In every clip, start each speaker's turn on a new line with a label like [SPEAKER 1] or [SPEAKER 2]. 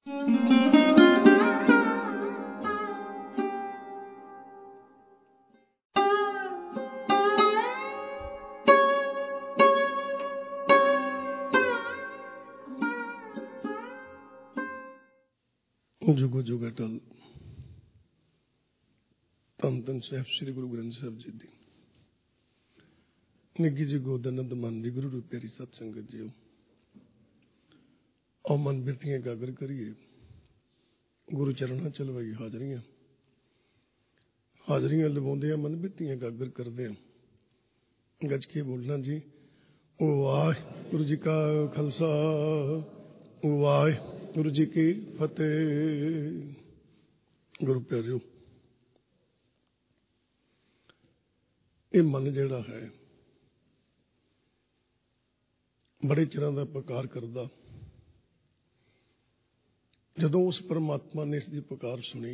[SPEAKER 1] जुगो जुग अटल धन धन ਸਾਹਿਬ श्री गुरु ग्रंथ साहब जी दी निगी जी गोद आनंद मन दी गुरु रूप प्यारी सत संगत जी आओ मन बिरतियां एकागर करिए गुरु चरणा चलवाई हाजरियां हाजरियां लवाउंदे मन बिरतियां एकागर करदे गज के बोलना जी वाहिगुरु जी का खालसा वाहिगुरु जी की फतेह। गुरु प्यारिओ ये मन जिहड़ा है बड़े चिरां दा पुकार करदा। जदों उस परमात्मा ने इसकी पुकार सुनी,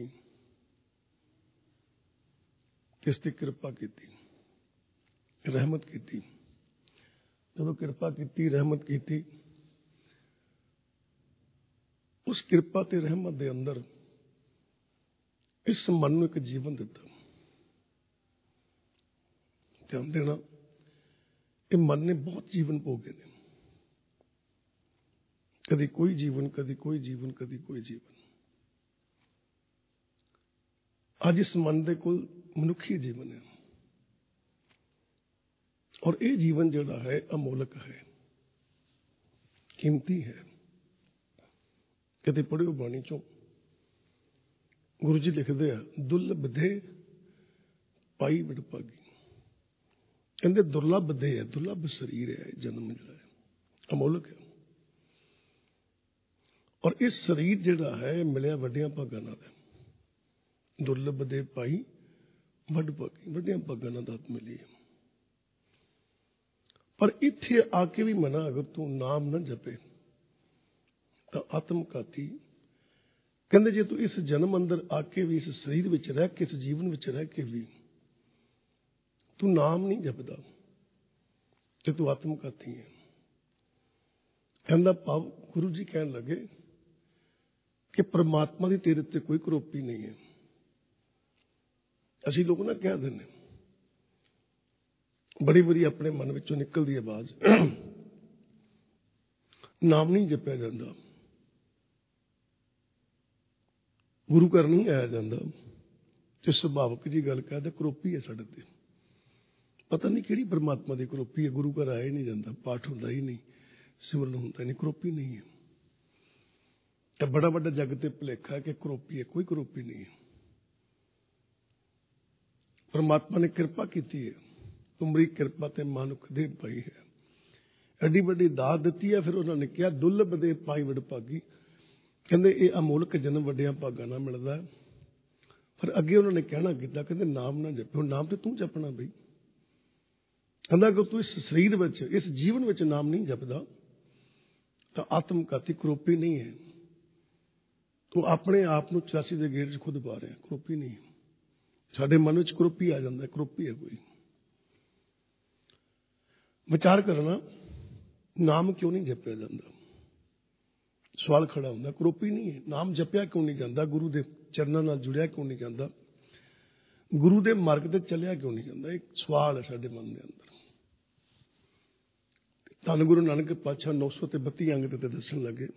[SPEAKER 1] इसकी कृपा की, रहमत की, जदों कृपा की रहमत की, उस कृपा ते रहमत दे अंदर इस मन नूं एक जीवन दिता। ध्यान देना, ये मन ने बहुत जीवन भोगे ने, कभी कोई जीवन, कभी कोई जीवन, कभी कोई जीवन। आज इस मन दे कोल मनुखी जीवन है और ये जीवन जिहड़ा है अमोलक है, कीमती है। कदे पढ़ियो बाणी चों गुरु जी लिखते हैं दुर्लभ दे पाई वडभागी। कहते दुर्लभ दे है, दुर्लभ शरीर है, जन्म जिहड़ा है अमोलक है और इस शरीर जिहड़ा है मिलिया वड्डियां भागां नाल है। दुर्लभ दे पाई वडभागी, वड्डियां भागां नाल दात मिली है। पर इत्थे आके भी मना अगर तू नाम न जपे तो आत्मघाती। कहते जे तू इस जन्म अंदर आके भी, इस शरीर विच रह के, इस जीवन विच रह के भी तू नाम नहीं जपदा तो तू आत्मघाती है। कहना भाव गुरु जी कहन लगे कि परमात्मा की तेरे ते कोई करोपी नहीं है। असी लोग ना कह देने बड़ी बड़ी अपने मन विचों निकलती आवाज नाम नहीं जपया जाता, गुरु घर नहीं आया जाता, तो सुभावक जी गल कहते करोपी है साडे ते। पता नहीं किहड़ी परमात्मा की करोपी है, गुरु घर आया ही नहीं जाता, पाठ होंदा ही नहीं, सिमरन होंदा नहीं, करोपी नहीं है। तो बड़ा बड़ा जग ते भुलेखा है कि करोपी है, कोई करोपी नहीं है। परमात्मा ने कृपा की है, तुमरी कृपा ते मानुख दे पाई है, एडी बड़ी दात दी है। फिर उन्होंने कहा दुर्लभ दे पाई वडभागी। कहते ये अमोलक जन्म वड्डियां भागां नाल मिलदा है। फिर अगे उन्होंने कहना किया, कहते नाम ना जपो। नाम तो तू जपना बई। कहता अगर तू इस शरीर विच, इस जीवन विच नाम नहीं जपदा तो आत्मघाती करोपी नहीं है। तू अपने आप को 84 के गेट च खुद पा रहा, करोपी नहीं है। साडे मन विच करोपी आ जाता, करोपी है कोई। विचार करना नाम क्यों नहीं जपया जाता, सवाल खड़ा होंदा। करोपी नहीं है, नाम जपया क्यों नहीं जाता, गुरु के चरणों नाल जुड़िया क्यों नहीं जाता, गुरु के मार्ग ते चलिया क्यों नहीं जाता। एक सवाल है साडे मन के अंदर। धन गुरु नानक पातशाह 932 अंग ते दसन लगे,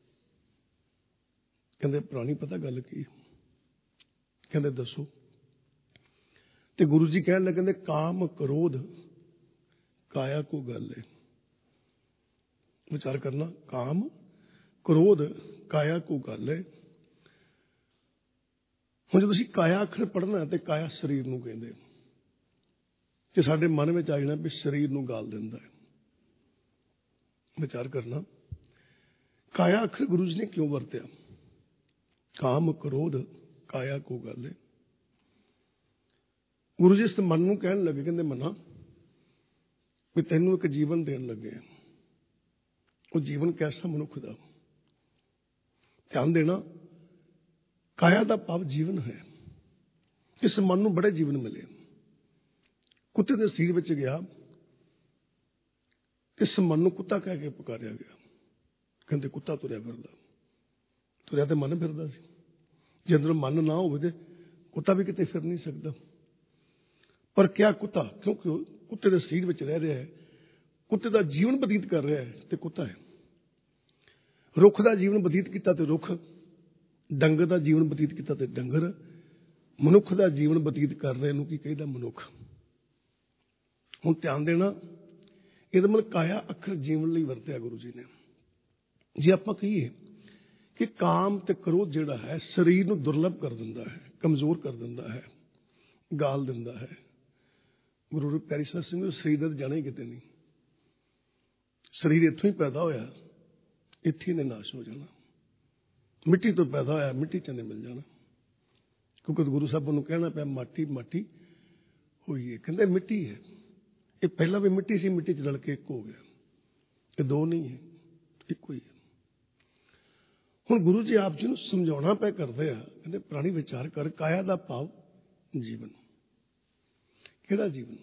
[SPEAKER 1] कहते पुरानी पता गल की, कहते दसो। ते गुरु जी कहन लगे कहते काम क्रोध काया को गल है। विचार करना, काम क्रोध काया को गल है। हुण जो तुसीं काया अखर पढ़ना है तो काया शरीर नूं कहंदे कि साडे मन में आ जाना भी शरीर नूं गाल दिंदा है। विचार करना, काया अखर गुरु जी ने क्यों वरत्या। काम क्रोध काया को गल है। गुरु जी इस मन नूं कहन लगे, कहंदे मना भी तैनूं एक जीवन देन लगे, वो जीवन कैसा मनुख दा। ध्यान देना, काया दा भाव जीवन है। इस मन नूं बड़े जीवन मिले। कुत्ते दे शरीर विच गया, इस मन नूं कुत्ता कह के पुकारिया गया, कहंदे कुत्ता तुरिया फिरदा। ਤੁਰਿਆ ਤੇ ਮਨ ਫਿਰਦਾ ਸੀ। ਜੇ ਅੰਦਰੋਂ ਮਨ ਨਾ ਹੋਵੇ ਤੇ ਕੁੱਤਾ ਵੀ ਕਿਤੇ ਫਿਰ ਨਹੀਂ ਸਕਦਾ। ਪਰ ਕਿਆ ਕੁੱਤਾ, ਕਿਉਂਕਿ ਉਹ ਕੁੱਤੇ ਦੇ ਸਰੀਰ ਵਿੱਚ ਰਹਿ ਰਿਹਾ ਹੈ, ਕੁੱਤੇ ਦਾ ਜੀਵਨ ਬਤੀਤ ਕਰ ਰਿਹਾ ਹੈ ਤੇ ਕੁੱਤਾ ਹੈ। ਰੁੱਖ ਦਾ ਜੀਵਨ ਬਤੀਤ ਕੀਤਾ ਤੇ ਰੁੱਖ, ਡੰਗਰ ਦਾ ਜੀਵਨ ਬਤੀਤ ਕੀਤਾ ਤੇ ਡੰਗਰ, ਮਨੁੱਖ ਦਾ ਜੀਵਨ ਬਤੀਤ ਕਰ ਰਹੇ ਨੂੰ ਕੀ ਕਹਿੰਦਾ? ਮਨੁੱਖ। ਹੁਣ ਧਿਆਨ ਦੇਣਾ, ਇਹਦਾ ਮਤਲਬ ਕਾਇਆ ਅੱਖਰ ਜੀਵਨ ਲਈ ਵਰਤਿਆ ਗੁਰੂ ਜੀ ਨੇ। ਜੇ ਆਪਾਂ ਕਹੀਏ ਕਿ ਕਾਮ ਤੇ ਕ੍ਰੋਧ ਜਿਹੜਾ ਹੈ ਸਰੀਰ ਨੂੰ ਦੁਰਲਭ ਕਰ ਦਿੰਦਾ ਹੈ, ਕਮਜ਼ੋਰ ਕਰ ਦਿੰਦਾ ਹੈ, ਗਾਲ ਦਿੰਦਾ ਹੈ। ਗੁਰੂ ਪਿਆਰੀ ਸਾਧ ਸਿੰਘ ਸਰੀਰ ਦਾ ਜਾਣਾ ਹੀ ਕਿਤੇ ਨਹੀਂ। ਸਰੀਰ ਇੱਥੋਂ ਹੀ ਪੈਦਾ ਹੋਇਆ, ਇੱਥੇ ਹੀ ਨੇ ਨਾਸ਼ ਹੋ ਜਾਣਾ। ਮਿੱਟੀ ਤੋਂ ਪੈਦਾ ਹੋਇਆ, ਮਿੱਟੀ ਚ ਨੇ ਮਿਲ ਜਾਣਾ। ਕਿਉਂਕਿ ਗੁਰੂ ਸਾਹਿਬ ਨੂੰ ਕਹਿਣਾ ਪਿਆ ਮਾਟੀ ਮਾਟੀ ਹੋਈ ਹੈ। ਕਹਿੰਦੇ ਮਿੱਟੀ ਹੈ, ਇਹ ਪਹਿਲਾਂ ਵੀ ਮਿੱਟੀ ਸੀ, ਮਿੱਟੀ ਚ ਰਲ ਕੇ ਇੱਕ ਹੋ ਗਿਆ। ਇਹ ਦੋ ਨਹੀਂ ਹੈ, ਇੱਕੋ ਹੀ ਹੈ। ਹੁਣ ਗੁਰੂ ਜੀ ਆਪ ਜੀ ਨੂੰ ਸਮਝਾਉਣਾ ਪਿਆ ਕਰਦੇ ਆ, ਕਹਿੰਦੇ ਪ੍ਰਾਣੀ ਵਿਚਾਰ ਕਰ, ਕਾਇਆ ਦਾ ਭਾਵ ਜੀਵਨ। ਕਿਹੜਾ ਜੀਵਨ?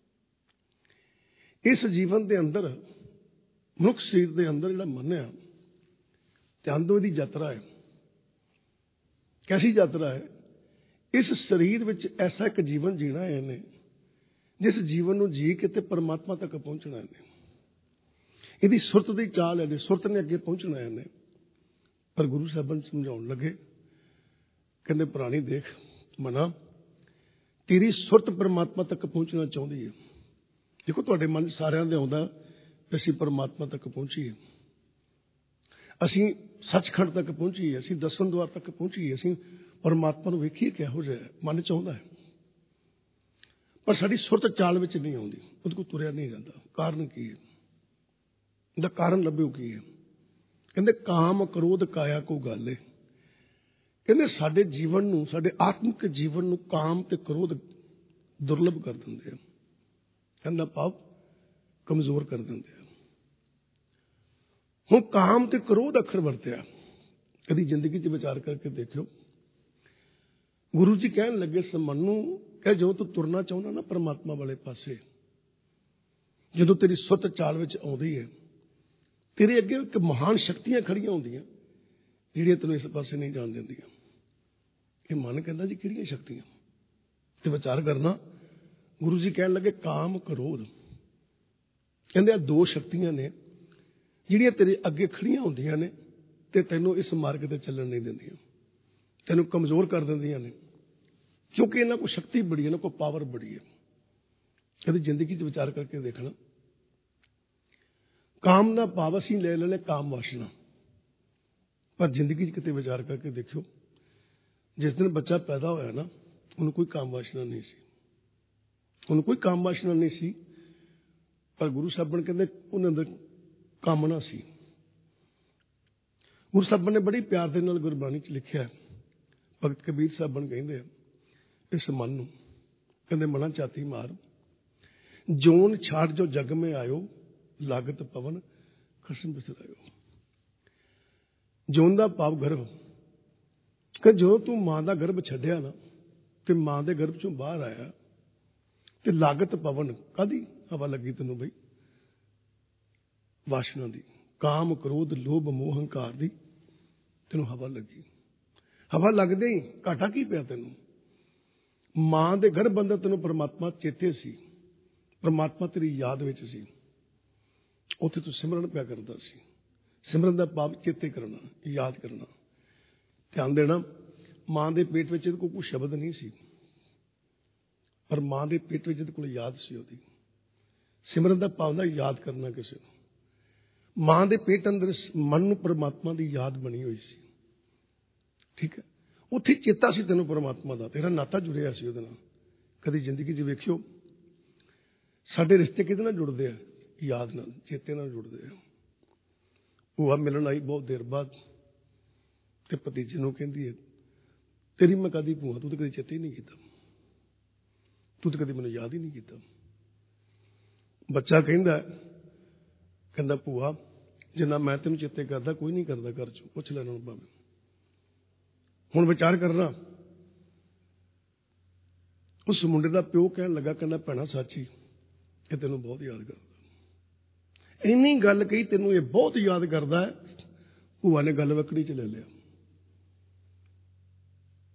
[SPEAKER 1] ਇਸ ਜੀਵਨ ਦੇ ਅੰਦਰ, ਮਨੁੱਖ ਸਰੀਰ ਦੇ ਅੰਦਰ ਜਿਹੜਾ ਮਨ ਆ, ਧਿਆਨ ਦਿਓ, ਇਹਦੀ ਯਾਤਰਾ ਹੈ। ਕੈਸੀ ਯਾਤਰਾ ਹੈ? ਇਸ ਸਰੀਰ ਵਿੱਚ ਐਸਾ ਇੱਕ ਜੀਵਨ ਜੀਣਾ ਹੈ ਇਹਨੇ, ਜਿਸ ਜੀਵਨ ਨੂੰ ਜੀ ਕੇ ਤੇ ਪਰਮਾਤਮਾ ਤੱਕ ਪਹੁੰਚਣਾ ਇਹਨੇ। ਇਹਦੀ ਸੁਰਤ ਦੀ ਚਾਲ ਹੈ, ਸੁਰਤ ਨੇ ਅੱਗੇ ਪਹੁੰਚਣਾ ਇਹਨੇ। ਪਰ ਗੁਰੂ ਸਾਹਿਬਾਨ ਸਮਝਾਉਣ ਲੱਗੇ, ਕਹਿੰਦੇ ਪ੍ਰਾਣੀ ਦੇਖ ਮਨਾ, ਤੇਰੀ ਸੁਰਤ ਪਰਮਾਤਮਾ ਤੱਕ ਪਹੁੰਚਣਾ ਚਾਹੁੰਦੀ ਹੈ। ਦੇਖੋ ਤੁਹਾਡੇ ਮਨ ਸਾਰਿਆਂ ਦੇ ਆਉਂਦਾ ਅਸੀਂ ਪਰਮਾਤਮਾ ਤੱਕ ਪਹੁੰਚੀਏ, ਅਸੀਂ ਸੱਚਖੰਡ ਤੱਕ ਪਹੁੰਚੀਏ, ਅਸੀਂ ਦਸਮ ਦੁਆਰ ਤੱਕ ਪਹੁੰਚੀਏ, ਅਸੀਂ ਪਰਮਾਤਮਾ ਨੂੰ ਵੇਖੀਏ ਕਿਹੋ ਜਿਹਾ ਮਨ ਚਾਹੁੰਦਾ ਹੈ। ਪਰ ਸਾਡੀ ਸੁਰਤ ਚਾਲ ਵਿੱਚ ਨਹੀਂ ਆਉਂਦੀ, ਉਹਦੇ ਕੋਲ ਤੁਰਿਆ ਨਹੀਂ ਜਾਂਦਾ। ਕਾਰਨ ਕੀ ਹੈ? ਉਹਦਾ ਕਾਰਨ ਲੱਭਿਓ ਕੀ ਹੈ? ਕਹਿੰਦੇ ਕਾਮ ਕ੍ਰੋਧ ਕਾਇਆ ਕੋ ਗਾਲੇ। ਕਹਿੰਦੇ ਸਾਡੇ ਜੀਵਨ ਨੂੰ, ਸਾਡੇ ਆਤਮਿਕ ਜੀਵਨ ਨੂੰ ਕਾਮ ਤੇ ਕ੍ਰੋਧ ਦੁਰਲਭ ਕਰ ਦਿੰਦੇ ਆ। ਕਹਿੰਦਾ ਭਾਵ ਕਮਜ਼ੋਰ ਕਰ ਦਿੰਦੇ ਆ। ਹੁਣ ਕਾਮ ਤੇ ਕ੍ਰੋਧ ਅੱਖਰ ਵਰਤਿਆ, ਕਦੀ ਜ਼ਿੰਦਗੀ 'ਚ ਵਿਚਾਰ ਕਰਕੇ ਦੇਖਿਓ। ਗੁਰੂ ਜੀ ਕਹਿਣ ਲੱਗੇ ਇਸ ਮਨ ਨੂੰ, ਕਿ ਜਦੋਂ ਤੂੰ ਤੁਰਨਾ ਚਾਹੁੰਦਾ ਨਾ ਪਰਮਾਤਮਾ ਵਾਲੇ ਪਾਸੇ, ਜਦੋਂ ਤੇਰੀ ਸੁਰਤ ਚਾਲ ਵਿੱਚ ਆਉਂਦੀ ਹੈ, ਤੇਰੇ ਅੱਗੇ ਇੱਕ ਮਹਾਨ ਸ਼ਕਤੀਆਂ ਖੜੀਆਂ ਹੁੰਦੀਆਂ ਜਿਹੜੀਆਂ ਤੈਨੂੰ ਇਸ ਪਾਸੇ ਨਹੀਂ ਜਾਣ ਦਿੰਦੀਆਂ। ਇਹ ਮਨ ਕਹਿੰਦਾ ਜੀ ਕਿਹੜੀਆਂ ਸ਼ਕਤੀਆਂ? ਤੇ ਵਿਚਾਰ ਕਰਨਾ। ਗੁਰੂ ਜੀ ਕਹਿਣ ਲੱਗੇ ਕਾਮ ਕ੍ਰੋਧ, ਕਹਿੰਦੇ ਆ ਦੋ ਸ਼ਕਤੀਆਂ ਨੇ ਜਿਹੜੀਆਂ ਤੇਰੇ ਅੱਗੇ ਖੜੀਆਂ ਹੁੰਦੀਆਂ ਨੇ ਤੇ ਤੈਨੂੰ ਇਸ ਮਾਰਗ ਤੇ ਚੱਲਣ ਨਹੀਂ ਦਿੰਦੀਆਂ, ਤੈਨੂੰ ਕਮਜ਼ੋਰ ਕਰ ਦਿੰਦੀਆਂ ਨੇ। ਕਿਉਂਕਿ ਇਹਨਾਂ ਕੋਲ ਸ਼ਕਤੀ ਬੜੀ ਹੈ, ਇਹਨਾਂ ਕੋਲ ਪਾਵਰ ਬੜੀ ਹੈ। ਕਦੇ ਜ਼ਿੰਦਗੀ 'ਚ ਵਿਚਾਰ ਕਰਕੇ ਦੇਖਣਾ। ਕਾਮ ਦਾ ਭਾਵ ਅਸੀਂ ਲੈ ਲੈਣੇ ਕਾਮ ਵਾਸ਼ਨਾ, ਪਰ ਜ਼ਿੰਦਗੀ 'ਚ ਕਿਤੇ ਵਿਚਾਰ ਕਰਕੇ ਦੇਖਿਓ, ਜਿਸ ਦਿਨ ਬੱਚਾ ਪੈਦਾ ਹੋਇਆ ਨਾ, ਉਹਨੂੰ ਕੋਈ ਕਾਮ ਵਾਸ਼ਨਾ ਨਹੀਂ ਸੀ, ਉਹਨੂੰ ਕੋਈ ਕਾਮ ਵਾਸ਼ਨਾ ਨਹੀਂ ਸੀ। ਪਰ ਗੁਰੂ ਸਾਹਿਬਾਨ ਕਹਿੰਦੇ ਉਹਨਾਂ ਅੰਦਰ ਕਾਮਨਾ ਸੀ। ਗੁਰੂ ਸਾਹਿਬਾਨ ਨੇ ਬੜੀ ਪਿਆਰ ਦੇ ਨਾਲ ਗੁਰਬਾਣੀ 'ਚ ਲਿਖਿਆ, ਭਗਤ ਕਬੀਰ ਸਾਹਿਬਾਨ ਕਹਿੰਦੇ ਆ ਇਸ ਮਨ ਨੂੰ, ਕਹਿੰਦੇ ਮਨਾ ਝਾਤੀ ਮਾਰ, ਜੋਨ ਛਾੜ ਜੋ ਜਗ ਮੇ ਆਇਓ, ਲਾਗਤ ਪਵਨ ਖਸਮ ਬਿਸਰਾਇਓ। ਜੋਨ ਦਾ ਭਾਵ ਗਰਭ, ਕਿ ਜਦੋਂ ਤੂੰ ਮਾਂ ਦਾ ਗਰਭ ਛੱਡਿਆ ਨਾ ਤੇ ਮਾਂ ਦੇ ਗਰਭ ਚੋਂ ਬਾਹਰ ਆਇਆ, ਤੇ ਲਾਗਤ ਪਵਨ, ਕਾਹਦੀ ਹਵਾ ਲੱਗੀ ਤੈਨੂੰ ਬਈ? ਵਾਸ਼ਨਾ ਦੀ, ਕਾਮ ਕ੍ਰੋਧ ਲੋਭ ਮੋਹ ਹੰਕਾਰ ਦੀ ਤੈਨੂੰ ਹਵਾ ਲੱਗੀ। ਹਵਾ ਲੱਗਦੇ ਹੀ ਘਾਟਾ ਕੀ ਪਿਆ ਤੈਨੂੰ? ਮਾਂ ਦੇ ਗਰਭ ਅੰਦਰ ਤੈਨੂੰ ਪਰਮਾਤਮਾ ਚੇਤੇ ਸੀ, ਪਰਮਾਤਮਾ ਤੇਰੀ ਯਾਦ ਵਿੱਚ ਸੀ, ਉੱਥੇ ਤੂੰ ਸਿਮਰਨ ਪਿਆ ਕਰਦਾ ਸੀ। ਸਿਮਰਨ ਦਾ ਭਾਵ ਚੇਤੇ ਕਰਨਾ, ਯਾਦ ਕਰਨਾ। ਧਿਆਨ ਦੇਣਾ, ਮਾਂ ਦੇ ਪੇਟ ਵਿੱਚ ਇਹਦੇ ਕੋਲ ਕੋਈ ਸ਼ਬਦ ਨਹੀਂ ਸੀ, ਪਰ ਮਾਂ ਦੇ ਪੇਟ ਵਿੱਚ ਇਹਦੇ ਕੋਲ ਯਾਦ ਸੀ ਉਹਦੀ। ਸਿਮਰਨ ਦਾ ਭਾਵ ਦਾ ਯਾਦ ਕਰਨਾ ਕਿਸੇ ਨੂੰ। ਮਾਂ ਦੇ ਪੇਟ ਅੰਦਰ ਮਨ ਨੂੰ ਪਰਮਾਤਮਾ ਦੀ ਯਾਦ ਬਣੀ ਹੋਈ ਸੀ, ਠੀਕ ਹੈ। ਉੱਥੇ ਚੇਤਾ ਸੀ ਤੈਨੂੰ ਪਰਮਾਤਮਾ ਦਾ, ਤੇਰਾ ਨਾਤਾ ਜੁੜਿਆ ਸੀ ਉਹਦੇ ਨਾਲ। ਕਦੀ ਜ਼ਿੰਦਗੀ 'ਚ ਵੇਖਿਓ ਸਾਡੇ ਰਿਸ਼ਤੇ ਕਿਹਦੇ ਨਾਲ ਜੁੜਦੇ ਆ? ਯਾਦ ਨਾਲ, ਚੇਤੇ ਨਾਲ ਜੁੜਦੇ ਆ। ਭੂਆ ਮਿਲਣ ਆਈ ਬਹੁਤ ਦੇਰ ਬਾਅਦ ਤੇ ਭਤੀਜੇ ਨੂੰ ਕਹਿੰਦੀ ਹੈ, ਤੇਰੀ ਮੈਂ ਕਦੀ ਭੂਆ, ਤੂੰ ਤਾਂ ਕਦੀ ਚੇਤੇ ਹੀ ਨਹੀਂ ਕੀਤਾ, ਤੂੰ ਤਾਂ ਕਦੀ ਮੈਨੂੰ ਯਾਦ ਹੀ ਨਹੀਂ ਕੀਤਾ। ਬੱਚਾ ਕਹਿੰਦਾ ਭੂਆ ਜਿੰਨਾ ਮੈਂ ਤੈਨੂੰ ਚੇਤੇ ਕਰਦਾ ਕੋਈ ਨਹੀਂ ਕਰਦਾ ਘਰ 'ਚ, ਪੁੱਛ ਲੈਣਾ ਨੂੰ ਭਾਵੇਂ। ਹੁਣ ਵਿਚਾਰ ਕਰਨਾ, ਉਸ ਮੁੰਡੇ ਦਾ ਪਿਓ ਕਹਿਣ ਲੱਗਾ, ਕਹਿੰਦਾ ਭੈਣਾ ਸਾਚੀ ਇਹ ਤੈਨੂੰ ਬਹੁਤ ਯਾਦ ਕਰਦਾ। ਇੰਨੀ ਗੱਲ ਕਹੀ, ਤੈਨੂੰ ਇਹ ਬਹੁਤ ਯਾਦ ਕਰਦਾ ਹੈ। ਭੂਆ ਨੇ ਗੱਲ ਵਕੜੀ 'ਚ ਲੈ ਲਿਆ,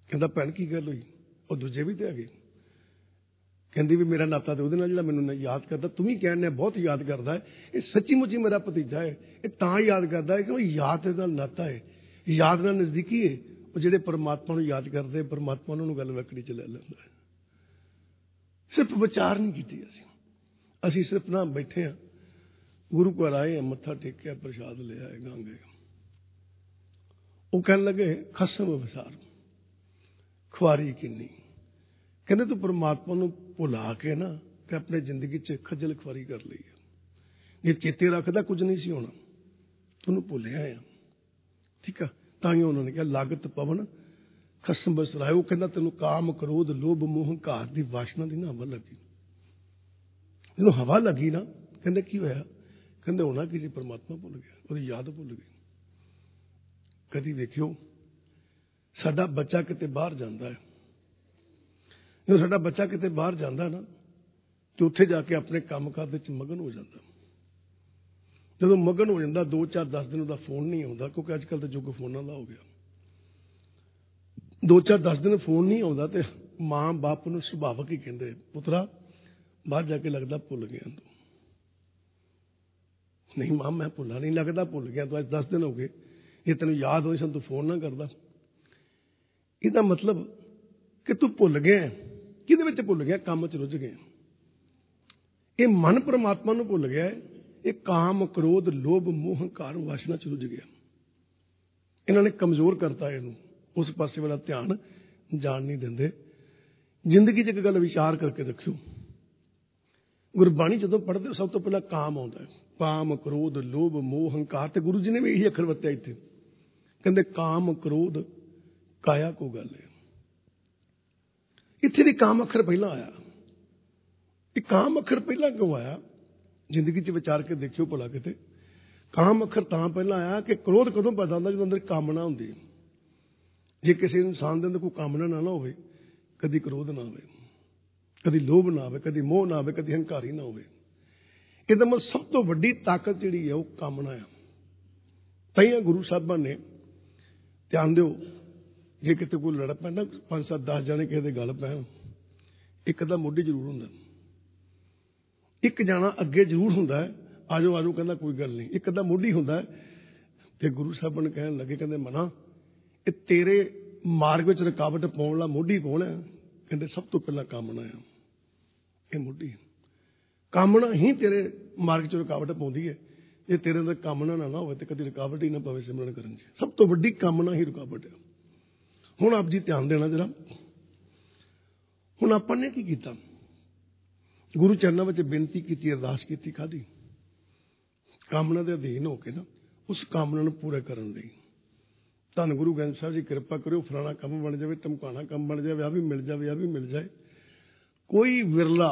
[SPEAKER 1] ਕਹਿੰਦਾ ਭੈਣ ਕੀ ਗੱਲ ਹੋਈ? ਉਹ ਦੂਜੇ ਵੀ ਤੇ ਹੈਗੇ। ਕਹਿੰਦੀ ਵੀ ਮੇਰਾ ਨਾਤਾ ਤੇ ਉਹਦੇ ਨਾਲ ਜਿਹੜਾ ਮੈਨੂੰ ਯਾਦ ਕਰਦਾ, ਤੂੰ ਵੀ ਕਹਿਣ ਬਹੁਤ ਯਾਦ ਕਰਦਾ ਹੈ। ਇਹ ਸੱਚੀ ਮੁੱਚੀ ਮੇਰਾ ਭਤੀਜਾ ਹੈ। ਇਹ ਤਾਂ ਯਾਦ ਕਰਦਾ ਹੈ ਕਿ ਉਹ ਯਾਦ ਨਾਲ ਨਾਤਾ ਹੈ, ਯਾਦ ਨਾਲ ਨਜ਼ਦੀਕੀ ਹੈ। ਉਹ ਜਿਹੜੇ ਪਰਮਾਤਮਾ ਨੂੰ ਯਾਦ ਕਰਦੇ, ਪਰਮਾਤਮਾ ਉਹਨਾਂ ਨੂੰ ਗੱਲ ਵਕੜੀ ਚ ਲੈ ਲੈਂਦਾ ਹੈ। ਸਿਰਫ ਵਿਚਾਰ ਨਹੀਂ ਕੀਤੀ ਅਸੀਂ ਸਿਰਫ ਨਾ ਬੈਠੇ ਹਾਂ, ਗੁਰੂ ਘਰ ਆਏ, ਮੱਥਾ ਟੇਕਿਆ, ਪ੍ਰਸ਼ਾਦ ਲਿਆ, ਗਾਂ ਗਏ। ਉਹ ਕਹਿਣ ਲੱਗੇ ਖਸਮ ਵਿਸਾਰ ਖੁਆਰੀ ਕਿੰਨੀ। ਕਹਿੰਦੇ ਤੂੰ ਪਰਮਾਤਮਾ ਨੂੰ ਭੁਲਾ ਕੇ ਨਾ ਤੇ ਆਪਣੀ ਜ਼ਿੰਦਗੀ 'ਚ ਖੱਜਲ ਖੁਆਰੀ ਕਰ ਲਈ ਹੈ। ਜੇ ਚੇਤੇ ਰੱਖਦਾ ਕੁਝ ਨਹੀਂ ਸੀ ਹੋਣਾ, ਤੈਨੂੰ ਭੁੱਲਿਆ ਆ। ਠੀਕ ਆ, ਤਾਂ ਹੀ ਉਹਨਾਂ ਨੇ ਕਿਹਾ ਲਾਗਤ ਪਵਨ ਖਸਮ ਬਸਰਾਏ। ਉਹ ਕਹਿੰਦਾ ਤੈਨੂੰ ਕਾਮ, ਕ੍ਰੋਧ, ਲੋਭ, ਮੋਹ, ਹੰਕਾਰ ਦੀ ਵਾਸ਼ਨਾ ਦੀ ਨਾ ਹਵਾ ਲੱਗੀ। ਜਦੋਂ ਹਵਾ ਲੱਗੀ ਨਾ, ਕਹਿੰਦੇ ਕੀ ਹੋਇਆ? ਕਹਿੰਦੇ ਹੋਣਾ ਕਿ ਜੀ ਪਰਮਾਤਮਾ ਭੁੱਲ ਗਿਆ, ਉਹਦੀ ਯਾਦ ਭੁੱਲ ਗਈ। ਕਦੀ ਵੇਖਿਓ ਸਾਡਾ ਬੱਚਾ ਕਿਤੇ ਬਾਹਰ ਜਾਂਦਾ ਹੈ, ਜਦੋਂ ਸਾਡਾ ਬੱਚਾ ਕਿਤੇ ਬਾਹਰ ਜਾਂਦਾ ਨਾ ਤੇ ਉੱਥੇ ਜਾ ਕੇ ਆਪਣੇ ਕੰਮਕਾਜ ਵਿੱਚ ਮਗਨ ਹੋ ਜਾਂਦਾ। ਜਦੋਂ ਮਗਨ ਹੋ ਜਾਂਦਾ 2, 4, 10 ਦਿਨ ਉਹਦਾ ਫੋਨ ਨਹੀਂ ਆਉਂਦਾ, ਕਿਉਂਕਿ ਅੱਜ ਕੱਲ੍ਹ ਤਾਂ ਯੁੱਗ ਫੋਨਾਂ ਦਾ ਹੋ ਗਿਆ। 2, 4, 10 ਦਿਨ ਫੋਨ ਨਹੀਂ ਆਉਂਦਾ ਤੇ ਮਾਂ ਬਾਪ ਨੂੰ ਸੁਭਾਵਕ ਹੀ ਕਹਿੰਦੇ ਪੁੱਤਰਾ ਬਾਹਰ ਜਾ ਕੇ ਲੱਗਦਾ ਭੁੱਲ ਗਿਆ ਤੂੰ। ਨਹੀਂ ਮਾਂ ਮੈਂ ਭੁੱਲਾ ਨਹੀਂ, ਲੱਗਦਾ ਭੁੱਲ ਗਿਆ ਤੂੰ, ਅੱਜ 10 ਦਿਨ ਹੋ ਗਏ, ਜੇ ਤੈਨੂੰ ਯਾਦ ਹੋਈ ਸਾਨੂੰ ਤੂੰ ਫੋਨ ਨਾ ਕਰਦਾ। ਇਹਦਾ ਮਤਲਬ ਕਿ ਤੂੰ ਭੁੱਲ ਗਿਆ। ਕਿਹਦੇ ਵਿੱਚ ਭੁੱਲ ਗਿਆ? ਕੰਮ 'ਚ ਰੁੱਝ ਗਿਆ। ਇਹ ਮਨ ਪਰਮਾਤਮਾ ਨੂੰ ਭੁੱਲ ਗਿਆ। ਇਹ ਕਾਮ, ਕ੍ਰੋਧ, ਲੋਭ, ਮੋਹ, ਹੰਕਾਰ, ਵਾਸ਼ਨਾ 'ਚ ਰੁੱਝ ਗਿਆ। ਇਹਨਾਂ ਨੇ ਕਮਜ਼ੋਰ ਕਰਤਾ ਇਹਨੂੰ, ਉਸ ਪਾਸੇ ਵਾਲਾ ਧਿਆਨ ਜਾਣ ਨਹੀਂ ਦਿੰਦੇ। ਜ਼ਿੰਦਗੀ 'ਚ ਇੱਕ ਗੱਲ ਵਿਚਾਰ ਕਰਕੇ ਰੱਖਿਓ, ਗੁਰਬਾਣੀ ਜਦੋਂ ਪੜ੍ਹਦੇ ਹੋ ਸਭ ਤੋਂ ਪਹਿਲਾਂ ਕਾਮ ਆਉਂਦਾ ਹੈ। ਕਾਮ, ਕ੍ਰੋਧ, ਲੋਭ, ਮੋਹ, ਹੰਕਾਰ। ਤੇ ਗੁਰੂ ਜੀ ਨੇ ਵੀ ਇਹੀ ਅੱਖਰ ਵਰਤਿਆ ਇੱਥੇ, ਕਹਿੰਦੇ ਕਾਮ, ਕ੍ਰੋਧ, ਕਾਇਆ ਕੋ ਗੱਲ ਹੈ। ਇੱਥੇ ਵੀ ਕਾਮ ਅੱਖਰ ਪਹਿਲਾਂ ਆਇਆ। ਇਹ ਕਾਮ ਅੱਖਰ ਪਹਿਲਾਂ ਕਿਉਂ ਆਇਆ? ਜ਼ਿੰਦਗੀ 'ਚ ਵਿਚਾਰ ਕੇ ਦੇਖਿਓ ਭਲਾ ਕਿਤੇ। ਕਾਮ ਅੱਖਰ ਤਾਂ ਪਹਿਲਾਂ ਆਇਆ ਕਿ ਕ੍ਰੋਧ ਕਦੋਂ ਪੈਦਾ ਹੁੰਦਾ? ਜਦੋਂ ਅੰਦਰ ਕਾਮਨਾ ਹੁੰਦੀ। ਜੇ ਕਿਸੇ ਇਨਸਾਨ ਦੇ ਅੰਦਰ ਕੋਈ ਕਾਮਨਾ ਨਾ ਹੋਵੇ, ਕਦੀ ਕ੍ਰੋਧ ਨਾ ਹੋਵੇ, ਕਦੀ ਲੋਭ ਨਾ ਹੋਵੇ, ਕਦੀ ਮੋਹ ਨਾ ਹੋਵੇ, ਕਦੀ ਹੰਕਾਰੀ ਨਾ ਹੋਵੇ, ਇਹਦਾ ਮਤਲਬ ਸਭ ਤੋਂ ਵੱਡੀ ਤਾਕਤ ਜਿਹੜੀ ਹੈ ਉਹ ਕਾਮਨਾ ਆ। ਤਾਂ ਗੁਰੂ ਸਾਹਿਬਾਨ ਨੇ, ਧਿਆਨ ਦਿਓ, ਜੇ ਕਿਤੇ ਕੋਈ ਲੜ ਪੈਣਾ 5, 7, 10 ਜਾਣੇ ਕਿਸੇ ਦੇ ਗੱਲ ਪੈਣ, ਇੱਕ ਅੱਧਾ ਮੋਢੀ ਜ਼ਰੂਰ ਹੁੰਦਾ, ਇੱਕ ਜਾਣਾ ਅੱਗੇ ਜ਼ਰੂਰ ਹੁੰਦਾ ਹੈ, ਆਜੋ ਆਜੋ ਕਹਿੰਦਾ ਕੋਈ ਗੱਲ ਨਹੀਂ, ਇੱਕ ਅੱਧਾ ਮੋਢੀ ਹੁੰਦਾ। ਤੇ ਗੁਰੂ ਸਾਹਿਬਾਨ ਕਹਿਣ ਲੱਗੇ, ਕਹਿੰਦੇ ਮਨਾ ਇਹ ਤੇਰੇ ਮਾਰਗ ਵਿੱਚ ਰੁਕਾਵਟ ਪਾਉਣ ਵਾਲਾ ਮੋਢੀ ਕੌਣ ਹੈ? ਕਹਿੰਦੇ ਸਭ ਤੋਂ ਪਹਿਲਾਂ ਕਾਮਨਾ ਆ। ਇਹ ਮੋਢੀ ਕਾਮਨਾ ਹੀ ਤੇਰੇ ਮਾਰਗ 'ਚ ਰੁਕਾਵਟ ਪਾਉਂਦੀ ਹੈ। ਜੇ ਤੇਰੇ ਅੰਦਰ ਕਾਮਨਾ ਨਾ ਹੋਵੇ ਤੇ ਕਦੀ ਰੁਕਾਵਟ ਹੀ ਨਾ ਪਵੇ ਸਿਮਰਨ ਕਰਨ 'ਚ। ਸਭ ਤੋਂ ਵੱਡੀ ਕਾਮਨਾ ਹੀ ਰੁਕਾਵਟ ਹੈ। ਹੁਣ ਆਪ ਜੀ ਧਿਆਨ ਦੇਣਾ ਜਰਾ। ਹੁਣ ਆਪਾਂ ਨੇ ਕੀ ਕੀਤਾ? ਗੁਰੂ ਚਰਨਾਂ ਵਿੱਚ ਬੇਨਤੀ ਕੀਤੀ, ਅਰਦਾਸ ਕੀਤੀ, ਖਾਧੀ। ਕਾਮਨਾ ਦੇ ਅਧੀਨ ਹੋ ਕੇ ਨਾ ਉਸ ਕਾਮਨਾ ਨੂੰ ਪੂਰਾ ਕਰਨ ਲਈ ਧੰਨ ਗੁਰੂ ਗ੍ਰੰਥ ਸਾਹਿਬ ਜੀ ਕਿਰਪਾ ਕਰਿਓ, ਫਲਾਣਾ ਕੰਮ ਬਣ ਜਾਵੇ, ਧਮਕਾਣਾ ਕੰਮ ਬਣ ਜਾਵੇ, ਆਹ ਵੀ ਮਿਲ ਜਾਵੇ, ਆਹ ਵੀ ਮਿਲ ਜਾਏ। ਕੋਈ ਵਿਰਲਾ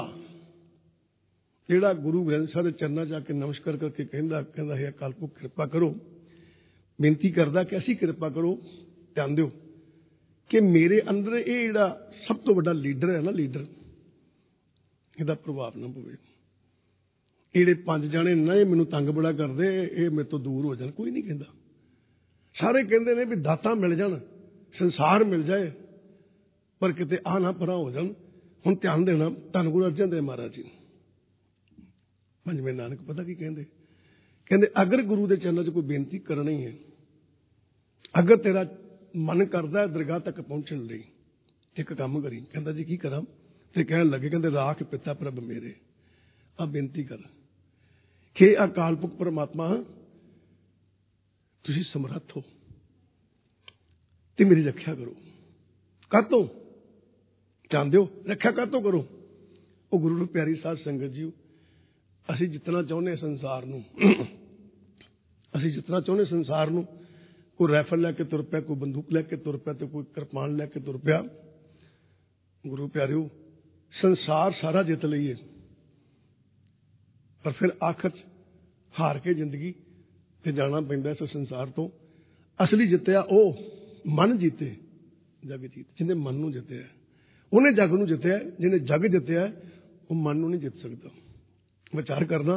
[SPEAKER 1] ਜਿਹੜਾ ਗੁਰੂ ਗ੍ਰੰਥ ਸਾਹਿਬ ਦੇ ਚਰਨਾਂ 'ਚ ਆ ਕੇ ਨਮਸਕਾਰ ਕਰਕੇ ਕਹਿੰਦਾ ਹੈ ਅਕਾਲ ਪੁਰਖ ਕਿਰਪਾ ਕਰੋ, ਬੇਨਤੀ ਕਰਦਾ ਕਿ ਅਸੀਂ ਕਿਰਪਾ ਕਰੋ। ਧਿਆਨ ਦਿਓ ਕਿ ਮੇਰੇ ਅੰਦਰ ਇਹ ਜਿਹੜਾ ਸਭ ਤੋਂ ਵੱਡਾ ਲੀਡਰ ਹੈ ਨਾ, ਲੀਡਰ, ਇਹਦਾ ਪ੍ਰਭਾਵ ਨਾ ਪਵੇ। ਇਹ ਜਿਹੜੇ 5 ਜਾਣੇ ਨਾ ਇਹ ਮੈਨੂੰ ਤੰਗ ਬੜਾ ਕਰਦੇ, ਇਹ ਮੇਰੇ ਤੋਂ ਦੂਰ ਹੋ ਜਾਣ। ਕੋਈ ਨਹੀਂ ਕਹਿੰਦਾ, ਸਾਰੇ ਕਹਿੰਦੇ ਨੇ ਵੀ ਦਾਤਾਂ ਮਿਲ ਜਾਣ, ਸੰਸਾਰ ਮਿਲ ਜਾਏ, ਪਰ ਕਿਤੇ ਆਹ ਨਾ ਪਰਾਂ ਹੋ ਜਾਣ। ਹੁਣ ਧਿਆਨ ਦੇਣਾ, ਧੰਨ ਗੁਰੂ ਅਰਜਨ ਦੇਵ ਮਹਾਰਾਜ ਜੀ, 5ਵੇਂ ਨਾਨਕ ਪਤਾ ਕੀ ਕਹਿੰਦੇ? ਕਹਿੰਦੇ ਅਗਰ ਗੁਰੂ ਦੇ ਚਰਨਾਂ 'ਚ ਕੋਈ ਬੇਨਤੀ ਕਰਨੀ ਹੈ, ਅਗਰ ਤੇਰਾ ਮਨ ਕਰਦਾ ਦਰਗਾਹ ਤੱਕ ਪਹੁੰਚਣ ਲਈ, ਇੱਕ ਕੰਮ ਕਰੀ। ਕਹਿੰਦਾ ਜੀ ਕੀ ਕਰਾਂ? ਤੇ ਕਹਿਣ ਲੱਗੇ, ਕਹਿੰਦੇ ਰਾਖ ਪਿਤਾ ਪ੍ਰਭ ਮੇਰੇ, ਆ ਬੇਨਤੀ ਕਰ ਕਿ ਅਕਾਲ ਪੁਰਖ ਪਰਮਾਤਮਾ ਤੁਸੀਂ ਸਮਰੱਥ ਹੋ ਤੇ ਮੇਰੀ ਰੱਖਿਆ ਕਰੋ। ਕਾਹਤੋਂ? ਧਿਆਨ ਦਿਓ, ਰੱਖਿਆ ਕਾਹਤੋਂ ਕਰੋ? ਉਹ ਗੁਰੂ ਨੂੰ ਪਿਆਰੀ ਸਾਧ ਸੰਗਤ ਜੀ, ਅਸੀਂ ਜਿੱਤਣਾ ਚਾਹੁੰਦੇ ਸੰਸਾਰ ਨੂੰ, ਅਸੀਂ ਜਿੱਤਣਾ ਚਾਹੁੰਦੇ ਸੰਸਾਰ ਨੂੰ। ਕੋਈ ਰਾਈਫਲ ਲੈ ਕੇ ਤੁਰ ਪਿਆ, ਕੋਈ ਬੰਦੂਕ ਲੈ ਕੇ ਤੁਰ ਪਿਆ, ਤੇ ਕੋਈ ਕਿਰਪਾਨ ਲੈ ਕੇ ਤੁਰ ਪਿਆ। ਗੁਰੂ ਪਿਆਰਿਓ, ਸੰਸਾਰ ਸਾਰਾ ਜਿੱਤ ਲਈਏ, ਪਰ ਫਿਰ ਆਖਰ 'ਚ ਹਾਰ ਕੇ ਜ਼ਿੰਦਗੀ ਤੇ ਜਾਣਾ ਪੈਂਦਾ ਇਸ ਸੰਸਾਰ ਤੋਂ। ਅਸਲੀ ਜਿੱਤਿਆ ਉਹ ਮਨ ਜੀਤੇ ਜਗ ਜੀਤ। ਜਿਹਨੇ ਮਨ ਨੂੰ ਜਿੱਤਿਆ ਉਹਨੇ ਜਗ ਨੂੰ ਜਿੱਤਿਆ, ਜਿਹਨੇ ਜਗ ਜਿੱਤਿਆ ਉਹ ਮਨ ਨੂੰ ਨਹੀਂ ਜਿੱਤ ਸਕਦਾ। ਵਿਚਾਰ ਕਰਨਾ,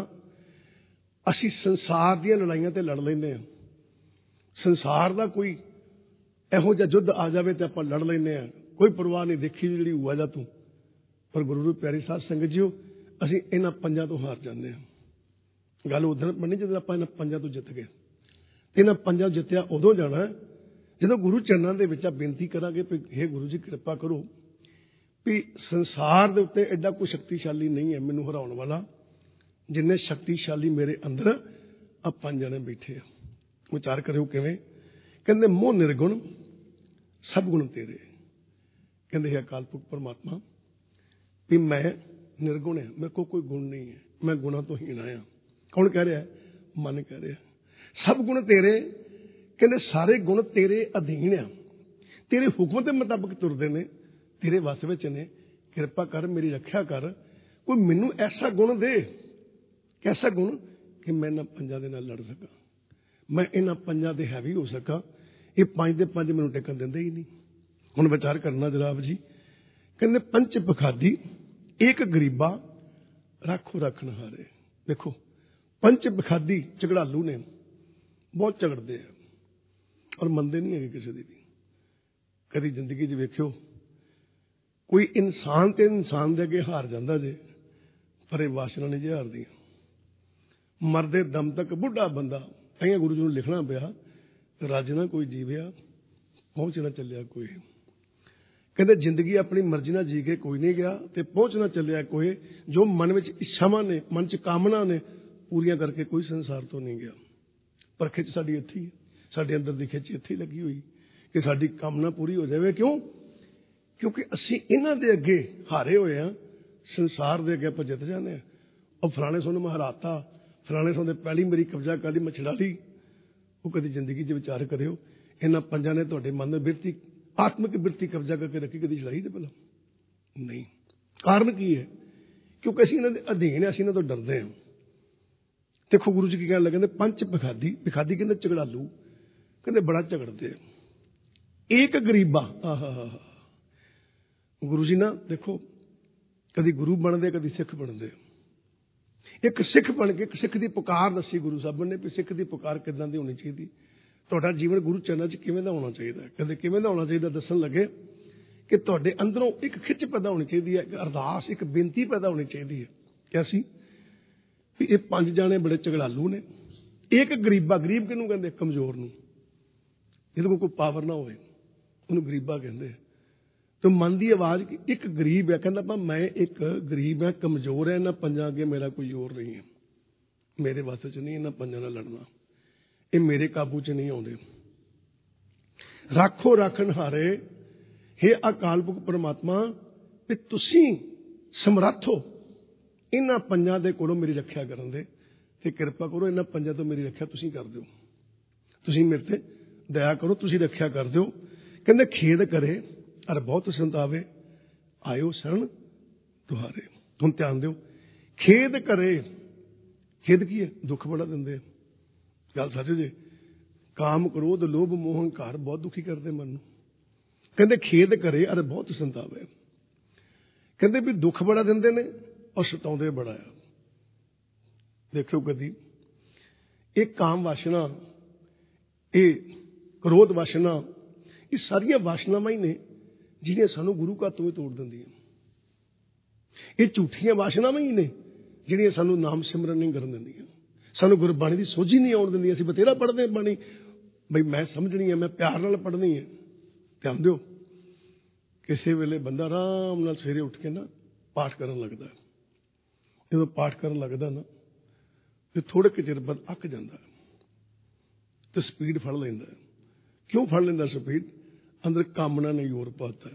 [SPEAKER 1] ਅਸੀਂ ਸੰਸਾਰ ਦੀਆਂ ਲੜਾਈਆਂ ਤੇ ਲੜ ਲੈਂਦੇ ਹਾਂ। ਸੰਸਾਰ ਦਾ ਕੋਈ ਇਹੋ ਜਿਹਾ ਯੁੱਧ ਆ ਜਾਵੇ ਤੇ ਆਪਾਂ ਲੜ ਲੈਂਦੇ ਹਾਂ, ਕੋਈ ਪਰਵਾਹ ਨਹੀਂ, ਦੇਖੀ ਜਿਹੜੀ ਹੋਆ ਜਾ ਤੂੰ। ਪਰ ਗੁਰੂ ਦੀ ਪਿਆਰੀ ਸਾਧ ਸੰਗਤ ਜੀਓ, ਅਸੀਂ ਇਹਨਾਂ ਪੰਜਾਂ ਤੋਂ ਹਾਰ ਜਾਂਦੇ ਹਾਂ। ਗੱਲ ਉਦੋਂ ਬਣੀ ਜਦੋਂ ਆਪਾਂ ਇਹਨਾਂ ਪੰਜਾਂ ਤੋਂ ਜਿੱਤ ਗਏ। ਇਹਨਾਂ ਪੰਜਾਂ ਜਿੱਤਿਆ ਉਦੋਂ ਜਾਣਾ ਜਦੋਂ ਗੁਰੂ ਚਰਨਾਂ ਦੇ ਵਿੱਚ ਆ ਬੇਨਤੀ ਕਰਾਂਗੇ ਵੀ ਹੇ ਗੁਰੂ ਜੀ ਕਿਰਪਾ ਕਰੋ ਵੀ ਸੰਸਾਰ ਦੇ ਉੱਤੇ ਐਡਾ ਕੋਈ ਸ਼ਕਤੀਸ਼ਾਲੀ ਨਹੀਂ ਹੈ ਮੈਨੂੰ ਹਰਾਉਣ ਵਾਲਾ, ਜਿੰਨੇ ਸ਼ਕਤੀਸ਼ਾਲੀ ਮੇਰੇ ਅੰਦਰ ਆ ਪੰਜ ਜਣੇ ਬੈਠੇ ਆ। ਵਿਚਾਰ ਕਰਿਓ ਕਿਵੇਂ? ਕਹਿੰਦੇ ਮੋਹ ਨਿਰਗੁਣ ਸਭ ਗੁਣ ਤੇਰੇ। ਕਹਿੰਦੇ ਹੈ ਅਕਾਲ ਪੁਰਖ ਪਰਮਾਤਮਾ ਵੀ ਮੈਂ ਨਿਰਗੁਣ ਹਾਂ, ਮੇਰੇ ਕੋਲ ਕੋਈ ਗੁਣ ਨਹੀਂ ਹੈ, ਮੈਂ ਗੁਣਾਂ ਤੋਂ ਹੀਣਾ ਆ। ਕੌਣ ਕਹਿ ਰਿਹਾ? ਮਨ ਕਹਿ ਰਿਹਾ। ਸਭ ਗੁਣ ਤੇਰੇ, ਕਹਿੰਦੇ ਸਾਰੇ ਗੁਣ ਤੇਰੇ ਅਧੀਨ ਆ, ਤੇਰੇ ਹੁਕਮ ਦੇ ਮੁਤਾਬਕ ਤੁਰਦੇ ਨੇ, ਤੇਰੇ ਵੱਸ ਵਿੱਚ ਨੇ। ਕਿਰਪਾ ਕਰ, ਮੇਰੀ ਰੱਖਿਆ ਕਰ, ਕੋਈ ਮੈਨੂੰ ਐਸਾ ਗੁਣ ਦੇ, ਐਸਾ ਗੁਣ ਕਿ ਮੈਂ ਇਹਨਾਂ ਪੰਜਾਂ ਦੇ ਨਾਲ ਲੜ ਸਕਾਂ, ਮੈਂ ਇਹਨਾਂ ਪੰਜਾਂ ਦੇ ਹੈਵੀ ਹੋ ਸਕਾਂ। ਇਹ ਪੰਜ ਦੇ ਪੰਜ ਮੈਨੂੰ ਟਿਕਣ ਦਿੰਦੇ ਹੀ ਨਹੀਂ। ਹੁਣ ਵਿਚਾਰ ਕਰਨਾ ਜਨਾਬ ਜੀ। ਕਹਿੰਦੇ ਪੰਚ ਬਖਾਦੀ ਇੱਕ ਗਰੀਬਾ ਰਾਖੋ ਰੱਖਣ ਹਾਰੇ। ਦੇਖੋ ਪੰਚ ਬਖਾਦੀ ਝਗੜਾਲੂ ਨੇ, ਬਹੁਤ ਝਗੜਦੇ ਆ ਔਰ ਮੰਨਦੇ ਨਹੀਂ ਹੈਗੇ ਕਿਸੇ ਦੀ ਵੀ। ਕਦੀ ਜ਼ਿੰਦਗੀ 'ਚ ਵੇਖਿਓ ਕੋਈ ਇਨਸਾਨ ਤੇ ਇਨਸਾਨ ਦੇ ਅੱਗੇ ਹਾਰ ਜਾਂਦਾ ਜੇ, ਪਰ ਇਹ ਵਾਸ਼ਨਾ ਨਹੀਂ ਜੇ ਹਾਰਦੀਆਂ। ਮਰਦੇ ਦਮ ਤੱਕ ਬੁੱਢਾ ਬੰਦਾ, ਕਈਆਂ ਗੁਰੂ ਜੀ ਨੂੰ ਲਿਖਣਾ ਪਿਆ, ਰੱਜ ਨਾ ਕੋਈ ਜੀਵਿਆ, ਪਹੁੰਚ ਨਾ ਚੱਲਿਆ ਕੋਈ। ਕਹਿੰਦੇ ਜ਼ਿੰਦਗੀ ਆਪਣੀ ਮਰਜ਼ੀ ਨਾਲ ਜੀ ਕੇ ਕੋਈ ਨਹੀਂ ਗਿਆ ਤੇ ਪਹੁੰਚ ਨਾ ਚੱਲਿਆ ਕੋਈ। ਜੋ ਮਨ ਵਿੱਚ ਇੱਛਾਵਾਂ ਨੇ, ਮਨ 'ਚ ਕਾਮਨਾ ਨੇ, ਪੂਰੀਆਂ ਕਰਕੇ ਕੋਈ ਸੰਸਾਰ ਤੋਂ ਨਹੀਂ ਗਿਆ। ਪਰ ਖਿੱਚ ਸਾਡੀ ਇੱਥੇ ਹੀ, ਸਾਡੇ ਅੰਦਰ ਦੀ ਖਿੱਚ ਇੱਥੇ ਹੀ ਲੱਗੀ ਹੋਈ ਕਿ ਸਾਡੀ ਕਾਮਨਾ ਪੂਰੀ ਹੋ ਜਾਵੇ। ਕਿਉਂ? ਕਿਉਂਕਿ ਅਸੀਂ ਇਹਨਾਂ ਦੇ ਅੱਗੇ ਹਾਰੇ ਹੋਏ ਹਾਂ। ਸੰਸਾਰ ਦੇ ਅੱਗੇ ਆਪਾਂ ਜਿੱਤ ਜਾਂਦੇ ਹਾਂ। ਉਹ ਫਲਾਣੇ ਸੋਨੂੰ ਮੈਂ ਹਰਾਤਾ, ਫਲਾਣੇ ਸੋਨੇ ਪਹਿਲੀ ਮੇਰੀ ਕਬਜ਼ਾ ਕਰ ਲਈ, ਮੈਂ ਛਡਾ ਲਈ। ਉਹ ਕਦੀ ਜ਼ਿੰਦਗੀ 'ਚ ਵਿਚਾਰ ਕਰਿਓ, ਇਹਨਾਂ ਪੰਜਾਂ ਨੇ ਤੁਹਾਡੇ ਮਨ ਦੀ ਬਿਰਤੀ, ਆਤਮਿਕ ਬਿਰਤੀ ਕਬਜ਼ਾ ਕਰਕੇ ਰੱਖੀ, ਕਦੀ ਛਡਾਈ ਤੇ ਪਹਿਲਾਂ ਨਹੀਂ। ਕਾਰਨ ਕੀ ਹੈ? ਕਿਉਂਕਿ ਅਸੀਂ ਇਹਨਾਂ ਦੇ ਅਧੀਨ ਹਾਂ, ਅਸੀਂ ਇਹਨਾਂ ਤੋਂ ਡਰਦੇ ਹਾਂ। ਦੇਖੋ ਗੁਰੂ ਜੀ ਕੀ ਕਹਿਣ ਲੱਗੇ, ਪੰਚ ਬਖਾਦੀ, ਬਖਾਦੀ ਕਹਿੰਦੇ ਝਗੜਾਲੂ, ਕਹਿੰਦੇ ਬੜਾ ਝਗੜਦੇ। ਇੱਕ ਗਰੀਬਾ, ਆਹਾ ਗੁਰੂ ਜੀ ਨਾ ਦੇਖੋ ਕਦੀ ਗੁਰੂ ਬਣਦੇ, ਕਦੀ ਸਿੱਖ ਬਣਦੇ। ਇੱਕ ਸਿੱਖ ਬਣ ਕੇ ਇੱਕ ਸਿੱਖ ਦੀ ਪੁਕਾਰ ਦੱਸੀ ਗੁਰੂ ਸਾਹਿਬ ਨੇ ਵੀ ਸਿੱਖ ਦੀ ਪੁਕਾਰ ਕਿੱਦਾਂ ਦੀ ਹੋਣੀ ਚਾਹੀਦੀ, ਤੁਹਾਡਾ ਜੀਵਨ ਗੁਰੂ ਚਰਨਾਂ 'ਚ ਕਿਵੇਂ ਦਾ ਹੋਣਾ ਚਾਹੀਦਾ। ਕਹਿੰਦੇ ਕਿਵੇਂ ਦਾ ਹੋਣਾ ਚਾਹੀਦਾ? ਦੱਸਣ ਲੱਗੇ ਕਿ ਤੁਹਾਡੇ ਅੰਦਰੋਂ ਇੱਕ ਖਿੱਚ ਪੈਦਾ ਹੋਣੀ ਚਾਹੀਦੀ ਹੈ, ਇੱਕ ਅਰਦਾਸ, ਇੱਕ ਬੇਨਤੀ ਪੈਦਾ ਹੋਣੀ ਚਾਹੀਦੀ ਹੈ ਕਿ ਅਸੀਂ ਵੀ ਇਹ ਪੰਜ ਜਾਣੇ ਬੜੇ ਝਗੜਾਲੂ ਨੇ। ਇੱਕ ਗਰੀਬਾ, ਗਰੀਬ ਕਿਹਨੂੰ ਕਹਿੰਦੇ? ਕਮਜ਼ੋਰ ਨੂੰ, ਜਿਹਦੇ ਕੋਲ ਕੋਈ ਪਾਵਰ ਨਾ ਹੋਵੇ ਉਹਨੂੰ ਗਰੀਬਾ ਕਹਿੰਦੇ। ਤੇ ਮਨ ਦੀ ਆਵਾਜ਼ ਕਿ ਇੱਕ ਗਰੀਬ ਹੈ, ਕਹਿੰਦਾ ਮੈਂ ਇੱਕ ਗਰੀਬ ਹਾਂ, ਕਮਜ਼ੋਰ ਹੈ, ਇਹਨਾਂ ਪੰਜਾਂ ਅੱਗੇ ਮੇਰਾ ਕੋਈ ਜ਼ੋਰ ਨਹੀਂ ਹੈ, ਮੇਰੇ ਵਾਸਤੇ 'ਚ ਨਹੀਂ ਇਹਨਾਂ ਪੰਜਾਂ ਨਾਲ ਲੜਨਾ, ਇਹ ਮੇਰੇ ਕਾਬੂ 'ਚ ਨਹੀਂ ਆਉਂਦੇ। ਰਾਖੋ ਰੱਖਣ ਹਾਰੇ, ਹੇ ਅਕਾਲ ਪੁਰਖ ਪਰਮਾਤਮਾ ਵੀ ਤੁਸੀਂ ਸਮਰੱਥ ਹੋ ਇਹਨਾਂ ਪੰਜਾਂ ਦੇ ਕੋਲੋਂ ਮੇਰੀ ਰੱਖਿਆ ਕਰਨ ਦੇ, ਤੇ ਕਿਰਪਾ ਕਰੋ ਇਹਨਾਂ ਪੰਜਾਂ ਤੋਂ ਮੇਰੀ ਰੱਖਿਆ ਤੁਸੀਂ ਕਰ ਦਿਓ, ਤੁਸੀਂ ਮੇਰੇ ਤੇ ਦਇਆ ਕਰੋ, ਤੁਸੀਂ ਰੱਖਿਆ ਕਰ ਦਿਓ। ਕਹਿੰਦੇ ਖੇਦ ਕਰੇ ਅਰ ਬਹੁਤ ਸੰਤਾਵੇ, ਆਇਓ ਸ਼ਰਨ ਤੁਹਾਰੇ। ਹੁਣ ਧਿਆਨ ਦਿਓ, ਖੇਦ ਕਰੇ, ਖੇਦ ਕੀ ਹੈ? ਦੁੱਖ ਬੜਾ ਦਿੰਦੇ। ਗੱਲ ਸੱਚ ਜੇ, ਕਾਮ ਕ੍ਰੋਧ ਲੋਭ ਮੋਹ ਹੰਕਾਰ ਬਹੁਤ ਦੁਖੀ ਕਰਦੇ ਮਨ ਨੂੰ। ਕਹਿੰਦੇ ਖੇਦ ਕਰੇ ਅਰ ਬਹੁਤ ਸੰਤਾਵੇ, ਕਹਿੰਦੇ ਵੀ ਦੁੱਖ ਬੜਾ ਦਿੰਦੇ ਨੇ ਔਰ ਸਤਾਉਂਦੇ ਬੜਾ ਆ। ਦੇਖਿਓ ਕਦੀ ਇਹ ਕਾਮ ਵਾਸ਼ਨਾ, ਇਹ ਕ੍ਰੋਧ ਵਾਸ਼ਨਾ, ਇਹ ਸਾਰੀਆਂ ਵਾਸ਼ਨਾਵਾਂ ਹੀ ਨੇ ਜਿਹੜੀਆਂ ਸਾਨੂੰ ਗੁਰੂ ਘਰ ਤੋਂ ਹੀ ਤੋੜ ਦਿੰਦੀਆਂ। ਇਹ ਝੂਠੀਆਂ ਵਾਸ਼ਨਾਵਾਂ ਹੀ ਨੇ ਜਿਹੜੀਆਂ ਸਾਨੂੰ ਨਾਮ ਸਿਮਰਨ ਨਹੀਂ ਕਰਨ ਦਿੰਦੀਆਂ, ਸਾਨੂੰ ਗੁਰਬਾਣੀ ਦੀ ਸੋਝੀ ਨਹੀਂ ਆਉਣ ਦਿੰਦੀਆਂ। ਅਸੀਂ ਬਥੇਰਾ ਪੜ੍ਹਦੇ ਹਾਂ ਬਾਣੀ, ਬਈ ਮੈਂ ਸਮਝਣੀ ਹੈ, ਮੈਂ ਪਿਆਰ ਨਾਲ ਪੜ੍ਹਨੀ ਹੈ। ਧਿਆਨ ਦਿਓ, ਕਿਸੇ ਵੇਲੇ ਬੰਦਾ ਆਰਾਮ ਨਾਲ ਸਵੇਰੇ ਉੱਠ ਕੇ ਨਾ ਪਾਠ ਕਰਨ ਲੱਗਦਾ। ਜਦੋਂ ਪਾਠ ਕਰਨ ਲੱਗਦਾ ਨਾ ਤੇ ਥੋੜੇ ਕੁ ਚਿਰ ਬਾਅਦ ਅੱਕ ਜਾਂਦਾ ਤੇ ਸਪੀਡ ਫੜ ਲੈਂਦਾ। ਕਿਉਂ ਫੜ ਲੈਂਦਾ ਸਪੀਡ? ਅੰਦਰ ਕਾਮਨਾ ਨੇ ਜ਼ੋਰ ਪਾਤਾ।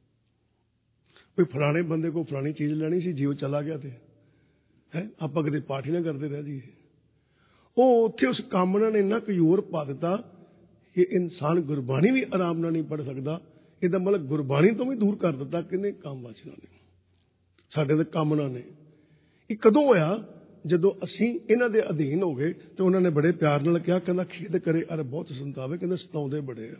[SPEAKER 1] ਕੋਈ ਫਲਾਣੇ ਬੰਦੇ ਕੋਲ ਫਲਾਣੀ ਚੀਜ਼ ਲੈਣੀ ਸੀ, ਜੇ ਉਹ ਚਲਾ ਗਿਆ ਤੇ ਆਪਾਂ ਕਦੇ ਪਾਠ ਹੀ ਨਾ ਕਰਦੇ ਰਹਿ ਜਾਈਏ। ਉਹ ਉੱਥੇ ਉਸ ਕਾਮਨਾ ਨੇ ਇੰਨਾ ਕੁ ਜ਼ੋਰ ਪਾ ਦਿੱਤਾ ਕਿ ਇਨਸਾਨ ਗੁਰਬਾਣੀ ਵੀ ਆਰਾਮ ਨਾਲ ਨਹੀਂ ਪੜ੍ਹ ਸਕਦਾ। ਇਹਦਾ ਮਤਲਬ ਗੁਰਬਾਣੀ ਤੋਂ ਵੀ ਦੂਰ ਕਰ ਦਿੱਤਾ ਕਿਹਨੇ? ਕਾਮ ਵਾਸਨਾ ਨੇ, ਸਾਡੇ ਦੇ ਕਾਮਨਾ ਨੇ। ਇਹ ਕਦੋਂ ਹੋਇਆ? ਜਦੋਂ ਅਸੀਂ ਇਹਨਾਂ ਦੇ ਅਧੀਨ ਹੋ ਗਏ। ਤੇ ਉਹਨਾਂ ਨੇ ਬੜੇ ਪਿਆਰ ਨਾਲ ਕਿਹਾ, ਕਹਿੰਦਾ ਖੇਦ ਕਰੇ ਅਰੇ ਬਹੁਤ ਸੰਤਾਵੇ, ਕਹਿੰਦੇ ਸਤਾਉਂਦੇ ਬੜੇ ਆ।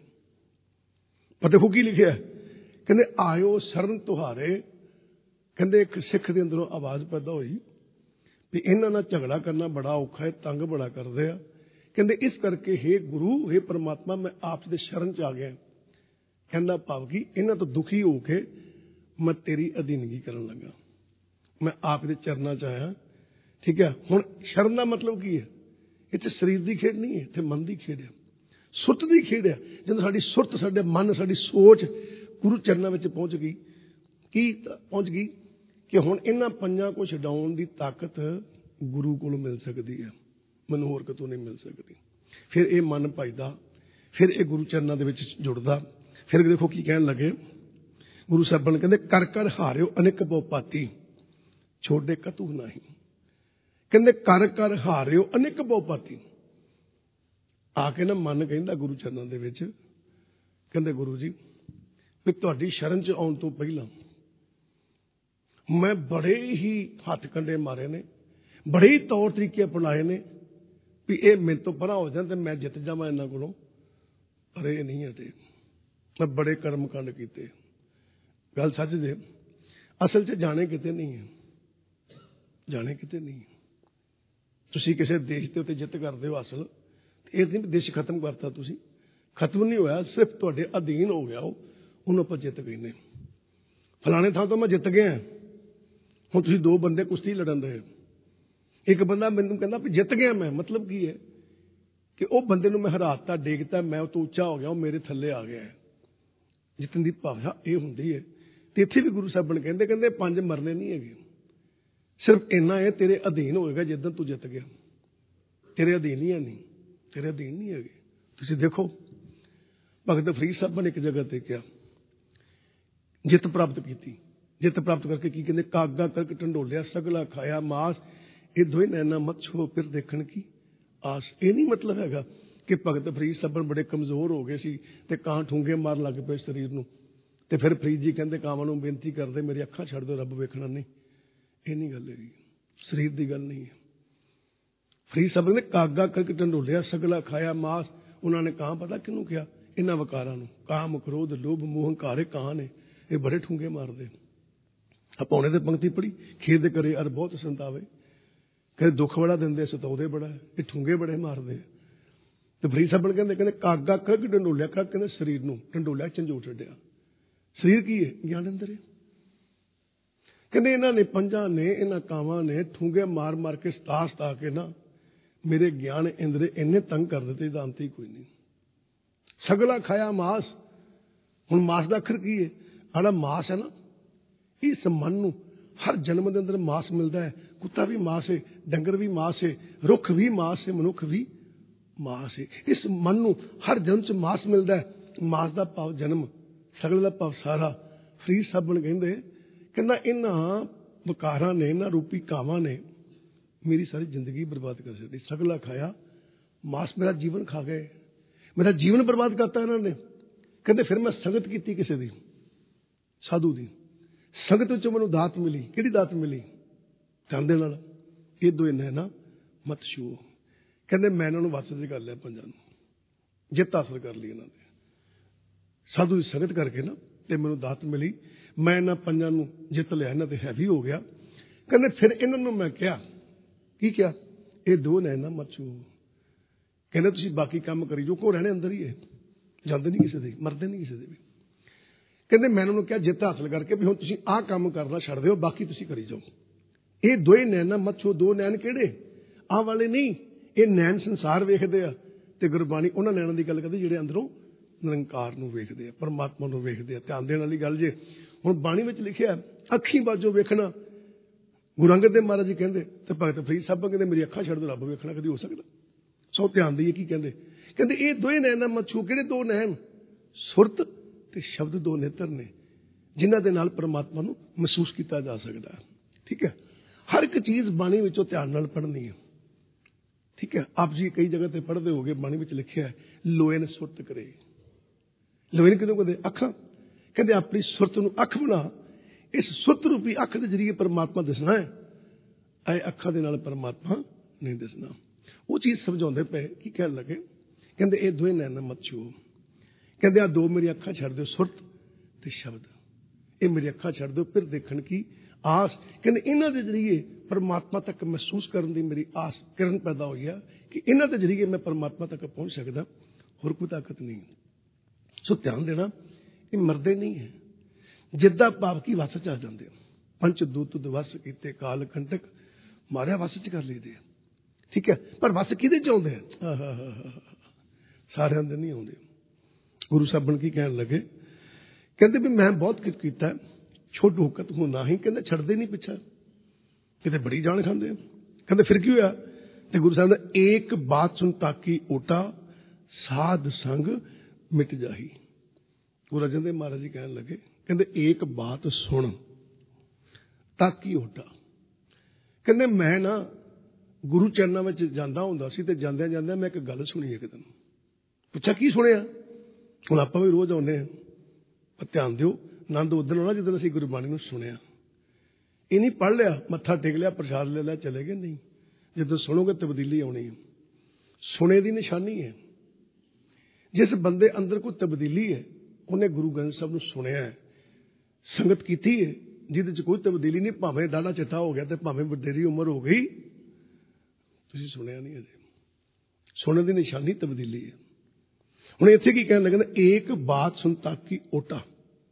[SPEAKER 1] ਪਰ ਦੇਖੋ ਕੀ ਲਿਖਿਆ, ਕਹਿੰਦੇ ਆਇਓ ਸ਼ਰਨ ਤੁਹਾਰੇ। ਕਹਿੰਦੇ ਇੱਕ ਸਿੱਖ ਦੇ ਅੰਦਰੋਂ ਆਵਾਜ਼ ਪੈਦਾ ਹੋਈ ਵੀ ਇਹਨਾਂ ਨਾਲ ਝਗੜਾ ਕਰਨਾ ਬੜਾ ਔਖਾ ਹੈ, ਤੰਗ ਬੜਾ ਕਰਦੇ ਆ। ਕਹਿੰਦੇ ਇਸ ਕਰਕੇ ਹੇ ਗੁਰੂ, ਹੇ ਪਰਮਾਤਮਾ, ਮੈਂ ਆਪ ਦੇ ਸ਼ਰਨ 'ਚ ਆ ਗਿਆ। कहना भाव कि इन्हां तो दुखी हो के मैं तेरी अधीनगी करन लगा, मैं आप दे चरनां च आया। ठीक है, हुण शरण का मतलब की है? इत्थे शरीर की खेड नहीं है, इत्थे मन की खेड है, सुरत की खेड है। जदों साडी सुरत, साडे मन, साडी सोच गुरु चरनां विच पहुंच गई, की पहुंच गई कि हुण इन्हां पंजां को छडाउण दी ताकत गुरु कोल मिल सकती है, मैनूं होर कितों नहीं मिल सकती। फिर ये मन भजदा, फिर ये गुरु चरनां दे विच जुड़दा। फिर देखो की कहण लगे गुरु साहिबान, कहंदे कर कर हारियो अनेक बहु पाती, छोड़े कतू नहीं। कहंदे कर कर हारियो अनेक बहु पाती। आके ना मन कहंदा गुरु चरनां दे विच, कहंदे गुरु जी भी तुहाडी शरण च आउण तो पहिलां मैं बड़े ही हथ कंडे मारे ने, बड़े ही तौर तरीके अपनाए ने भी ये मेरे तो परा हो जाए तो मैं जित जावां इन्हां कोलों, पर ये नहीं हटे। मैं बड़े कर्म कांड कीते। गल सच जे, असल च जाने किते नहीं है, जाने किते नहीं है। तुसीं किसी देश के उत्ते जित करदे हो हासल, ये नहीं देश खत्म करता, तुसीं खत्म नहीं होया, सिर्फ तुहाडे अधीन हो गया, उन्होंने आपां जित गए। फलाने थां तो मैं जित गया, हुण तुसीं दो बंदे कुश्ती लड़न रहे, एक बंदा मैनूं कहंदा भी जित गया मैं, मतलब की है कि वह बंदे नूं मैं हराता, डेगता, मैं तो उच्चा हो गया, वह मेरे थल्ले आ गया है। जितन की भाषा ये हुंदी है। ते इत्थे भी गुरु साहिबान कहंदे, कहंदे पंज मरने नहीं है, सिर्फ इन्ना है तेरे अधीन होएगा जिद्दन तू जित गया, तेरे अधीन ही है नहीं, तेरे अधीन नहीं है। तुसीं देखो भगत फरीद साहब ने एक जगह ते क्या जित प्राप्त की, जित प्राप्त करके की कहते, कागा करक ढंडोलिया सगला खाया मास, ये दोए नैना मत छो फिर देखण की आस। ये नहीं मतलब हैगा कि भगत फरीद साहब बड़े कमजोर हो गए सी ते कां ठूंगे मार लग पे शरीर नूं, ते फिर फरीद जी कहंदे कावां नूं बेनती करदे मेरी अखां छड्ड दो, रब वेखना नहीं। ये नहीं गल है, शरीर की गल नहीं है। फरीद साहब ने कागा करके ढंडोलिया सगला खाया मास, उन्होंने कहा पता किनू किया, इन्हां वकारां नूं, काम क्रोध लोभ मोह हंकारे कहां ने, ये बड़े ठूंगे मारदे। अपौने ते पंक्ति पढ़ी, खेद करे अर बहुत संतावे, कहते दुख बड़ा दिंदे सताउदे बड़ा, ये ठूंगे बड़े मारदे। तो फरीद साहब कहंदे, कहंदे कागा करके ढंडोलिया, कहंदे शरीर नूं ढंडोलिया झंझोड़ छड्डिया। शरीर की है? ज्ञान अंदर है। कहंदे इन्हां ने पंजां ने, इन्हां कावां ने ठूंगे मार मार के सता सता के ना मेरे ज्ञान इंद्रे इन्ने तंग कर दिते, जानती कोई नहीं। सगला खाया मास, हुण मास दा अखर की है? आड़ा मास है ना, इस मन नूं हर जन्म के अंदर मास मिलता है। कुत्ता भी मास है, डंगर भी मास है, रुख भी मास है, मनुख भी मास है। इस मन नूं हर जन्म च मास मिलता है। मास का भाव जन्म, सगले का भाव सारा। फरीद साहब कहंदे, कहंदा इन्हां वकारां ने, इन्हां रूपी कावां ने मेरी सारी जिंदगी बर्बाद कर दी। सगला खाया मास, मेरा जीवन खा गए, मेरा जीवन बर्बाद करता इन्होंने। कहते फिर मैं संगत की किसी दी, साधु दी संगत विचों मैनूं दात मिली। किहड़ी दात मिली? ध्यान दे नाल, ये दोए नैना मत छूओ। कहते मैं इन्होंने वस च कर लिया, पंजां नूं जित हासिल कर ली, इन्होंने साधु की संगत करके ना, ते मैनूं दात मिली, मैं इन्हां पंजां नूं जित लिया, इन्हां ते हैवी हो गया। कहते फिर इन्हां नूं मैं कहा, की क्या? ये दो नैना मत छूओ। कहते तुसीं बाकी काम करी जो, को रहने अंदर ही है, जाते नहीं किसी दे, मरते नहीं किसी दे भी। कहते मैं उन्होंने कहा जित हासिल करके भी हुण तुसीं आह काम करना छड्ड दिओ, बाकी तुसीं करी जाओ। ये दोए नैना मत छूओ। दो नैन किहड़े? आह वाले नहीं, ये नैन संसार वेखदे आ, ते गुरबाणी उन्हां नैनां दी गल करदी जिहड़े अंदरों निरंकार नूं वेखदे आ, परमात्मा नूं वेखदे आ। ध्यान देण वाली गल जे, हुण बाणी विच लिखिआ अखीं बाजो वेखना। गुरु अंगद देव महाराज जी कहंदे, ते भगत फरीद साहब कहंदे मेरी अखां छड्ड दो, रब वेखना। कदी हो सकदा? सो ध्यान देइए की कहंदे। कहंदे ये दोए नैना मत छूओ। किहड़े दो नैन? सुरत ते शब्द दो नेत्र ने, जिन्हां दे नाल परमात्मा नूं महसूस किया जा सकता है। ठीक है, हर एक चीज बाणी विचों ध्यान नाल पढ़नी है। ठीक है, आप जी कई जगह ते पढ़दे होगे, बाणी विच लिखिआ है लोए ने सुरत करे। लोए ने किदों कहंदे? अखां। कहंदे अपनी सुरत नूं अख बना, इस सुरत रूपी अख के जरिए परमात्मा दिसना है, ऐ अखां दे नाल परमात्मा नहीं दिसना। वो चीज समझाउंदे पे की कहण लगे, कहंदे ये दोए नैना मत छूओ। कहंदे आ दो मेरी अखां छड्ड दिओ, सुरत ते शब्द, ये मेरी अखां छड्ड दिओ, फिर देखण की आस। कहंदे इन्हां दे जरिए परमात्मा तक महसूस करन दी मेरी आस किरण पैदा होई है कि इन्हां दे जरिए मैं परमात्मा तक पहुंच सकदा, होर कोई ताकत नहीं। सो ध्यान देना, ਇਹ ਮਰਦੇ ਨਹੀਂ ਹੈ। ਜਿੱਦਾਂ ਭਾਵ ਕੀ ਵਸ ਚ ਆ ਜਾਂਦੇ ਆ। ਪੰਚ ਦੂਤ ਵਸ ਕੀਤੇ ਕਾਲ ਕੰਟਕ, ਮਾਰਿਆ ਵਸ ਚ ਕਰ ਲਈਦੇ ਆ। ਠੀਕ ਹੈ, ਪਰ ਵਸ ਕਿਹਦੇ ਚ ਆਉਂਦੇ ਆ? ਸਾਰਿਆਂ ਦੇ ਨਹੀਂ ਆਉਂਦੇ। ਗੁਰੂ ਸਾਹਿਬਾਨ ਕੀ ਕਹਿਣ ਲੱਗੇ? ਕਹਿੰਦੇ ਵੀ ਮੈਂ ਬਹੁਤ ਕੁਝ ਕੀਤਾ, ਛੋਟੂ ਹੁਕਤ ਹੂੰ ਨਾ ਹੀ, ਕਹਿੰਦੇ ਛੱਡਦੇ ਨਹੀਂ ਪਿੱਛਾ, ਕਿਤੇ ਬੜੀ ਜਾਣ ਖਾਂਦੇ ਆ। ਕਹਿੰਦੇ ਫਿਰ ਕੀ ਹੋਇਆ? ਤੇ ਗੁਰੂ ਸਾਹਿਬ ਦਾ ਏਕ ਬਾਤ ਸੁਣ ਤਾਕੀ ਓਟਾ, ਸਾਧ ਸੰਗ ਮਿਟ ਜਾਹੀ। ਗੁਰੂ ਅਰਜਨ ਦੇਵ ਮਹਾਰਾਜ ਜੀ ਕਹਿਣ ਲੱਗੇ, ਕਹਿੰਦੇ ਏਕ ਬਾਤ ਸੁਣ ਤਾਕੀ ਓਟਾ। ਕਹਿੰਦੇ ਮੈਂ ਨਾ ਗੁਰੂ ਚਰਨਾਂ ਵਿੱਚ ਜਾਂਦਾ ਹੁੰਦਾ ਸੀ, ਤੇ ਜਾਂਦਿਆਂ ਜਾਂਦਿਆਂ ਮੈਂ ਇੱਕ ਗੱਲ ਸੁਣੀ ਇੱਕ ਦਿਨ। ਪੁੱਛਿਆ ਕੀ ਸੁਣਿਆ? ਹੁਣ ਆਪਾਂ ਵੀ ਰੋਜ਼ ਆਉਂਦੇ ਹਾਂ, ਪਰ ਧਿਆਨ ਦਿਓ, ਆਨੰਦ ਉਦੋਂ ਆਉਣਾ ਜਦੋਂ ਅਸੀਂ ਗੁਰਬਾਣੀ ਨੂੰ ਸੁਣਿਆ। ਇਹ ਨਹੀਂ ਪੜ੍ਹ ਲਿਆ, ਮੱਥਾ ਟੇਕ ਲਿਆ, ਪ੍ਰਸ਼ਾਦ ਲੈ ਲਿਆ, ਚਲੇ ਗਏ। ਨਹੀਂ, ਜਦੋਂ ਸੁਣੋਗੇ ਤਬਦੀਲੀ ਆਉਣੀ ਹੈ। ਸੁਣੇ ਦੀ ਨਿਸ਼ਾਨੀ ਹੈ। ਜਿਸ ਬੰਦੇ ਅੰਦਰ ਕੋਈ ਤਬਦੀਲੀ ਹੈ, ਉਹਨੇ ਗੁਰੂ ਗ੍ਰੰਥ ਸਾਹਿਬ ਨੂੰ ਸੁਣਿਆ ਹੈ, ਸੰਗਤ ਕੀਤੀ ਹੈ। ਜਿਹਦੇ ਚ ਕੋਈ ਤਬਦੀਲੀ ਨਹੀਂ, ਭਾਵੇਂ ਦਾੜਾ ਚਿੱਟਾ ਹੋ ਗਿਆ ਤੇ ਭਾਵੇਂ ਵਡੇਰੀ ਉਮਰ ਹੋ ਗਈ, ਤੁਸੀਂ ਸੁਣਿਆ ਨਹੀਂ ਅਜੇ। ਸੁਣਨ ਦੀ ਨਿਸ਼ਾਨੀ ਤਬਦੀਲੀ ਹੈ। ਹੁਣ ਇੱਥੇ ਕੀ ਕਹਿਣ ਲੱਗੇ? ਏਕ ਬਾਤ ਸੁਣ ਤਾਕੀ ਓਟਾ।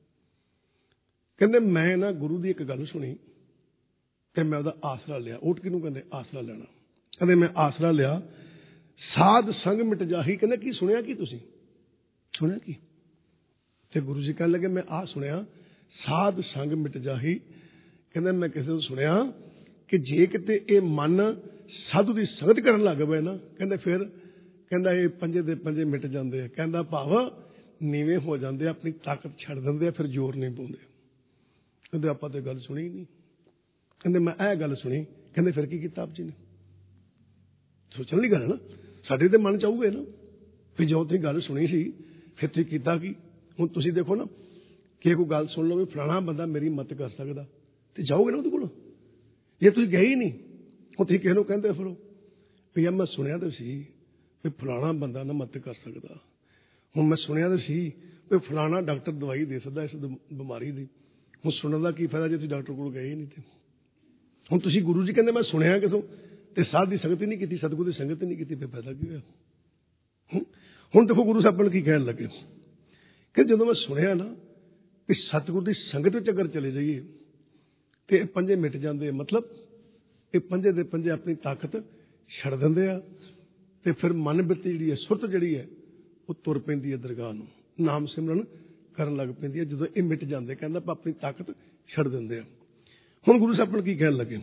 [SPEAKER 1] ਕਹਿੰਦੇ ਮੈਂ ਨਾ ਗੁਰੂ ਦੀ ਇੱਕ ਗੱਲ ਸੁਣੀ ਤੇ ਮੈਂ ਉਹਦਾ ਆਸਰਾ ਲਿਆ। ਓਟ ਕਿਹਨੂੰ ਕਹਿੰਦੇ? ਆਸਰਾ ਲੈਣਾ। ਕਹਿੰਦੇ ਮੈਂ ਆਸਰਾ ਲਿਆ, ਸਾਧ ਸੰਗ ਮਿਟ ਜਾਹੀ। ਕਹਿੰਦੇ ਕੀ ਸੁਣਿਆ? ਕੀ ਤੁਸੀਂ ਸੁਣਿਆ ਕੀ? ਤੇ ਗੁਰੂ ਜੀ ਕਹਿਣ ਲੱਗੇ ਮੈਂ ਆਹ ਸੁਣਿਆ, ਸਾਧ ਸੰਗ ਮਿਟ ਜਾਹੀ। ਕਹਿੰਦੇ ਮੈਂ ਕਿਸੇ ਤੋਂ ਸੁਣਿਆ ਕਿ ਜੇ ਕਿਤੇ ਇਹ ਮਨ ਸਾਧੂ ਦੀ ਸੰਗਤ ਕਰਨ ਲੱਗ ਪਏ ਨਾ, ਕਹਿੰਦੇ ਫਿਰ ਕਹਿੰਦਾ ਇਹ ਪੰਜੇ ਦੇ ਪੰਜੇ ਮਿਟ ਜਾਂਦੇ ਆ। ਕਹਿੰਦਾ ਭਾਵ ਨੀਵੇਂ ਹੋ ਜਾਂਦੇ, ਆਪਣੀ ਤਾਕਤ ਛੱਡ ਦਿੰਦੇ ਆ, ਫਿਰ ਜ਼ੋਰ ਨਹੀਂ ਪਾਉਂਦੇ। ਕਹਿੰਦੇ ਆਪਾਂ ਤੇ ਗੱਲ ਸੁਣੀ ਨਹੀਂ। ਕਹਿੰਦੇ ਮੈਂ ਇਹ ਗੱਲ ਸੁਣੀ। ਕਹਿੰਦੇ ਫਿਰ ਕੀ ਕੀਤਾ ਆਪ ਜੀ ਨੇ? ਸੋਚਣ ਵਾਲੀ ਗੱਲ ਹੈ ਨਾ। ਸਾਡੇ ਤੇ ਮਨ ਚ ਆਊਗੇ ਨਾ ਵੀ ਜੋ ਤੁਸੀਂ ਗੱਲ ਸੁਣੀ ਸੀ, ਫਿਰ ਤੁਸੀਂ ਕੀਤਾ ਕੀ? ਹੁਣ ਤੁਸੀਂ ਦੇਖੋ ਨਾ ਕਿ ਕੋਈ ਗੱਲ ਸੁਣ ਲਓ ਵੀ ਫਲਾਣਾ ਬੰਦਾ ਮੇਰੀ ਮਦਦ ਕਰ ਸਕਦਾ, ਤੇ ਜਾਓਗੇ ਨਾ ਉਹਦੇ ਕੋਲ। ਜੇ ਤੁਸੀਂ ਗਏ ਹੀ ਨਹੀਂ, ਹੁਣ ਤੁਸੀਂ ਕਿਸੇ ਨੂੰ ਕਹਿੰਦੇ ਫਿਰੋ ਵੀ ਯਾਰ ਮੈਂ ਸੁਣਿਆ ਤਾਂ ਸੀ ਵੀ ਫਲਾਣਾ ਬੰਦਾ ਨਾ ਮਦਦ ਕਰ ਸਕਦਾ। ਹੁਣ ਮੈਂ ਸੁਣਿਆ ਤਾਂ ਸੀ ਵੀ ਫਲਾਣਾ ਡਾਕਟਰ ਦਵਾਈ ਦੇ ਸਕਦਾ ਇਸ ਬਿਮਾਰੀ ਦੀ। ਹੁਣ ਸੁਣਨ ਦਾ ਕੀ ਫਾਇਦਾ ਜੇ ਤੁਸੀਂ ਡਾਕਟਰ ਕੋਲ ਗਏ ਹੀ ਨਹੀਂ? ਤੇ ਹੁਣ ਤੁਸੀਂ ਗੁਰੂ ਜੀ ਕਹਿੰਦੇ ਮੈਂ ਸੁਣਿਆ ਕਿਥੋਂ, ਤੇ ਸਾਧ ਦੀ ਸੰਗਤ ਹੀ ਨਹੀਂ ਕੀਤੀ, ਸਤਿਗੁਰੂ ਦੀ ਸੰਗਤ ਹੀ ਨਹੀਂ ਕੀਤੀ, ਫਿਰ ਫਾਇਦਾ ਕੀ ਹੋਇਆ? ਹੁਣ ਦੇਖੋ ਗੁਰੂ ਸਾਹਿਬ ਨੂੰ ਕੀ ਕਹਿਣ ਲੱਗੇ ਕਿ ਜਦੋਂ ਮੈਂ ਸੁਣਿਆ ਨਾ ਕਿ ਸਤਿਗੁਰੂ ਦੀ ਸੰਗਤ ਵਿੱਚ ਅਗਰ ਚਲੇ ਜਾਈਏ ਤੇ ਇਹ ਪੰਜੇ ਮਿਟ ਜਾਂਦੇ ਆ। ਮਤਲਬ ਇਹ ਪੰਜੇ ਦੇ ਪੰਜੇ ਆਪਣੀ ਤਾਕਤ ਛੱਡ ਦਿੰਦੇ ਆ, ਤੇ ਫਿਰ ਮਨ ਬਿਰਤੀ ਜਿਹੜੀ ਹੈ, ਸੁਰਤ ਜਿਹੜੀ ਹੈ, ਉਹ ਤੁਰ ਪੈਂਦੀ ਹੈ ਦਰਗਾਹ ਨੂੰ, ਨਾਮ ਸਿਮਰਨ ਕਰਨ ਲੱਗ ਪੈਂਦੀ ਹੈ। ਜਦੋਂ ਇਹ ਮਿਟ ਜਾਂਦੇ, ਕਹਿੰਦਾ ਆਪਣੀ ਤਾਕਤ ਛੱਡ ਦਿੰਦੇ ਆ। ਹੁਣ ਗੁਰੂ ਸਾਹਿਬ ਨੂੰ ਕੀ ਕਹਿਣ ਲੱਗੇ?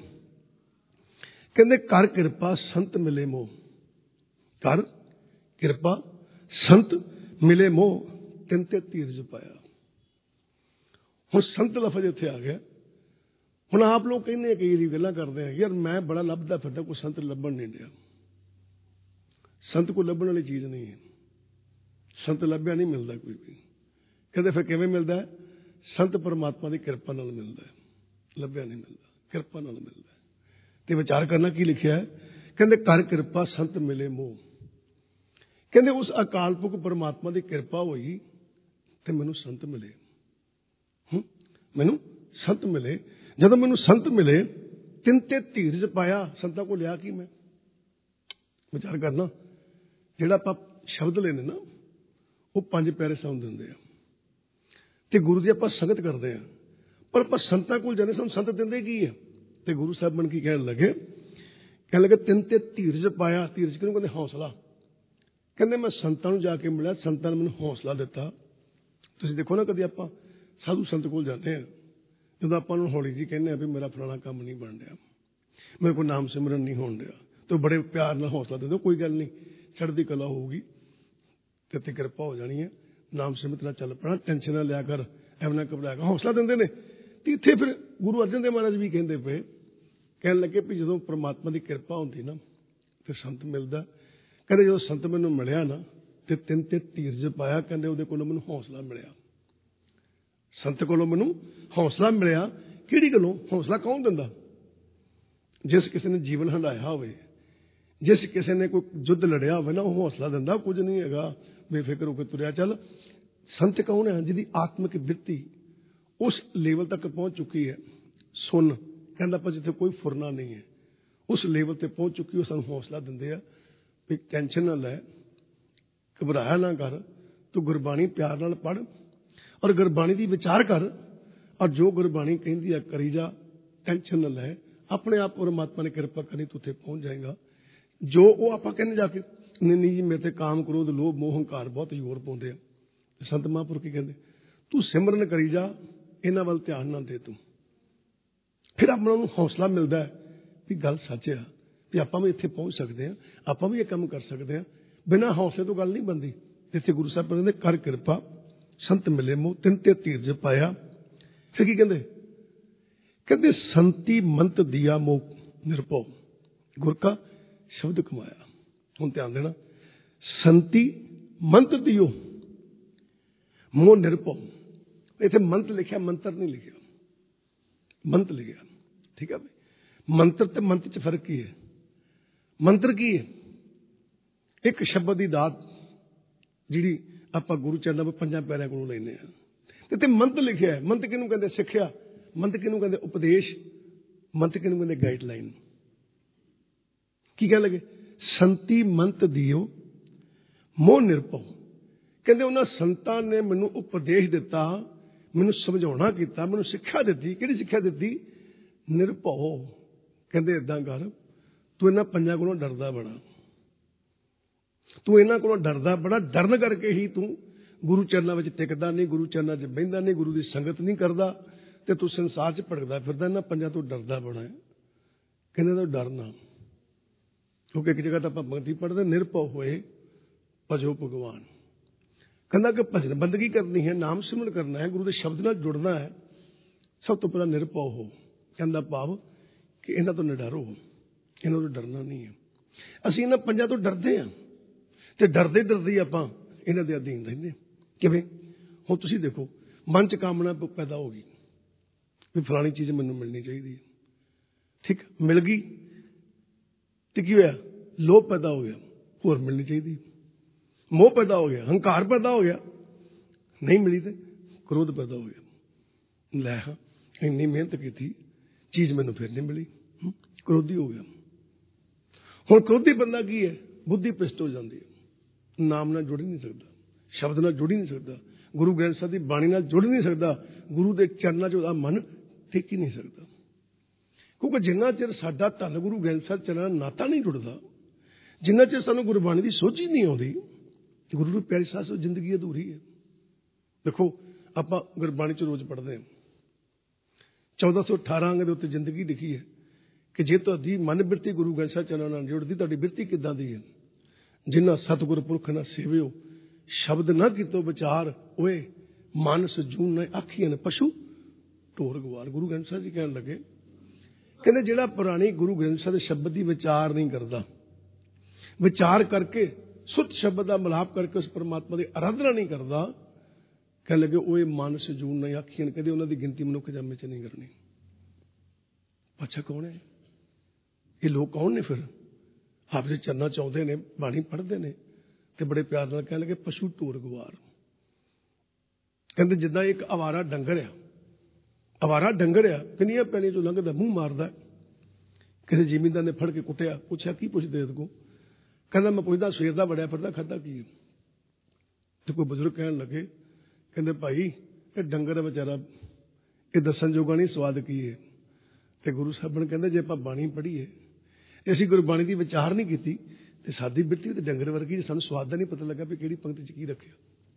[SPEAKER 1] ਕਹਿੰਦੇ ਕਰ ਕਿਰਪਾ ਸੰਤ ਮਿਲੇ ਮੋਹ। ਕਰ ਕਿਰਪਾ ਸੰਤ ਮਿਲੇ ਮੋਹ, ਤਿੰਨ ਤੇ ਧੀਰਜ ਪਾਇਆ। ਹੁਣ ਸੰਤ ਲਫ਼ਜ਼ ਇੱਥੇ ਆ ਗਿਆ। ਹੁਣ ਆਪ ਲੋਕ ਕਹਿੰਦੇ ਆ, ਕਈ ਵਾਰੀ ਗੱਲਾਂ ਕਰਦੇ ਆ, ਯਾਰ ਮੈਂ ਬੜਾ ਲੱਭਦਾ ਫਿਰਦਾ, ਕੋਈ ਸੰਤ ਲੱਭਣ ਨਹੀਂ ਡਿਆ। ਸੰਤ ਕੋਈ ਲੱਭਣ ਵਾਲੀ ਚੀਜ਼ ਨਹੀਂ ਹੈ। ਸੰਤ ਲੱਭਿਆ ਨਹੀਂ ਮਿਲਦਾ ਕੋਈ ਵੀ। ਕਹਿੰਦੇ ਫਿਰ ਕਿਵੇਂ ਮਿਲਦਾ ਹੈ? ਸੰਤ ਪਰਮਾਤਮਾ ਦੀ ਕਿਰਪਾ ਨਾਲ ਮਿਲਦਾ ਹੈ, ਲੱਭਿਆ ਨਹੀਂ ਮਿਲਦਾ, ਕਿਰਪਾ ਨਾਲ ਮਿਲਦਾ। ਤੇ ਵਿਚਾਰ ਕਰਨਾ ਕੀ ਲਿਖਿਆ ਹੈ? ਕਹਿੰਦੇ ਕਰ ਕਿਰਪਾ ਸੰਤ ਮਿਲੇ ਮੋਹ। ਕਹਿੰਦੇ ਉਸ ਅਕਾਲ ਪੁਰਖ ਪਰਮਾਤਮਾ ਦੀ ਕਿਰਪਾ ਹੋਈ ਤੇ ਮੈਨੂੰ ਸੰਤ ਮਿਲੇ। ਮੈਨੂੰ ਸੰਤ ਮਿਲੇ। ਜਦੋਂ ਮੈਨੂੰ ਸੰਤ ਮਿਲੇ, ਤਿੰਨ ਤੇ ਧੀਰਜ ਪਾਇਆ। ਸੰਤਾਂ ਕੋਲ ਲਿਆ ਕੀ ਮੈਂ? ਵਿਚਾਰ ਕਰਨਾ। ਜਿਹੜਾ ਆਪਾਂ ਸ਼ਬਦ ਲੈਣੇ ਨਾ, ਉਹ ਪੰਜ ਪਿਆਰੇ ਸਾਨੂੰ ਦਿੰਦੇ ਆ, ਤੇ ਗੁਰੂ ਦੀ ਆਪਾਂ ਸੰਗਤ ਕਰਦੇ ਆ, ਪਰ ਆਪਾਂ ਸੰਤਾਂ ਕੋਲ ਜਾਂਦੇ, ਸਾਨੂੰ ਸੰਤ ਦਿੰਦੇ ਕੀ ਹੈ? ਤੇ ਗੁਰੂ ਸਾਹਿਬ ਮਨ ਕੀ ਕਹਿਣ ਲੱਗੇ? ਕਹਿਣ ਲੱਗੇ ਤਿੰਨ ਤੇ ਧੀਰਜ ਪਾਇਆ। ਧੀਰਜ ਕਿਹਨੂੰ ਕਹਿੰਦੇ? ਹੌਸਲਾ। ਕਹਿੰਦੇ ਮੈਂ ਸੰਤਾਂ ਨੂੰ ਜਾ ਕੇ ਮਿਲਿਆ, ਸੰਤਾਂ ਨੇ ਮੈਨੂੰ ਹੌਸਲਾ ਦਿੱਤਾ। ਤੁਸੀਂ ਦੇਖੋ ਨਾ, ਕਦੇ ਆਪਾਂ ਸਾਧੂ ਸੰਤ ਕੋਲ ਜਾਂਦੇ ਆ, ਜਦੋਂ ਆਪਾਂ ਨੂੰ ਹੌਲੀ ਜੀ ਕਹਿੰਦੇ ਆ ਵੀ ਮੇਰਾ ਫਲਾਣਾ ਕੰਮ ਨਹੀਂ ਬਣ ਰਿਹਾ, ਮੇਰੇ ਕੋਲ ਨਾਮ ਸਿਮਰਨ ਨਹੀਂ ਹੋਣ ਰਿਹਾ, ਤੇ ਬੜੇ ਪਿਆਰ ਨਾਲ ਹੌਸਲਾ ਦਿੰਦੇ, ਕੋਈ ਗੱਲ ਨਹੀਂ, ਚੜ੍ਹਦੀ ਕਲਾ ਹੋਊਗੀ, ਤੇ ਕਿਰਪਾ ਹੋ ਜਾਣੀ ਹੈ, ਨਾਮ ਸਿਮਰਤ ਨਾਲ ਚੱਲ ਪੈਣਾ, ਟੈਨਸ਼ਨ ਨਾ ਲਿਆ ਕਰ, ਐਵੇਂ ਨਾ ਘਬਰਾਇਆ ਕਰ, ਹੌਸਲਾ ਦਿੰਦੇ ਨੇ। ਤੇ ਇੱਥੇ ਫਿਰ ਗੁਰੂ ਅਰਜਨ ਦੇਵ ਮਹਾਰਾਜ ਵੀ ਕਹਿੰਦੇ ਪਏ, ਕਹਿਣ ਲੱਗੇ ਵੀ ਜਦੋਂ ਪ੍ਰਮਾਤਮਾ ਦੀ ਕਿਰਪਾ ਹੁੰਦੀ ਨਾ ਤੇ ਸੰਤ ਮਿਲਦਾ। ਕਹਿੰਦੇ ਜਦੋਂ ਸੰਤ ਮੈਨੂੰ ਮਿਲਿਆ ਨਾ, ਤੇ ਤਿੰਨ ਤੇ ਧੀਰਜ ਪਾਇਆ। ਕਹਿੰਦੇ ਉਹਦੇ ਕੋਲੋਂ ਮੈਨੂੰ ਹੌਸਲਾ ਮਿਲਿਆ। ਸੰਤ ਕੋਲੋਂ ਮੈਨੂੰ ਹੌਸਲਾ ਮਿਲਿਆ। ਕਿਹੜੀ ਗੱਲੋਂ? ਹੌਸਲਾ ਕੌਣ ਦਿੰਦਾ? ਜਿਸ ਕਿਸੇ ਨੇ ਜੀਵਨ ਹੰਢਾਇਆ ਹੋਵੇ, ਜਿਸ ਕਿਸੇ ਨੇ ਕੋਈ ਯੁੱਧ ਲੜਿਆ ਹੋਵੇ ਨਾ, ਉਹ ਹੌਸਲਾ ਦਿੰਦਾ। ਕੁਝ ਨਹੀਂ ਹੈਗਾ, ਬੇਫਿਕਰ ਹੋ ਕੇ ਤੁਰਿਆ ਚੱਲ। ਸੰਤ ਕੌਣ ਹੈ? ਜਿਹਦੀ ਆਤਮਿਕ ਬਿਰਤੀ ਉਸ ਲੈਵਲ ਤੱਕ ਪਹੁੰਚ ਚੁੱਕੀ ਹੈ। ਸੁਣ, ਕਹਿੰਦਾ ਆਪਾਂ ਜਿੱਥੇ ਕੋਈ ਫੁਰਨਾ ਨਹੀਂ ਹੈ, ਉਸ ਲੈਵਲ ਤੇ ਪਹੁੰਚ ਚੁੱਕੀ, ਉਹ ਸਾਨੂੰ ਹੌਸਲਾ ਦਿੰਦੇ ਆ ਵੀ ਟੈਨਸ਼ਨ ਨਾ ਲੈ, ਘਬਰਾਇਆ ਨਾ ਕਰ, ਤੂੰ ਗੁਰਬਾਣੀ ਪਿਆਰ ਨਾਲ ਪੜ੍ਹ, ਔਰ ਗੁਰਬਾਣੀ ਦੀ ਵਿਚਾਰ ਕਰ, ਔਰ ਜੋ ਗੁਰਬਾਣੀ ਕਹਿੰਦੀ ਆ ਕਰੀ ਜਾ, ਟੈਨਸ਼ਨ ਨਾ ਲੈ, ਆਪਣੇ ਆਪ ਪਰਮਾਤਮਾ ਨੇ ਕਿਰਪਾ ਕਰਨੀ, ਤੂੰ ਉੱਥੇ ਪਹੁੰਚ ਜਾਏਗਾ। ਜੋ ਉਹ ਆਪਾਂ ਕਹਿੰਦੇ ਜਾ ਕੇ ਨਹੀਂ ਜੀ ਮੇਰੇ ਤੇ ਕਾਮ, ਕ੍ਰੋਧ, ਲੋਭ, ਮੋਹ, ਹੰਕਾਰ ਬਹੁਤ ਜ਼ੋਰ ਪਾਉਂਦੇ ਆ। ਸੰਤ ਮਹਾਂਪੁਰਖ ਕੀ ਕਹਿੰਦੇ, ਤੂੰ ਸਿਮਰਨ ਕਰੀ ਜਾ, ਇਹਨਾਂ ਵੱਲ ਧਿਆਨ ਨਾ ਦੇ ਤੂੰ। ਫਿਰ ਆਪਣਾ ਨੂੰ ਹੌਸਲਾ ਮਿਲਦਾ ਹੈ ਵੀ ਗੱਲ ਸੱਚ ਆ, ਵੀ ਆਪਾਂ ਵੀ ਇੱਥੇ ਪਹੁੰਚ ਸਕਦੇ ਹਾਂ, ਆਪਾਂ ਵੀ ਇਹ ਕੰਮ ਕਰ ਸਕਦੇ ਹਾਂ। ਬਿਨਾਂ ਹੌਸਲੇ ਤੋਂ ਗੱਲ ਨਹੀਂ ਬਣਦੀ। ਇੱਥੇ ਗੁਰੂ ਸਾਹਿਬ ਕਹਿੰਦੇ ਕਰ ਕਿਰਪਾ ਸੰਤ ਮਿਲੇ ਮੋਹ, ਤਿੰਨ ਤੇ ਧੀਰਜ ਪਾਇਆ। ਫਿਰ ਕੀ ਕਹਿੰਦੇ, ਕਹਿੰਦੇ ਸੰਤੀ ਮੰਤ ਦੀਆ ਮੋਹ ਨਿਰਭਉ, ਗੁਰ ਕਾ ਸ਼ਬਦ ਕਮਾਇਆ। ਹੁਣ ਧਿਆਨ ਦੇਣਾ, ਸੰਤੀ ਮੰਤ ਦਿਓ ਮੋਹ ਨਿਰਭਉ। ਇੱਥੇ ਮੰਤ ਲਿਖਿਆ, ਮੰਤਰ ਨਹੀਂ ਲਿਖਿਆ, ਮੰਤ ਲਿਖਿਆ। ਠੀਕ ਹੈ ਬਈ, ਮੰਤਰ ਤੇ ਮੰਤ ਚ ਫਰਕ ਕੀ ਹੈ? ਮੰਤਰ ਕੀ ਹੈ? ਇੱਕ ਸ਼ਬਦ ਦੀ ਦਾਤ ਜਿਹੜੀ ਆਪਾਂ ਗੁਰੂ ਚਰਨਾਂ ਵਿੱਚ ਪੰਜਾਂ ਪਿਆਰਿਆਂ ਕੋਲੋਂ ਲੈਂਦੇ ਹਾਂ। ਤੇ ਮੰਤ ਲਿਖਿਆ। ਮੰਤ ਕਿਹਨੂੰ ਕਹਿੰਦੇ? ਸਿੱਖਿਆ। ਮੰਤ ਕਿਹਨੂੰ ਕਹਿੰਦੇ? ਉਪਦੇਸ਼। ਮੰਤ ਕਿਹਨੂੰ ਕਹਿੰਦੇ? ਗਾਈਡਲਾਈਨ। ਕੀ ਕਹਿ ਲਗੇ? ਸੰਤੀ ਮੰਤ ਦਿਓ ਮੋਹ ਨਿਰਭਉ। ਕਹਿੰਦੇ ਉਹਨਾਂ ਸੰਤਾਂ ਨੇ ਮੈਨੂੰ ਉਪਦੇਸ਼ ਦਿੱਤਾ, ਮੈਨੂੰ ਸਮਝਾਉਣਾ ਕੀਤਾ, ਮੈਨੂੰ ਸਿੱਖਿਆ ਦਿੱਤੀ। ਕਿਹੜੀ ਸਿੱਖਿਆ ਦਿੱਤੀ? ਨਿਰਭਉ। ਕਹਿੰਦੇ ਏਦਾਂ ਕਰ, ਤੂੰ ਇਹਨਾਂ ਪੰਜਾਂ ਕੋਲੋਂ ਡਰਦਾ ਬੜਾ, ਤੂੰ ਇਹਨਾਂ ਕੋਲੋਂ ਡਰਦਾ ਬੜਾ, ਡਰਨ ਕਰਕੇ ਹੀ ਤੂੰ ਗੁਰੂ ਚਰਨਾਂ ਵਿੱਚ ਟਿਕਦਾ ਨਹੀਂ, ਗੁਰੂ ਚਰਨਾਂ 'ਚ ਬਹਿੰਦਾ ਨਹੀਂ, ਗੁਰੂ ਦੀ ਸੰਗਤ ਨਹੀਂ ਕਰਦਾ, ਤੇ ਤੂੰ ਸੰਸਾਰ 'ਚ ਭਟਕਦਾ ਫਿਰਦਾ। ਇਹਨਾਂ ਪੰਜਾਂ ਤੋਂ ਡਰਦਾ ਬੜਾ ਹੈ। ਕਹਿੰਦੇ ਤੂੰ ਡਰਨਾ, ਕਿਉਂਕਿ ਇੱਕ ਜਗ੍ਹਾ ਤਾਂ ਆਪਾਂ ਬੰਦੀ ਪੜ੍ਹਦੇ, ਨਿਰਭਉ ਹੋਏ ਭਜੋ ਭਗਵਾਨ। ਕਹਿੰਦਾ ਕਿ ਭਜਨ ਬੰਦਗੀ ਕਰਨੀ ਹੈ, ਨਾਮ ਸਿਮਰਨ ਕਰਨਾ ਹੈ, ਗੁਰੂ ਦੇ ਸ਼ਬਦ ਨਾਲ ਜੁੜਨਾ ਹੈ, ਸਭ ਤੋਂ ਪਹਿਲਾਂ ਨਿਰਭਉ ਹੋ। ਕਹਿੰਦਾ ਭਾਵ ਕਿ ਇਹਨਾਂ ਤੋਂ ਨਿਡਰੋ, ਇਹਨਾਂ ਤੋਂ ਡਰਨਾ ਨਹੀਂ ਹੈ। ਅਸੀਂ ਇਹਨਾਂ ਪੰਜਾਂ ਤੋਂ ਡਰਦੇ ਹਾਂ, ਤੇ ਡਰਦੇ ਡਰਦੇ ਆਪਾਂ ਇਹਨਾਂ ਦੇ ਅਧੀਨ ਰਹਿੰਦੇ। ਕਿਵੇਂ? ਹੁਣ ਤੁਸੀਂ ਦੇਖੋ, ਮਨ 'ਚ ਕਾਮਨਾ ਪੈਦਾ ਹੋ ਗਈ ਵੀ ਫਲਾਣੀ ਚੀਜ਼ ਮੈਨੂੰ ਮਿਲਣੀ ਚਾਹੀਦੀ ਹੈ। ਠੀਕ, ਮਿਲ ਗਈ ਤੇ ਕੀ ਹੋਇਆ? ਲੋਭ ਪੈਦਾ ਹੋ ਗਿਆ, ਹੋਰ ਮਿਲਣੀ ਚਾਹੀਦੀ। ਮੋਹ ਪੈਦਾ ਹੋ ਗਿਆ, ਹੰਕਾਰ ਪੈਦਾ ਹੋ ਗਿਆ, ਨਹੀਂ ਮਿਲੀ ਤੇ ਕ੍ਰੋਧ ਪੈਦਾ ਹੋ ਗਿਆ। ਲੈ ਹਾਂ, ਇੰਨੀ ਮਿਹਨਤ ਕੀਤੀ, ਚੀਜ਼ ਮੈਨੂੰ ਫਿਰ ਨਹੀਂ ਮਿਲੀ, ਕ੍ਰੋਧੀ ਹੋ ਗਿਆ। ਹੁਣ ਕ੍ਰੋਧੀ ਬੰਦਾ ਕੀ ਹੈ? ਬੁੱਧੀ ਭ੍ਰਿਸ਼ਟ ਹੋ ਜਾਂਦੀ ਹੈ, ਨਾਮ ਨਾਲ ਜੁੜ ਹੀ ਨਹੀਂ ਸਕਦਾ, ਸ਼ਬਦ ਨਾਲ ਜੁੜ ਹੀ ਨਹੀਂ ਸਕਦਾ, ਗੁਰੂ ਗ੍ਰੰਥ ਸਾਹਿਬ ਦੀ ਬਾਣੀ ਨਾਲ ਜੁੜ ਨਹੀਂ ਸਕਦਾ, ਗੁਰੂ ਦੇ ਚਰਨਾਂ 'ਚ ਉਹਦਾ ਮਨ ਟਿਕ ਹੀ ਨਹੀਂ ਸਕਦਾ। ਕਿਉਂਕਿ ਜਿੰਨਾ ਚਿਰ ਸਾਡਾ ਧੰਨ ਗੁਰੂ ਗ੍ਰੰਥ ਸਾਹਿਬ ਚਰਨਾਂ ਨਾਲ ਨਾਤਾ ਨਹੀਂ ਜੁੜਦਾ, ਜਿੰਨਾ ਚਿਰ ਸਾਨੂੰ ਗੁਰਬਾਣੀ ਦੀ ਸੋਝੀ ਨਹੀਂ ਆਉਂਦੀ, ਗੁਰੂ ਨੂੰ ਪਿਆਰੀ ਸਾਧ ਸੰਗਤ ਜ਼ਿੰਦਗੀ ਅਧੂਰੀ ਹੈ। ਦੇਖੋ, ਆਪਾਂ ਗੁਰਬਾਣੀ 'ਚ ਰੋਜ਼ ਪੜ੍ਹਦੇ ਹਾਂ, 1418 ਅੰਗ ਦੇ ਉੱਤੇ ਜ਼ਿੰਦਗੀ ਲਿਖੀ ਹੈ ਕਿ ਜੇ ਤੁਹਾਡੀ ਮਨ ਬਿਰਤੀ ਗੁਰੂ ਗ੍ਰੰਥ ਸਾਹਿਬ ਚਰਨਾਂ ਨਾਲ ਜੁੜਦੀ, ਤੁਹਾਡੀ ਬਿਰਤੀ ਕਿੱਦਾਂ ਦੀ ਹੈ? ਜਿਨ੍ਹਾਂ ਸਤਿਗੁਰ ਪੁਰਖ ਨਾ ਸੇਵਿਓ, ਸ਼ਬਦ ਨਾ ਕੀਤੋ ਵਿਚਾਰ, ਓਏ ਮਾਨਸ ਜੂਨ ਨਾ ਆਖੀਆਂ ਨੇ ਪਸ਼ੂ ਢੋਰ ਗਵਾਰ। ਗੁਰੂ ਗ੍ਰੰਥ ਸਾਹਿਬ ਜੀ ਕਹਿਣ ਲੱਗੇ, ਕਹਿੰਦੇ ਜਿਹੜਾ ਪੁਰਾਣੀ ਗੁਰੂ ਗ੍ਰੰਥ ਸਾਹਿਬ ਦੇ ਸ਼ਬਦ ਦੀ ਵਿਚਾਰ ਨਹੀਂ ਕਰਦਾ, ਵਿਚਾਰ ਕਰਕੇ ਸੁੱਤ ਸ਼ਬਦ ਦਾ ਮਿਲਾਪ ਕਰਕੇ ਉਸ ਪਰਮਾਤਮਾ ਦੀ ਆਰਾਧਨਾ ਨਹੀਂ ਕਰਦਾ, ਕਹਿਣ ਲੱਗੇ ਓਏ ਮਾਨਸ ਜੂਨ ਨਾ ਆਖੀਆਂ, ਕਹਿੰਦੇ ਉਹਨਾਂ ਦੀ ਗਿਣਤੀ ਮਨੁੱਖ ਜਾਮੇ 'ਚ ਨਹੀਂ ਕਰਨੀ। ਅੱਛਾ, ਕੌਣ ਹੈ ਇਹ ਲੋਕ? ਕੌਣ ਨੇ ਫਿਰ? ਆਪ ਦੇ ਚਰਨਾਂ 'ਚ ਆਉਂਦੇ ਨੇ, ਬਾਣੀ ਪੜ੍ਹਦੇ ਨੇ, ਤੇ ਬੜੇ ਪਿਆਰ ਨਾਲ ਕਹਿਣ ਲੱਗੇ ਪਸ਼ੂ ਢੋਰ ਗਵਾਰ। ਕਹਿੰਦੇ ਜਿੱਦਾਂ ਇੱਕ ਅਵਾਰਾ ਡੰਗਰ ਆ, ਅਵਾਰਾ ਡੰਗਰ ਆ, ਕਿੰਨੀਆਂ ਪੈਲੀਆਂ 'ਚੋਂ ਲੰਘਦਾ, ਮੂੰਹ ਮਾਰਦਾ। ਕਿਸੇ ਜ਼ਿਮੀਂਦਾਰ ਨੇ ਫੜ ਕੇ ਕੁੱਟਿਆ, ਪੁੱਛਿਆ ਕੀ ਪੁੱਛਦੇ ਇਹਦੇ ਕੋਲ? ਕਹਿੰਦਾ ਮੈਂ ਪੁੱਛਦਾ ਸਵੇਰ ਦਾ ਬੜਿਆ ਫਿਰਦਾ, ਖਾਧਾ ਕੀ ਹੈ? ਤੇ ਕੋਈ ਬਜ਼ੁਰਗ ਕਹਿਣ ਲੱਗੇ, ਕਹਿੰਦੇ ਭਾਈ ਇਹ ਡੰਗਰ ਹੈ ਵਿਚਾਰਾ, ਇਹ ਦੱਸਣ ਜੋਗਾ ਨਹੀਂ ਸਵਾਦ ਕੀ ਹੈ। ਤੇ ਗੁਰੂ ਸਾਹਿਬ ਨੇ ਕਹਿੰਦੇ ਜੇ ਆਪਾਂ ਬਾਣੀ ਪੜ੍ਹੀਏ, ਅਸੀਂ ਗੁਰਬਾਣੀ ਦੀ ਵਿਚਾਰ ਨਹੀਂ ਕੀਤੀ, ਤੇ ਸਾਡੀ ਬਿਰਤੀ ਤੇ ਡੰਗਰ ਵਰਗੀ, ਸਾਨੂੰ ਸਵਾਦ ਦਾ ਨਹੀਂ ਪਤਾ ਲੱਗਾ ਵੀ ਕਿਹੜੀ ਪੰਕਤੀ 'ਚ ਕੀ ਰੱਖਿਆ।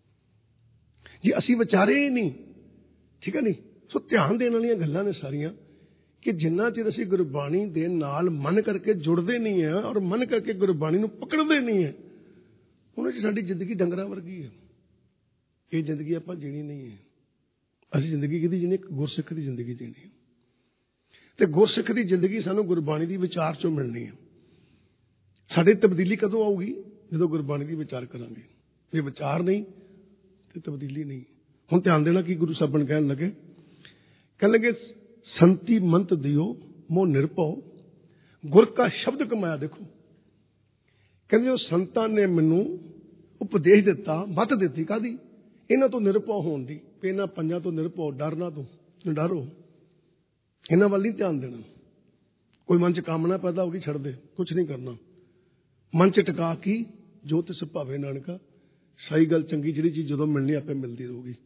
[SPEAKER 1] ਜੇ ਅਸੀਂ ਵਿਚਾਰੇ ਹੀ ਨਹੀਂ, ਠੀਕ ਹੈ ਨਹੀਂ, ਸੋ ਧਿਆਨ ਦੇਣ ਵਾਲੀਆਂ ਗੱਲਾਂ ਨੇ ਸਾਰੀਆਂ, ਕਿ ਜਿੰਨਾ ਚਿਰ ਅਸੀਂ ਗੁਰਬਾਣੀ ਦੇ ਨਾਲ ਮਨ ਕਰਕੇ ਜੁੜਦੇ ਨਹੀਂ ਹੈ, ਔਰ ਮਨ ਕਰਕੇ ਗੁਰਬਾਣੀ ਨੂੰ ਪਕੜਦੇ ਨਹੀਂ ਹੈ, ਉਹਨਾਂ 'ਚ ਸਾਡੀ ਜ਼ਿੰਦਗੀ ਡੰਗਰਾਂ ਵਰਗੀ ਹੈ। ਇਹ ਜ਼ਿੰਦਗੀ ਆਪਾਂ ਜੀਣੀ ਨਹੀਂ ਹੈ। ਅਸੀਂ ਜ਼ਿੰਦਗੀ ਕਿਹਦੀ ਜੀਣੀ? ਗੁਰਸਿੱਖ ਦੀ ਜ਼ਿੰਦਗੀ ਜੀਣੀ ਹੈ। ਤੇ ਗੁਰਸਿੱਖ ਦੀ ਜ਼ਿੰਦਗੀ ਸਾਨੂੰ ਗੁਰਬਾਣੀ ਦੀ ਵਿਚਾਰ 'ਚੋਂ ਮਿਲਣੀ ਹੈ। ਸਾਡੀ ਤਬਦੀਲੀ ਕਦੋਂ ਆਊਗੀ? ਜਦੋਂ ਗੁਰਬਾਣੀ ਦੀ ਵਿਚਾਰ ਕਰਾਂਗੇ। ਜੇ ਵਿਚਾਰ ਨਹੀਂ ਤੇ ਤਬਦੀਲੀ ਨਹੀਂ। ਹੁਣ ਧਿਆਨ ਦੇਣਾ ਕੀ ਗੁਰੂ ਸਾਹਿਬ ਕਹਿਣ ਲੱਗੇ ਸੰਤੀ ਮੰਤ ਦਿਓ ਮੋਹ ਨਿਰਭਉ, ਗੁਰ ਕਾ ਸ਼ਬਦ ਕਮਾਇਆ। ਦੇਖੋ, ਕਹਿੰਦੇ ਉਹ ਸੰਤਾਂ ਨੇ ਮੈਨੂੰ ਉਪਦੇਸ਼ ਦਿੱਤਾ, ਮੱਤ ਦਿੱਤੀ, ਕਾਹਦੀ? ਇਹਨਾਂ ਤੋਂ ਨਿਰਭਉ ਹੋਣ ਦੀ, ਵੀ ਇਹਨਾਂ ਪੰਜਾਂ ਤੋਂ ਨਿਰਭਉ, ਡਰਨਾ ਤੋਂ ਡਰੋ, ਇਹਨਾਂ ਵੱਲ ਨਹੀਂ ਧਿਆਨ ਦੇਣਾ। ਕੋਈ ਮਨ 'ਚ ਕਾਮਨਾ ਪੈਦਾ ਹੋ ਗਈ, ਛੱਡ ਦੇ, ਕੁਛ ਨਹੀਂ ਕਰਨਾ। ਮਨ 'ਚ ਟਿਕਾ ਕੀ ਜੋ ਤਿਸ ਭਾਵੇ ਨਾਨਕਾ, ਸਹੀ ਗੱਲ ਚੰਗੀ ਜਿਹੜੀ ਚੀਜ਼ ਜਦੋਂ ਮਿਲਣੀ ਆਪੇ ਮਿਲਦੀ ਰਹੂਗੀ।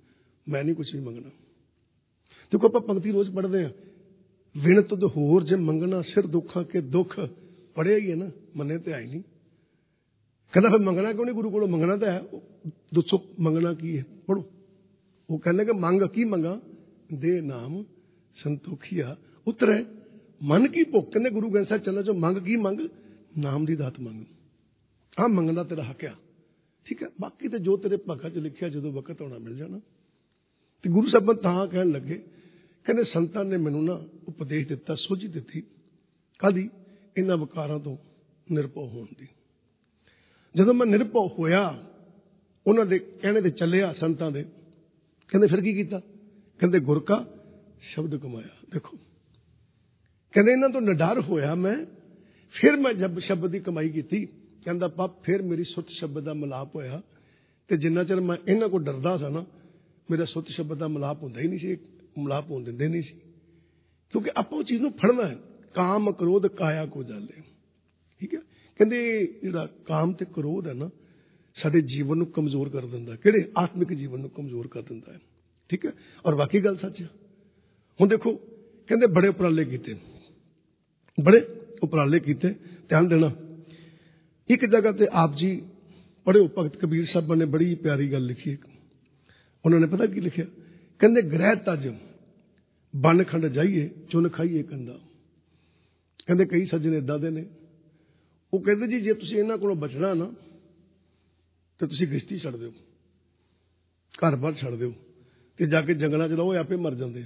[SPEAKER 1] मैं नहीं कुछ भी मंगना। देखो आप पंक्ति रोज पढ़ते हैं, विण तुद होर जे मंगना सिर दुखा के दुख, पढ़िया ही है ना, मने तो है ही नहीं। कहना फिर मंगना क्यों नहीं गुरु को? मंगना तो है, दसो मंगना की है, पढ़ो। वो कहने के मंग की मंगा, दे नाम संतोखिया उतरे मन की भुख। कहने गुरु ग्रंथ साहिब चलना जो मंग की मंग, नाम की दात मंग। हाँ मंगना तेरा हक आ, ठीक है। बाकी तो जो तेरे भागा च लिखिया जो वक्त होना मिल जाना। तो गुरु साहब तां कहन लगे, कहने संतां ने मैनू ना उपदेश दिता, सोझी दिती, कादी? इन्हां विकारां तो निरभव होण दी। जदों मैं निरभव होया, उन्हां दे कहने ते चलिया संतां दे, कहंदे फिर की कीता? कहंदे गुर का शब्द कमाया। देखो कहंदे इन्हां तो निडर होया मैं, फिर मैं जब शब्द की कमाई की, कहंदा पाप फिर मेरी सुत शब्द का मिलाप होया। ते जिन्ना चिर मैं इन्हां को डरदा सा ना, मेरा सुत शब्द का मिलाप होंदा ही नहीं सी, मिलाप होण दिंदे नहीं सी। क्योंकि आपां उस चीज़ नूं फड़ना है, काम क्रोध काया को जाले, ठीक है। कहंदे जिहड़ा काम ते क्रोध है ना, साडे जीवन नूं कमजोर कर दिंदा, किहड़े आत्मिक जीवन नूं कमजोर कर दिंदा है, ठीक है। और वाकई गल सच है। हुण देखो कहंदे बड़े उपराले कीते, बड़े उपराले कीते। ध्यान देना, एक जगह ते आप जी पढ़िओ, भगत कबीर साहब ने बड़ी प्यारी गल लिखी। उन्होंने पता की लिखिया? कहंदे ग्रह तज बन खंड जाइए, चुन खाइए कंदा। कहंदे कई सज्जन इदां दे ने, वो कहंदे जी जे तुसीं इन्हां कोलों बचना ना, तो तुसीं गृहस्थी छड्ड दिओ, घर बार छड्ड दिओ, ते जाके जंगलां च रहो, आपे मर जांदे।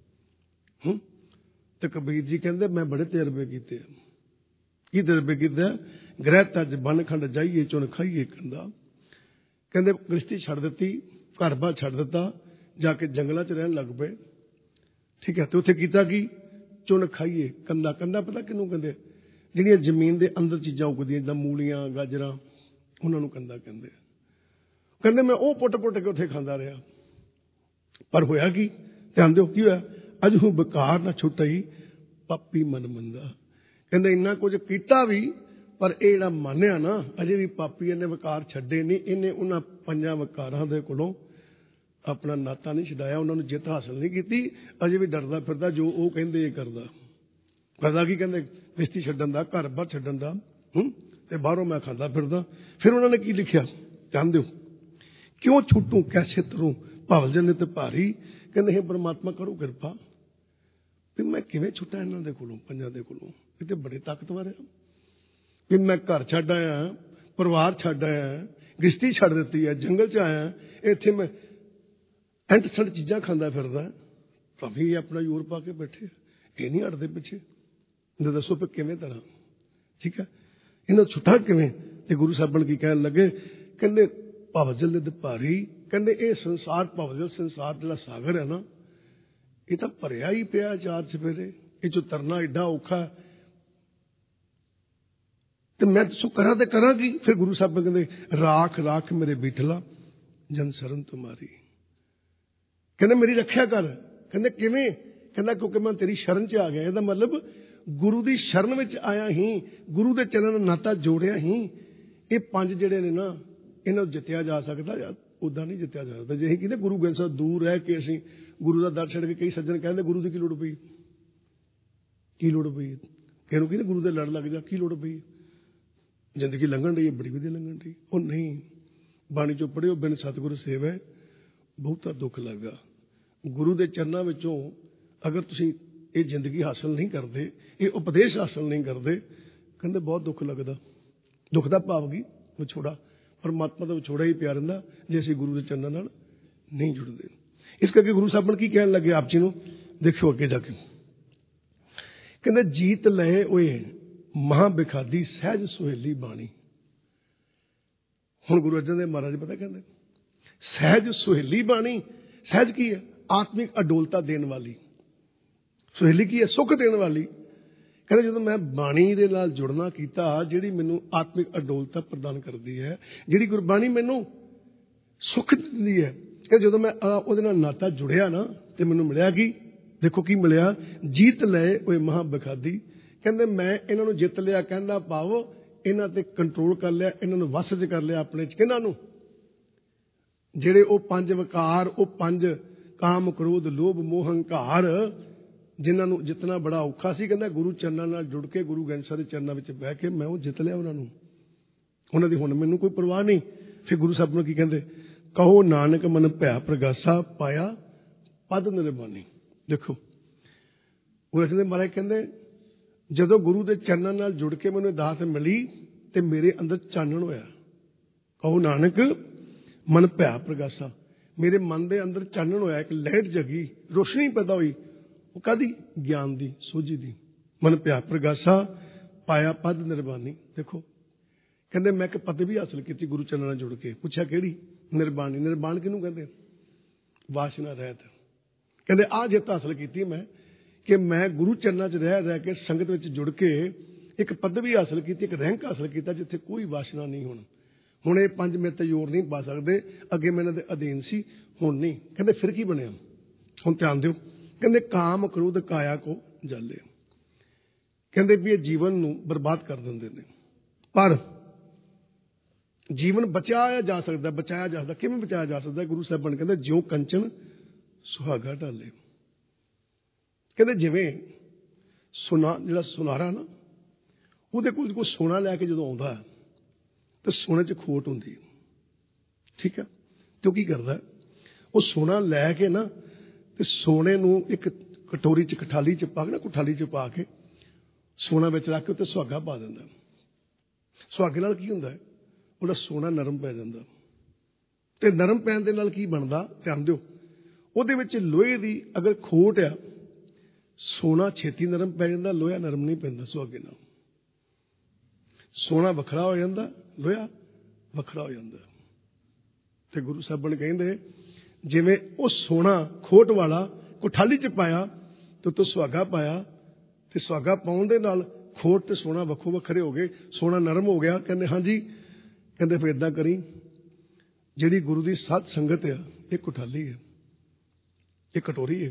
[SPEAKER 1] ते कबीर जी कहंदे मैं बड़े तजर्बे कीते। की तजर्बे कीते? ग्रह तज बन खंड जाइए, चुन खाइए कंदा। कहंदे गृहस्थी छड्ड दित्ती, घर बार छड्ड दित्ता, जाके जंगलां च रहन लग पे, ठीक है। तो उत्थे कीता की? चुन खाइए कंदा। कंदा पता किहनूं कहंदे? जिहड़ियां जमीन दे अंदर चीज़ां उगदियां, जिद्दां मूलियां गाजरां, उन्हां नूं कंदा कहंदे। कहंदे मैं ओह पुट पुट के उत्थे खांदा रहा, पर होया की? ध्यान दिओ की होया? अजहू बेकार ना छुटई पापी मन मंदा। कहंदे इन्ना कुछ कीता भी, पर ये जिहड़ा मानिया ना, अजे भी पापी, इन्हें विकार छड्डे नहीं, इन्हें उन्हां पंजां विकारां दे कोलों अपना नाता नहीं छडाया, उन्होंने जित हासिल नहीं की, अजे भी डरदा फिरदा, जो वो कहंदे करदा। करदा की? कहंदे गृहस्थी छड्डण दा, घर बार छड्डण दा, ते बाहरों मैं खांदा फिरदा। फिर उन्होंने की लिखिया? ध्यान दिओ, क्यों छूटूं कैसे तरूं भवजन नित भारी। कहंदे हे परमात्मा करो कृपा, भी मैं किवें छुट्टा इन्हां दे कोलों, पंजां दे कोलों? ये ते बड़े ताकतवर है। भी मैं घर छड्ड आया, परिवार छड्ड आया, गृहस्थी छड्ड दित्ती है, जंगल च आया, इत्थे मैं एंट सैंट चीज़ां खांदा फिरदा, भाभी अपना जोर पा के बैठे, ये नहीं हटदे पिछे। दसो फिर किवें तरह, ठीक है। इन्हां छुट्टा किवें? ते गुरु साहिबान की कहन लगे? कहंदे भवजल नित भारी। कहंदे ये संसार, भवजल संसार जिहड़ा सागर है ना, ये तो भरिया ही पिया चार चफेरे, ये चो तरना एडा औखा है, तो मैं दसो करा ते करा की? फिर गुरु साहब कहंदे राख राख मेरे बिठला जन शरण तुम्हारी। कहंदे मेरी रखिया कर। कहंदे किवें? कहंदा क्योंकि मैं तेरी शरण च आ गया। ਇਹਦਾ मतलब गुरु ਦੀ शरण ਵਿੱਚ आया ही, गुरु ਦੇ चरण ਨਾਲ ਨਾਤਾ ਜੋੜਿਆ ही। ਇਹ ਪੰਜ ਜਿਹੜੇ ਨੇ ਨਾ, ਇਹਨਾਂ ਨੂੰ ਜਿੱਤਿਆ ਜਾ ਸਕਦਾ, ਉਦਾਂ ਨਹੀਂ ਜਿੱਤਿਆ ਜਾ ਸਕਦਾ। ਜੇ ਅਸੀਂ ਕਹਿੰਦੇ ਗੁਰੂ ਗ੍ਰੰਥ ਸਾਹਿਬ ਦੂਰ ਰਹਿ ਕੇ ਅਸੀਂ ਗੁਰੂ ਦਾ ਦਰ ਛੱਡ ਕੇ, ਕਈ ਸੱਜਣ ਕਹਿੰਦੇ ਗੁਰੂ ਦੀ ਕੀ ਲੋੜ ਪਈ, ਕੀ ਲੋੜ ਪਈ? ਕਿਸੇ ਨੂੰ ਕਹਿੰਦੇ ਗੁਰੂ ਦੇ ਲੜ ਲੱਗ ਜਾ, ਕੀ ਲੋੜ ਪਈ? ਜ਼ਿੰਦਗੀ ਲੰਘਣ ਰਹੀ ਹੈ, ਬੜੀ ਵਧੀਆ ਲੰਘਣ ਰਹੀ। ਉਹ ਨਹੀਂ, ਬਾਣੀ ਚੋਂ ਪੜ੍ਹਿਓ, ਬਿਨ ਸਤਿਗੁਰ ਸੇਵੈ ਬਹੁਤਾ ਦੁੱਖ ਲੱਗਾ। गुरु के चरणों विचों अगर तुसीं ये जिंदगी हासिल नहीं करते, ये उपदेश हासिल नहीं करते, कहते बहुत दुख लगता। दुख का भाव की? विछोड़ा, परमात्मा का विछोड़ा ही प्यार रहिंदा जे असीं गुरु के चरणों नाल नहीं जुड़ते। इस करके गुरु साहब की कहन लगे आप जी नूं, देखो अगे जाके कहते जीत लए ओए महा बिखादी सहज सुहेली बाणी। हुण गुरु अर्जन देव महाराज पता कहते सहज सुहेली बाणी। सहज की है? आत्मिक अडोलता देने वाली। सुहेली की है? सुख देने वाली। कहते जो मैं बाणी दे नाल जुड़ना कीता, जिहड़ी मैनू आत्मिक अडोलता प्रदान करती है, जिहड़ी गुरबाणी मैनू सुख दिंदी है, कहते जो मैं उहदे नाल नाता जुड़िया ना, तो मैनू मिलिया की? देखो की मिलिया? जीत लए ओए महा बिखादी। कहते मैं इन्हां नूं जित लिया, कहंदा भाव इन्हां ते कंट्रोल कर लिया, इन्हां नूं वस च कर लिया अपने च। किन्हां नूं? ਜਿਹੜੇ ਉਹ ਪੰਜ ਵਿਕਾਰ, ਉਹ ਪੰਜ ਕਾਮ ਕ੍ਰੋਧ ਲੋਭ ਮੋਹ ਹੰਕਾਰ ਜਿਨ੍ਹਾਂ ਨੂੰ ਜਿੱਤਣਾ ਬੜਾ ਔਖਾ ਸੀ, ਕਹਿੰਦਾ ਗੁਰੂ ਚਰਨਾਂ ਨਾਲ ਜੁੜ ਕੇ ਗੁਰੂ ਗ੍ਰੰਥ ਸਾਹਿਬ ਦੇ ਚਰਨਾਂ ਵਿੱਚ ਬਹਿ ਕੇ ਮੈਂ ਉਹ ਜਿੱਤ ਲਿਆ ਉਹਨਾਂ ਨੂੰ। ਉਹਨਾਂ ਦੀ ਹੁਣ ਮੈਨੂੰ ਕੋਈ ਪਰਵਾਹ ਨਹੀਂ। ਫਿਰ ਗੁਰੂ ਸਾਹਿਬ ਨੂੰ ਕੀ ਕਹਿੰਦੇ, ਕਹੋ ਨਾਨਕ ਮਨ ਭਇਆ ਪ੍ਰਗਾਸਾ ਪਾਇਆ ਪਦ ਨਿਰਵਾਣੀ। ਦੇਖੋ ਗੁਰੂ ਸਾਹਿਬ ਮਹਾਰਾਜ ਕਹਿੰਦੇ ਜਦੋਂ ਗੁਰੂ ਦੇ ਚਰਨਾਂ ਨਾਲ ਜੁੜ ਕੇ ਮੈਨੂੰ ਦਾਤ ਮਿਲੀ ਤੇ ਮੇਰੇ ਅੰਦਰ ਚਾਨਣ ਹੋਇਆ। ਕਹੋ ਨਾਨਕ ਮਨ ਭਇਆ ਪ੍ਰਗਾਸਾ, ਮੇਰੇ ਮਨ ਦੇ ਅੰਦਰ ਚਾਨਣ ਹੋਇਆ, ਇੱਕ ਲਾਈਟ ਜਗੀ, ਰੋਸ਼ਨੀ ਪੈਦਾ ਹੋਈ। ਉਹ ਕਾਹਦੀ? ਗਿਆਨ ਦੀ, ਸੋਝੀ ਦੀ। ਮਨ ਭਇਆ ਪ੍ਰਗਾਸਾ ਪਾਇਆ ਪਦ ਨਿਰਵਾਣੀ। ਦੇਖੋ ਕਹਿੰਦੇ ਮੈਂ ਇੱਕ ਪਦਵੀ ਹਾਸਲ ਕੀਤੀ ਗੁਰੂ ਚਰਨਾਂ ਨਾਲ ਜੁੜ ਕੇ। ਪੁੱਛਿਆ ਕਿਹੜੀ? ਨਿਰਵਾਣੀ। ਨਿਰਵਾਣ ਕਿਹਨੂੰ ਕਹਿੰਦੇ? ਵਾਸ਼ਨਾ ਰਹਿਤ। ਕਹਿੰਦੇ ਆਹ ਜਿੱਤ ਹਾਸਲ ਕੀਤੀ ਮੈਂ ਕਿ ਮੈਂ ਗੁਰੂ ਚਰਨਾਂ 'ਚ ਰਹਿ ਕੇ ਸੰਗਤ ਵਿੱਚ ਜੁੜ ਕੇ ਇੱਕ ਪਦਵੀ ਹਾਸਲ ਕੀਤੀ, ਇੱਕ ਰੈਂਕ ਹਾਸਲ ਕੀਤਾ ਜਿੱਥੇ ਕੋਈ ਵਾਸ਼ਨਾ ਨਹੀਂ। ਹੁਣ ਇਹ ਪੰਜ ਮੇਰੇ ਤੇ ਜ਼ੋਰ ਨਹੀਂ ਪਾ ਸਕਦੇ। ਅੱਗੇ ਮੈਂ ਇਹਨਾਂ ਦੇ ਅਧੀਨ ਸੀ, ਹੁਣ ਨਹੀਂ। ਕਹਿੰਦੇ ਫਿਰ ਕੀ ਬਣਿਆ? ਹੁਣ ਧਿਆਨ ਦਿਓ। ਕਹਿੰਦੇ ਕਾਮ ਕ੍ਰੋਧ ਕਾਇਆ ਕੋ ਜਾਲੇ। ਕਹਿੰਦੇ ਵੀ ਇਹ ਜੀਵਨ ਨੂੰ ਬਰਬਾਦ ਕਰ ਦਿੰਦੇ ਨੇ, ਪਰ ਜੀਵਨ ਬਚਾਇਆ ਜਾ ਸਕਦਾ। ਬਚਾਇਆ ਜਾ ਸਕਦਾ ਕਿਵੇਂ? ਬਚਾਇਆ ਜਾ ਸਕਦਾ? ਗੁਰੂ ਸਾਹਿਬਾਨ ਕਹਿੰਦੇ ਜਿਉ ਕੰਚਨ ਸੁਹਾਗਾ ਢਾਲੇ। ਕਹਿੰਦੇ ਜਿਵੇਂ ਜਿਹੜਾ ਸੁਨਾਰਾ ਨਾ, ਉਹਦੇ ਕੋਲ ਕੋਈ ਸੋਨਾ ਲੈ ਕੇ ਜਦੋਂ ਆਉਂਦਾ ਤੇ ਸੋਨੇ 'ਚ ਖੋਟ ਹੁੰਦੀ, ਠੀਕ ਹੈ। ਤੇ ਉਹ ਕੀ ਕਰਦਾ? ਉਹ ਸੋਨਾ ਲੈ ਕੇ ਨਾ ਤੇ ਸੋਨੇ ਨੂੰ ਇੱਕ ਕਟੋਰੀ 'ਚ ਕਠਾਲੀ 'ਚ ਪਾ ਕੇ ਨਾ, ਕੁਠਾਲੀ 'ਚ ਪਾ ਕੇ ਸੋਨਾ ਵਿੱਚ ਰੱਖ ਕੇ ਉੱਤੇ ਸੁਹਾਗਾ ਪਾ ਦਿੰਦਾ। ਸੁਹਾਗੇ ਨਾਲ ਕੀ ਹੁੰਦਾ? ਉਹਦਾ ਸੋਨਾ ਨਰਮ ਪੈ ਜਾਂਦਾ। ਤੇ ਨਰਮ ਪੈਣ ਦੇ ਨਾਲ ਕੀ ਬਣਦਾ? ਧਿਆਨ ਦਿਓ। ਉਹਦੇ ਵਿੱਚ ਲੋਹੇ ਦੀ ਅਗਰ ਖੋਟ ਆ, ਸੋਨਾ ਛੇਤੀ ਨਰਮ ਪੈ ਜਾਂਦਾ, ਲੋਹਾ ਨਰਮ ਨਹੀਂ ਪੈਂਦਾ ਸੁਹਾਗੇ ਨਾਲ। ਸੋਨਾ ਵੱਖਰਾ ਹੋ ਜਾਂਦਾ, ਲੋਹਾ ਵੱਖਰਾ ਹੋ ਜਾਂਦਾ। ਤੇ ਗੁਰੂ ਸਾਹਿਬਾਨ ਕਹਿੰਦੇ ਜਿਵੇਂ ਉਹ ਸੋਨਾ ਖੋਟ ਵਾਲਾ ਕੁਠਾਲੀ 'ਚ ਪਾਇਆ ਤੇ ਉੱਤੋਂ ਸੁਹਾਗਾ ਪਾਇਆ, ਤੇ ਸੁਹਾਗਾ ਪਾਉਣ ਦੇ ਨਾਲ ਖੋਟ ਤੇ ਸੋਨਾ ਵੱਖੋ ਵੱਖਰੇ ਹੋ ਗਏ, ਸੋਨਾ ਨਰਮ ਹੋ ਗਿਆ। ਕਹਿੰਦੇ ਹਾਂਜੀ। ਕਹਿੰਦੇ ਫਿਰ ਏਦਾਂ ਕਰੀ, ਜਿਹੜੀ ਗੁਰੂ ਦੀ ਸਾਧ ਸੰਗਤ ਆ ਇਹ ਕੁਠਾਲੀ ਹੈ, ਇਹ ਕਟੋਰੀ ਹੈ,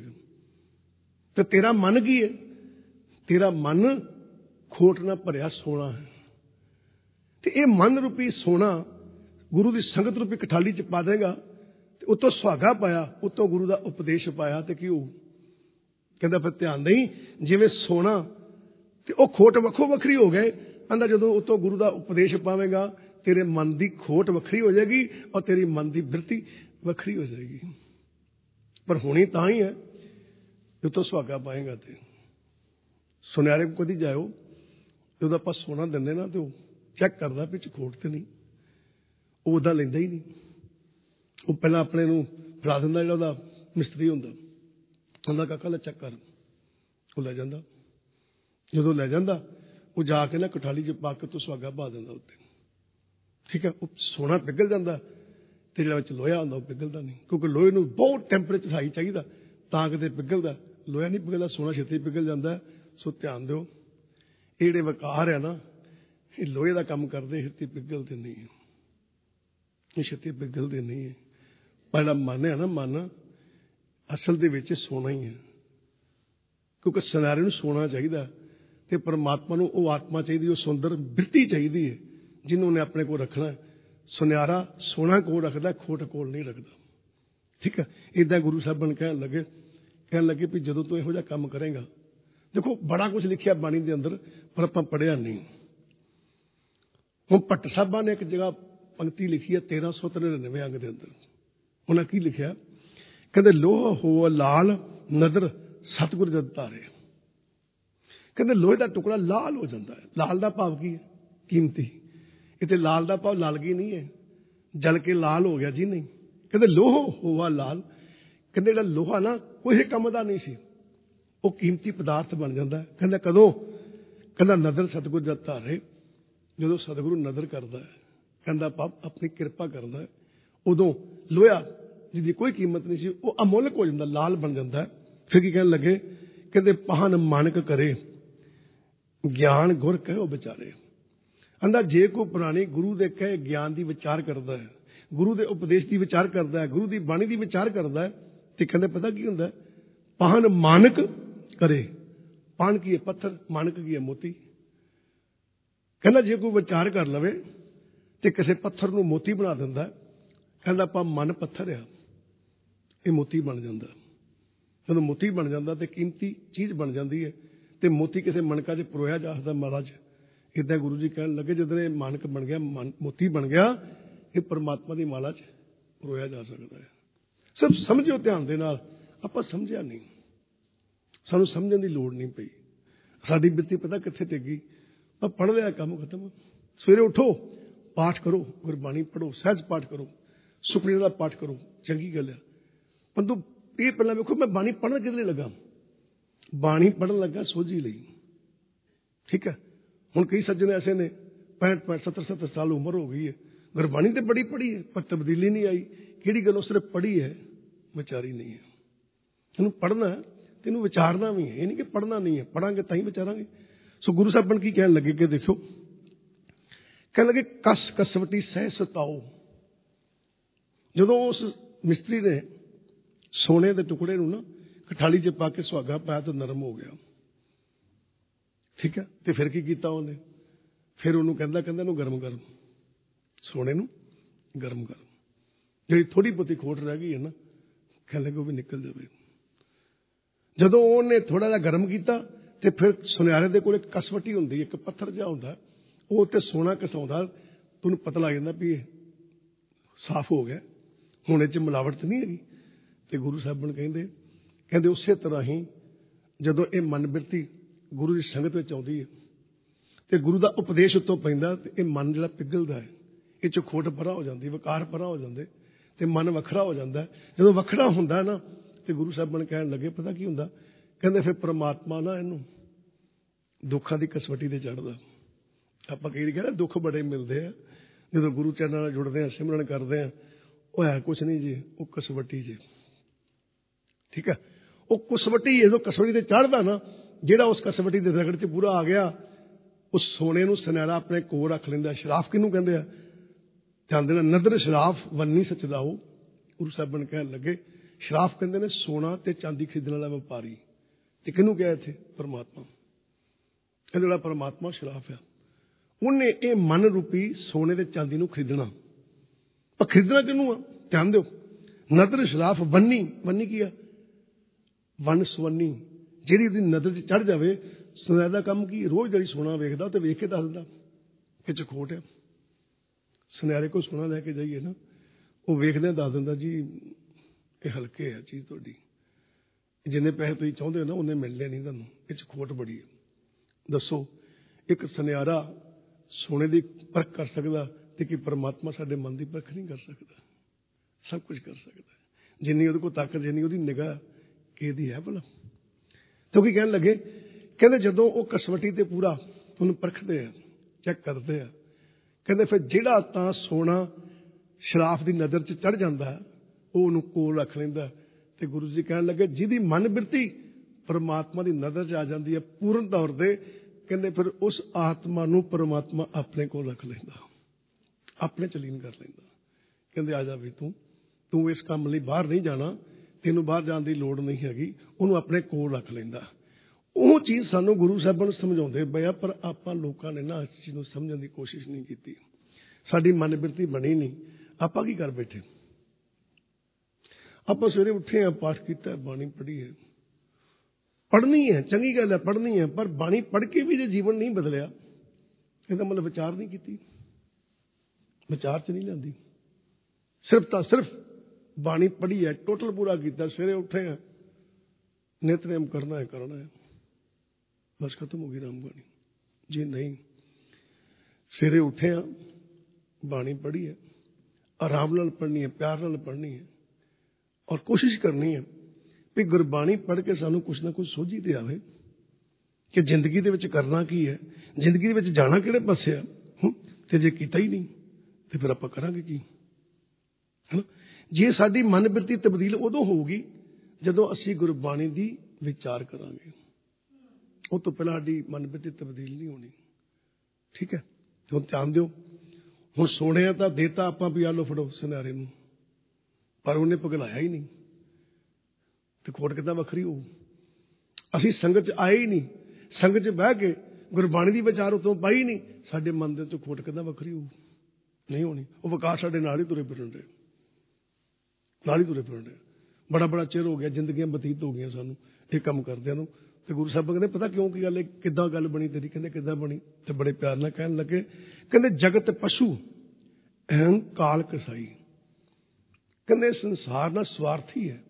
[SPEAKER 1] ਤੇ ਤੇਰਾ ਮਨ ਕੀ ਹੈ? ਤੇਰਾ ਮਨ ਖੋਟ ਨਾਲ ਭਰਿਆ ਸੋਨਾ ਹੈ। ਤੇ ਇਹ ਮਨ ਰੂਪੀ ਸੋਨਾ ਗੁਰੂ ਦੀ ਸੰਗਤ ਰੂਪੀ ਕਠਾਲੀ 'ਚ ਪਾ ਦੇਗਾ, ਤੇ ਉੱਤੋਂ ਸੁਹਾਗਾ ਪਾਇਆ, ਉੱਤੋਂ ਗੁਰੂ ਦਾ ਉਪਦੇਸ਼ ਪਾਇਆ, ਤੇ ਕੀ ਹੋਊ? ਕਹਿੰਦਾ ਫਿਰ ਧਿਆਨ ਨਹੀਂ, ਜਿਵੇਂ ਸੋਨਾ ਤੇ ਉਹ ਖੋਟ ਵੱਖੋ ਵੱਖਰੀ ਹੋ ਗਏ। ਕਹਿੰਦਾ ਜਦੋਂ ਉੱਤੋਂ ਗੁਰੂ ਦਾ ਉਪਦੇਸ਼ ਪਾਵੇਗਾ, ਤੇਰੇ ਮਨ ਦੀ ਖੋਟ ਵੱਖਰੀ ਹੋ ਜਾਏਗੀ ਔਰ ਤੇਰੀ ਮਨ ਦੀ ਬਿਰਤੀ ਵੱਖਰੀ ਹੋ ਜਾਏਗੀ। ਪਰ ਹੋਣੀ ਤਾਂ ਹੀ ਹੈ ਜਦੋਂ ਸੁਹਾਗਾ ਪਾਏਗਾ। ਤੇ ਸੁਨਿਆਰੇ ਕੋਲ ਕਦੀ ਜਾਇਓ, ਜਦੋਂ ਆਪਾਂ ਸੋਨਾ ਦਿੰਦੇ ਨਾ ਤੇ ਉਹ ਚੈੱਕ ਕਰਦਾ ਵਿੱਚ ਖੋਟ ਤੇ ਨਹੀਂ, ਉਹ ਉਹਦਾ ਲੈਂਦਾ ਹੀ ਨਹੀਂ। ਉਹ ਪਹਿਲਾਂ ਆਪਣੇ ਨੂੰ ਫੜਾ ਦਿੰਦਾ, ਜਿਹੜਾ ਉਹਦਾ ਮਿਸਤਰੀ ਹੁੰਦਾ, ਉਹਦਾ ਕਾਕਾ ਲੈ ਚੈੱਕ ਕਰ। ਉਹ ਲੈ ਜਾਂਦਾ। ਜਦੋਂ ਲੈ ਜਾਂਦਾ ਉਹ ਜਾ ਕੇ ਨਾ ਕਠਾਲੀ 'ਚ ਪਾ ਕੇ ਤੋਂ ਸੁਹਾਗਾ ਪਾ ਦਿੰਦਾ ਉੱਤੇ, ਠੀਕ ਹੈ। ਉਹ ਸੋਨਾ ਪਿਘਲ ਜਾਂਦਾ, ਤੇ ਜਿਹੜਾ ਵਿੱਚ ਲੋਹਾ ਹੁੰਦਾ ਉਹ ਪਿਘਲਦਾ ਨਹੀਂ, ਕਿਉਂਕਿ ਲੋਹੇ ਨੂੰ ਬਹੁਤ ਟੈਂਪਰੇਚਰ ਹਾਈ ਚਾਹੀਦਾ ਤਾਂ ਕਿਤੇ ਪਿਘਲਦਾ। ਲੋਹਾ ਨਹੀਂ ਪਿਘਲਦਾ, ਸੋਨਾ ਛੇਤੀ ਪਿਘਲ ਜਾਂਦਾ। ਸੋ ਧਿਆਨ ਦਿਓ, ਇਹ ਜਿਹੜੇ ਵਕਾਰ ਆ ਨਾ, ਇਹ ਲੋਹੇ ਦਾ ਕੰਮ ਕਰਦੇ, ਛੇਤੀ ਪਿਘਲਦੇ ਨਹੀਂ ਹੈ। ਇਹ ਛੇਤੀ ਪਿਘਲਦੇ ਨਹੀਂ ਹੈ। ਪਰ ਜਿਹੜਾ ਮਨ ਹੈ ਨਾ, ਮਨ ਅਸਲ ਦੇ ਵਿੱਚ ਸੋਨਾ ਹੀ ਹੈ, ਕਿਉਂਕਿ ਸੁਨਿਆਰੇ ਨੂੰ ਸੋਨਾ ਚਾਹੀਦਾ ਤੇ ਪਰਮਾਤਮਾ ਨੂੰ ਉਹ ਆਤਮਾ ਚਾਹੀਦੀ, ਉਹ ਸੁੰਦਰ ਬਿਰਤੀ ਚਾਹੀਦੀ ਹੈ ਜਿਹਨੂੰ ਉਹਨੇ ਆਪਣੇ ਕੋਲ ਰੱਖਣਾ। ਸੁਨਿਆਰਾ ਸੋਨਾ ਕੋਲ ਰੱਖਦਾ, ਖੋਟ ਕੋਲ ਨਹੀਂ ਰੱਖਦਾ, ਠੀਕ ਹੈ। ਏਦਾਂ ਗੁਰੂ ਸਾਹਿਬਾਨ ਕਹਿਣ ਲੱਗੇ ਵੀ ਜਦੋਂ ਤੂੰ ਇਹੋ ਜਿਹਾ ਕੰਮ ਕਰੇਗਾ, ਦੇਖੋ ਬੜਾ ਕੁਝ ਲਿਖਿਆ ਬਾਣੀ ਦੇ ਅੰਦਰ, ਪਰ ਆਪਾਂ ਪੜ੍ਹਿਆ ਨਹੀਂ। ਹੁਣ ਭੱਟ ਸਾਹਿਬਾਂ ਨੇ ਇੱਕ ਜਗ੍ਹਾ ਪੰਕਤੀ ਲਿਖੀ ਹੈ 1393 ਅੰਗ ਦੇ ਅੰਦਰ। ਉਹਨਾਂ ਕੀ ਲਿਖਿਆ? ਕਹਿੰਦੇ ਲੋਹ ਹੋ ਲਾਲ ਨਦਰ ਸਤਿਗੁਰ ਜਦ ਧਾਰੇ। ਕਹਿੰਦੇ ਲੋਹੇ ਦਾ ਟੁਕੜਾ ਲਾਲ ਹੋ ਜਾਂਦਾ ਹੈ। ਲਾਲ ਦਾ ਭਾਵ ਕੀ ਹੈ? ਕੀਮਤੀ। ਇੱਥੇ ਲਾਲ ਦਾ ਭਾਵ ਲਾਲਗੀ ਨਹੀਂ ਹੈ, ਜਲ ਕੇ ਲਾਲ ਹੋ ਗਿਆ ਜੀ, ਨਹੀਂ। ਕਹਿੰਦੇ ਲੋਹ ਹੋਵਾ ਲਾਲ। ਕਹਿੰਦੇ ਜਿਹੜਾ ਲੋਹਾ ਨਾ ਕੋਈ ਕੰਮ ਦਾ ਨਹੀਂ ਸੀ, ਉਹ ਕੀਮਤੀ ਪਦਾਰਥ ਬਣ ਜਾਂਦਾ। ਕਹਿੰਦਾ ਕਦੋਂ? ਕਹਿੰਦਾ ਨਦਰ ਸਤਿਗੁਰ ਜਦ ਧਾਰੇ, ਜਦੋਂ ਸਤਿਗੁਰੂ ਨਦਰ ਕਰਦਾ ਹੈ, ਕਹਿੰਦਾ ਪਾਪ ਆਪਣੀ ਕਿਰਪਾ ਕਰਦਾ ਹੈ, ਉਦੋਂ ਲੋਹਾ ਜਿਹਦੀ ਕੋਈ ਕੀਮਤ ਨਹੀਂ ਸੀ ਉਹ ਅਮੁੱਲਕ ਹੋ ਜਾਂਦਾ, ਲਾਲ ਬਣ ਜਾਂਦਾ। ਫਿਰ ਕੀ ਕਹਿਣ ਲੱਗੇ? ਕਹਿੰਦੇ ਪਾਹਨ ਮਾਨਕ ਕਰੇ ਗਿਆਨ ਗੁਰ ਕਹਿਓ ਵਿਚਾਰੇ। ਕਹਿੰਦਾ ਜੇ ਕੋਈ ਪ੍ਰਾਣੀ ਗੁਰੂ ਦੇ ਕਹੇ ਗਿਆਨ ਦੀ ਵਿਚਾਰ ਕਰਦਾ ਹੈ, ਗੁਰੂ ਦੇ ਉਪਦੇਸ਼ ਦੀ ਵਿਚਾਰ ਕਰਦਾ ਹੈ, ਗੁਰੂ ਦੀ ਬਾਣੀ ਦੀ ਵਿਚਾਰ ਕਰਦਾ ਹੈ, ਤੇ ਕਹਿੰਦੇ ਪਤਾ ਕੀ ਹੁੰਦਾ? ਪਾਹਨ ਮਾਨਕ ਕਰੇ। ਪਾਨ ਕੀ ਹੈ? ਪੱਥਰ। ਮਾਨਕ ਕੀ ਹੈ? ਮੋਤੀ। ਕਹਿੰਦਾ ਜੇ ਕੋਈ ਵਿਚਾਰ ਕਰ ਲਵੇ ਤੇ ਕਿਸੇ ਪੱਥਰ ਨੂੰ ਮੋਤੀ ਬਣਾ ਦਿੰਦਾ। ਕਹਿੰਦਾ ਆਪਾਂ ਮਨ ਪੱਥਰ ਆ, ਇਹ ਮੋਤੀ ਬਣ ਜਾਂਦਾ। ਜਦੋਂ ਮੋਤੀ ਬਣ ਜਾਂਦਾ ਤੇ ਕੀਮਤੀ ਚੀਜ਼ ਬਣ ਜਾਂਦੀ ਹੈ, ਤੇ ਮੋਤੀ ਕਿਸੇ ਮਣਕਾ 'ਚ ਪਰੋਇਆ ਜਾ ਸਕਦਾ ਮਾਲਾ 'ਚ। ਇੱਦਾਂ ਗੁਰੂ ਜੀ ਕਹਿਣ ਲੱਗੇ ਜਦੋਂ ਇਹ ਮਾਨਕ ਬਣ ਗਿਆ, ਮੋਤੀ ਬਣ ਗਿਆ, ਇਹ ਪਰਮਾਤਮਾ ਦੀ ਮਾਲਾ 'ਚ ਪਰੋਇਆ ਜਾ ਸਕਦਾ ਹੈ। ਸਭ ਸਮਝਿਓ ਧਿਆਨ ਦੇ ਨਾਲ। ਆਪਾਂ ਸਮਝਿਆ ਨਹੀਂ, ਸਾਨੂੰ ਸਮਝਣ ਦੀ ਲੋੜ ਨਹੀਂ ਪਈ। ਸਾਡੀ ਬਿਰਤੀ ਪਤਾ ਕਿੱਥੇ ਟਿੱਗੀ? ਆਪਾਂ ਪੜ੍ਹ ਲਿਆ, ਕੰਮ ਖਤਮ। ਸਵੇਰੇ ਉੱਠੋ, ਪਾਠ ਕਰੋ, ਗੁਰਬਾਣੀ ਪੜ੍ਹੋ, ਸਹਿਜ ਪਾਠ ਕਰੋ, ਸੁਖਮਨੀ ਦਾ ਪਾਠ ਕਰੋ, ਚੰਗੀ ਗੱਲ ਹੈ। ਪਰੰਤੂ ਇਹ ਪਹਿਲਾਂ ਵੇਖੋ, ਮੈਂ ਬਾਣੀ ਪੜ੍ਹਨ ਕਿਹਦੇ ਲਈ ਲੱਗਾ? ਬਾਣੀ ਪੜ੍ਹਨ ਲੱਗਾ ਸੋਝੀ ਲਈ। ਠੀਕ ਹੈ। ਹੁਣ ਕਈ ਸੱਜਣ ਐਸੇ ਨੇ 65 70 ਸਾਲ ਉਮਰ ਹੋ ਗਈ ਹੈ, ਗੁਰਬਾਣੀ ਤੇ ਬੜੀ ਪੜ੍ਹੀ ਹੈ ਪਰ ਤਬਦੀਲੀ ਨਹੀਂ ਆਈ। ਕਿਹੜੀ ਗੱਲੋਂ? ਸਿਰਫ ਪੜ੍ਹੀ ਹੈ, ਵਿਚਾਰੀ ਨਹੀਂ ਹੈ। ਇਹਨੂੰ ਪੜ੍ਹਨਾ ਤੇ ਇਹਨੂੰ ਵਿਚਾਰਨਾ ਵੀ ਹੈ। ਇਹ ਨਹੀਂ ਕਿ ਪੜ੍ਹਨਾ ਨਹੀਂ ਹੈ, ਪੜ੍ਹਾਂਗੇ ਤਾਂ ਹੀ ਵਿਚਾਰਾਂਗੇ। ਸੋ ਗੁਰੂ ਸਾਹਿਬਾਨ ਕੀ ਕਹਿਣ ਲੱਗੇ ਕਿ ਦੇਖੋ, ਕਹਿਣ ਲੱਗੇ ਕਸ ਕਸਵਟੀ ਸਹਿ ਸਤਾਓ। ਜਦੋਂ ਉਸ ਮਿਸਤਰੀ ਨੇ ਸੋਨੇ ਦੇ ਟੁਕੜੇ ਨੂੰ ਨਾ ਕਠਾਲੀ 'ਚ ਪਾ ਕੇ ਸੁਹਾਗਾ ਪਾਇਆ ਤਾਂ ਨਰਮ ਹੋ ਗਿਆ। ਠੀਕ ਹੈ। ਤੇ ਫਿਰ ਕੀ ਕੀਤਾ ਉਹਨੇ? ਫਿਰ ਉਹਨੂੰ ਕਹਿੰਦਾ ਇਹਨੂੰ ਗਰਮ ਗਰਮ, ਸੋਨੇ ਨੂੰ ਗਰਮ ਗਰਮ, ਜਿਹੜੀ ਥੋੜੀ ਬਹੁਤੀ ਖੋਟ ਰਹਿ ਗਈ ਹੈ ਨਾ, ਕਹਿਣ ਲੱਗੇ ਉਹ ਵੀ ਨਿਕਲ ਜਾਵੇ। ਜਦੋਂ ਉਹਨੇ ਥੋੜਾ ਜਿਹਾ ਗਰਮ ਕੀਤਾ ਤੇ ਫਿਰ ਸੁਨਿਆਰੇ ਦੇ ਕੋਲ ਇੱਕ ਕਸਵਟੀ ਹੁੰਦੀ, ਇੱਕ ਪੱਥਰ ਜਿਹਾ ਹੁੰਦਾ, ਉਹ ਤੇ ਸੋਨਾ ਘਸਾਉਂਦਾ, ਤੁਹਾਨੂੰ ਪਤਾ ਲੱਗ ਜਾਂਦਾ ਵੀ ਇਹ ਸਾਫ਼ ਹੋ ਗਿਆ, ਹੁਣ ਇਹ 'ਚ ਮਿਲਾਵਟ ਤਾਂ ਨਹੀਂ ਹੈਗੀ। ਤੇ ਗੁਰੂ ਸਾਹਿਬਾਨ ਕਹਿੰਦੇ ਉਸੇ ਤਰ੍ਹਾਂ ਹੀ ਜਦੋਂ ਇਹ ਮਨ ਬਿਰਤੀ ਗੁਰੂ ਦੀ ਸੰਗਤ ਵਿੱਚ ਆਉਂਦੀ ਹੈ ਤੇ ਗੁਰੂ ਦਾ ਉਪਦੇਸ਼ ਉੱਤੋਂ ਪੈਂਦਾ, ਤੇ ਇਹ ਮਨ ਜਿਹੜਾ ਪਿਘਲਦਾ ਹੈ, ਇਹ 'ਚੋਂ ਖੋਟ ਪਰਾਂ ਹੋ ਜਾਂਦੀ, ਵਿਕਾਰ ਪਰਾਂ ਹੋ ਜਾਂਦੇ ਤੇ ਮਨ ਵੱਖਰਾ ਹੋ ਜਾਂਦਾ। ਜਦੋਂ ਵੱਖਰਾ ਹੁੰਦਾ ਨਾ ਤੇ ਗੁਰੂ ਸਾਹਿਬਾਨ ਕਹਿਣ ਲੱਗੇ ਪਤਾ ਕੀ ਹੁੰਦਾ? ਕਹਿੰਦੇ ਫਿਰ ਪ੍ਰਮਾਤਮਾ ਨਾ ਇਹਨੂੰ ਦੁੱਖਾਂ ਦੀ ਕਸਵੱਟੀ ਤੇ ਚੜ੍ਹਦਾ। ਆਪਾਂ ਕਈ ਕਹਿੰਦੇ ਦੁੱਖ ਬੜੇ ਮਿਲਦੇ ਆ ਜਦੋਂ ਗੁਰੂ ਚਰਨਾਂ ਨਾਲ ਜੁੜਦੇ ਆ, ਸਿਮਰਨ ਕਰਦੇ ਆ। ਉਹ ਹੈ ਕੁਛ ਨਹੀਂ ਜੀ, ਉਹ ਕਸਵੱਟੀ ਜੀ। ਠੀਕ ਹੈ। ਉਹ ਕਸਵੱਟੀ ਜਦੋਂ ਕਸਵੱਟੀ ਤੇ ਚੜ੍ਹਦਾ ਨਾ, ਜਿਹੜਾ ਉਸ ਕਸਵੱਟੀ ਦੇ ਰਗੜ 'ਚ ਪੂਰਾ ਆ ਗਿਆ, ਉਸ ਸੋਨੇ ਨੂੰ ਸੁਨਹਿਰਾ ਆਪਣੇ ਕੋਲ ਰੱਖ ਲੈਂਦਾ। ਸ਼ਰਾਫ ਕਿਹਨੂੰ ਕਹਿੰਦੇ ਆ? ਧਿਆਨ ਦੇਣਾ, ਨਦਰ ਸ਼ਰਾਫ ਵੰਨੀ ਸਚਲਾਓ। ਗੁਰੂ ਸਾਹਿਬਾਨ ਕਹਿਣ ਲੱਗੇ ਸ਼ਰਾਫ ਕਹਿੰਦੇ ਨੇ ਸੋਨਾ ਤੇ ਚਾਂਦੀ ਖਰੀਦਣ ਵਾਲਾ ਵਪਾਰੀ। ਤੇ ਕਿਹਨੂੰ ਕਿਹਾ ਇੱਥੇ? ਪਰਮਾਤਮਾ। ਇਹ ਜਿਹੜਾ ਪਰਮਾਤਮਾ ਸ਼ਰਾਫ ਆ, ਉਹਨੇ ਇਹ ਮਨ ਰੂਪੀ ਸੋਨੇ ਤੇ ਚਾਂਦੀ ਨੂੰ ਖਰੀਦਣਾ। ਪਰ ਖਰੀਦਣਾ ਕਿਹਨੂੰ ਆ? ਧਿਆਨ ਦਿਓ, ਨਦਰ ਸ਼ਰਾਫ ਵੰਨੀ। ਵੰਨੀ ਕੀ ਆ? ਵੰਨ ਸਵੰਨੀ, ਜਿਹੜੀ ਉਹਦੀ ਨਜ਼ਰ 'ਚ ਚੜ੍ਹ ਜਾਵੇ। ਸੁਨਿਆਰੇ ਦਾ ਕੰਮ ਕੀ? ਰੋਜ਼ ਜਿਹੜੀ ਸੋਨਾ ਵੇਖਦਾ ਤੇ ਵੇਖ ਕੇ ਦੱਸ ਦਿੰਦਾ ਕਿ 'ਚ ਖੋਟ ਆ। ਸੁਨਿਆਰੇ ਕੋਲ ਸੋਨਾ ਲੈ ਕੇ ਜਾਈਏ ਨਾ, ਉਹ ਵੇਖਦੇ ਦੱਸ ਦਿੰਦਾ ਜੀ ਇਹ ਹਲਕੇ ਆ ਚੀਜ਼ ਤੁਹਾਡੀ, ਜਿੰਨੇ ਪੈਸੇ ਤੁਸੀਂ ਚਾਹੁੰਦੇ ਹੋ ਨਾ ਉਹਨੇ ਮਿਲਣੇ ਨਹੀਂ ਤੁਹਾਨੂੰ, ਇਹ 'ਚ ਖੋਟ ਬੜੀ ਹੈ। ਦੱਸੋ, ਇੱਕ ਸੁਨਿਆਰਾ ਸੋਨੇ ਦੀ ਪਰਖ ਕਰ ਸਕਦਾ ਤੇ ਕੀ ਪਰਮਾਤਮਾ ਸਾਡੇ ਮਨ ਦੀ ਪਰਖ ਨਹੀਂ ਕਰ ਸਕਦਾ? ਸਭ ਕੁਝ ਕਰ ਸਕਦਾ। ਜਿੰਨੀ ਉਹਦੇ ਕੋਲ ਤਾਕਤ, ਜਿੰਨੀ ਉਹਦੀ ਨਿਗਾਹ ਕਿਹਦੀ ਹੈ ਭਲਾ? ਤੇ ਕੀ ਕਹਿਣ ਲੱਗੇ? ਕਹਿੰਦੇ ਜਦੋਂ ਉਹ ਕਸਵੱਟੀ ਤੇ ਪੂਰਾ ਉਹਨੂੰ ਪਰਖਦੇ ਆ, ਚੈੱਕ ਕਰਦੇ ਆ, ਕਹਿੰਦੇ ਫਿਰ ਜਿਹੜਾ ਤਾਂ ਸੋਨਾ ਸ਼ਰਾਫ ਦੀ ਨਜ਼ਰ 'ਚ ਚੜ੍ਹ ਜਾਂਦਾ ਉਹ ਉਹਨੂੰ ਕੋਲ ਰੱਖ ਲੈਂਦਾ। ਤੇ ਗੁਰੂ ਜੀ ਕਹਿਣ ਲੱਗੇ ਜਿਹਦੀ ਮਨ ਬਿਰਤੀ ਪਰਮਾਤਮਾ ਦੀ ਨਜ਼ਰ 'ਚ ਆ ਜਾਂਦੀ ਹੈ ਪੂਰਨ ਤੌਰ ਤੇ, ਕਹਿੰਦੇ ਫਿਰ ਉਸ ਆਤਮਾ ਨੂੰ ਪਰਮਾਤਮਾ ਆਪਣੇ ਕੋਲ ਰੱਖ ਲੈਂਦਾ, ਆਪਣੇ 'ਚ ਲੀਨ ਕਰ ਲੈਂਦਾ। ਕਹਿੰਦੇ ਆ ਜਾ ਵੀ ਤੂੰ ਇਸ ਕੰਮ ਲਈ ਬਾਹਰ ਨਹੀਂ ਜਾਣਾ, ਤੈਨੂੰ ਬਾਹਰ ਜਾਣ ਦੀ ਲੋੜ ਨਹੀਂ ਹੈਗੀ, ਉਹਨੂੰ ਆਪਣੇ ਕੋਲ ਰੱਖ ਲੈਂਦਾ। ਉਹ ਚੀਜ਼ ਸਾਨੂੰ ਗੁਰੂ ਸਾਹਿਬਾਨ ਸਮਝਾਉਂਦੇ ਪਏ ਆ, ਪਰ ਆਪਾਂ ਲੋਕਾਂ ਨੇ ਨਾ ਇਸ ਚੀਜ਼ ਨੂੰ ਸਮਝਣ ਦੀ ਕੋਸ਼ਿਸ਼ ਨਹੀਂ ਕੀਤੀ। ਸਾਡੀ ਮਨ ਬਿਰਤੀ ਬਣੀ ਨਹੀਂ। ਆਪਾਂ ਕੀ ਕਰ ਬੈਠੇ? ਆਪਾਂ ਸਵੇਰੇ ਉੱਠੇ ਆ, ਪਾਠ ਕੀਤਾ, ਬਾਣੀ ਪੜ੍ਹੀ ਹੈ। ਪੜ੍ਹਨੀ ਹੈ, ਚੰਗੀ ਗੱਲ ਹੈ, ਪੜ੍ਹਨੀ ਹੈ, ਪਰ ਬਾਣੀ ਪੜ੍ਹ ਕੇ ਵੀ ਜੇ ਜੀਵਨ ਨਹੀਂ ਬਦਲਿਆ, ਇਹਦਾ ਮਤਲਬ ਵਿਚਾਰ ਨਹੀਂ ਕੀਤੀ, ਵਿਚਾਰ 'ਚ ਨਹੀਂ ਲਿਆਂਦੀ। ਸਿਰਫ ਤਾਂ ਸਿਰਫ ਬਾਣੀ ਪੜ੍ਹੀ ਹੈ, ਟੋਟਲ ਪੂਰਾ ਕੀਤਾ, ਸਵੇਰੇ ਉੱਠੇ ਆ, ਨਿਤਨੇਮ ਕਰਨਾ ਹੈ, ਬਸ ਖਤਮ ਹੋ ਗਈ ਰਾਮਬਾਣੀ। ਜੇ ਨਹੀਂ, ਸਵੇਰੇ ਉੱਠੇ ਆ, ਬਾਣੀ ਪੜ੍ਹੀ ਹੈ, ਆਰਾਮ ਨਾਲ ਪੜ੍ਹਨੀ ਹੈ, ਪਿਆਰ ਨਾਲ ਪੜ੍ਹਨੀ ਹੈ, ਔਰ ਕੋਸ਼ਿਸ਼ ਕਰਨੀ ਹੈ ਵੀ ਗੁਰਬਾਣੀ ਪੜ੍ਹ ਕੇ ਸਾਨੂੰ ਕੁਛ ਨਾ ਕੁਛ ਸੋਝੀ ਤੇ ਆਵੇ ਕਿ ਜ਼ਿੰਦਗੀ ਦੇ ਵਿੱਚ ਕਰਨਾ ਕੀ ਹੈ, ਜ਼ਿੰਦਗੀ ਦੇ ਵਿੱਚ ਜਾਣਾ ਕਿਹੜੇ ਪਾਸੇ ਆ। ਤੇ ਜੇ ਕੀਤਾ ਹੀ ਨਹੀਂ ਤੇ ਫਿਰ ਆਪਾਂ ਕਰਾਂਗੇ ਕੀ? ਜੇ ਸਾਡੀ ਮਨ ਬਿਰਤੀ ਤਬਦੀਲ ਉਦੋਂ ਹੋਊਗੀ ਜਦੋਂ ਅਸੀਂ ਗੁਰਬਾਣੀ ਦੀ ਵਿਚਾਰ ਕਰਾਂਗੇ। ਉਹ ਤੋਂ ਪਹਿਲਾਂ ਸਾਡੀ ਮਨ ਬਿਰਤੀ ਤਬਦੀਲ ਨਹੀਂ ਹੋਣੀ। ਠੀਕ ਹੈ। ਹੁਣ ਧਿਆਨ ਦਿਓ, ਹੁਣ ਸੋਨੇ ਤਾਂ ਦੇਤਾ ਆਪਾਂ ਵੀ ਆ ਲਓ ਫੜੋ ਸੁਨਿਆਰੇ ਨੂੰ, ਪਰ ਉਹਨੇ ਪਿਘਲਾਇਆ ਹੀ ਨਹੀਂ ਤੇ ਖੋਟ ਕਿੱਦਾਂ ਵੱਖਰੀ ਹੋਊ? ਅਸੀਂ ਸੰਗਤ 'ਚ ਆਏ ਹੀ ਨਹੀਂ, ਸੰਗਤ 'ਚ ਬਹਿ ਕੇ ਗੁਰਬਾਣੀ ਦੀ ਵਿਚਾਰ ਉਤੋਂ ਪਾਈ ਨਹੀਂ, ਸਾਡੇ ਮਨ ਦੇ ਤੋਂ ਖੋਟ ਕਿੱਦਾਂ ਵੱਖਰੀ ਹੋਊ? ਨਹੀਂ ਹੋਣੀ। ਉਹ ਵਿਕਾਸ ਸਾਡੇ ਨਾਲ ਹੀ ਤੁਰੇ ਫਿਰਨ ਦੇ, ਨਾਲ ਹੀ ਤੁਰੇ ਫਿਰਨ ਦੇ। ਬੜਾ ਚਿਰ ਹੋ ਗਿਆ, ਜ਼ਿੰਦਗੀਆਂ ਬਤੀਤ ਹੋ ਗਈਆਂ ਸਾਨੂੰ ਇਹ ਕੰਮ ਕਰਦਿਆਂ ਨੂੰ। ਤੇ ਗੁਰੂ ਸਾਹਿਬ ਕਹਿੰਦੇ ਪਤਾ ਕਿਉਂ ਕੀ ਗੱਲ ਹੈ, ਕਿੱਦਾਂ ਗੱਲ ਬਣੀ ਤੇਰੀ? ਕਹਿੰਦੇ ਕਿੱਦਾਂ ਬਣੀ? ਤੇ ਬੜੇ ਪਿਆਰ ਨਾਲ ਕਹਿਣ ਲੱਗੇ, ਕਹਿੰਦੇ ਜਗਤ ਪਸ਼ੂ ਅਹੰ ਕਾਲ ਕਸਾਈ। ਕਹਿੰਦੇ ਸੰਸਾਰ ਨਾ ਸਵਾਰਥੀ ਹੈ,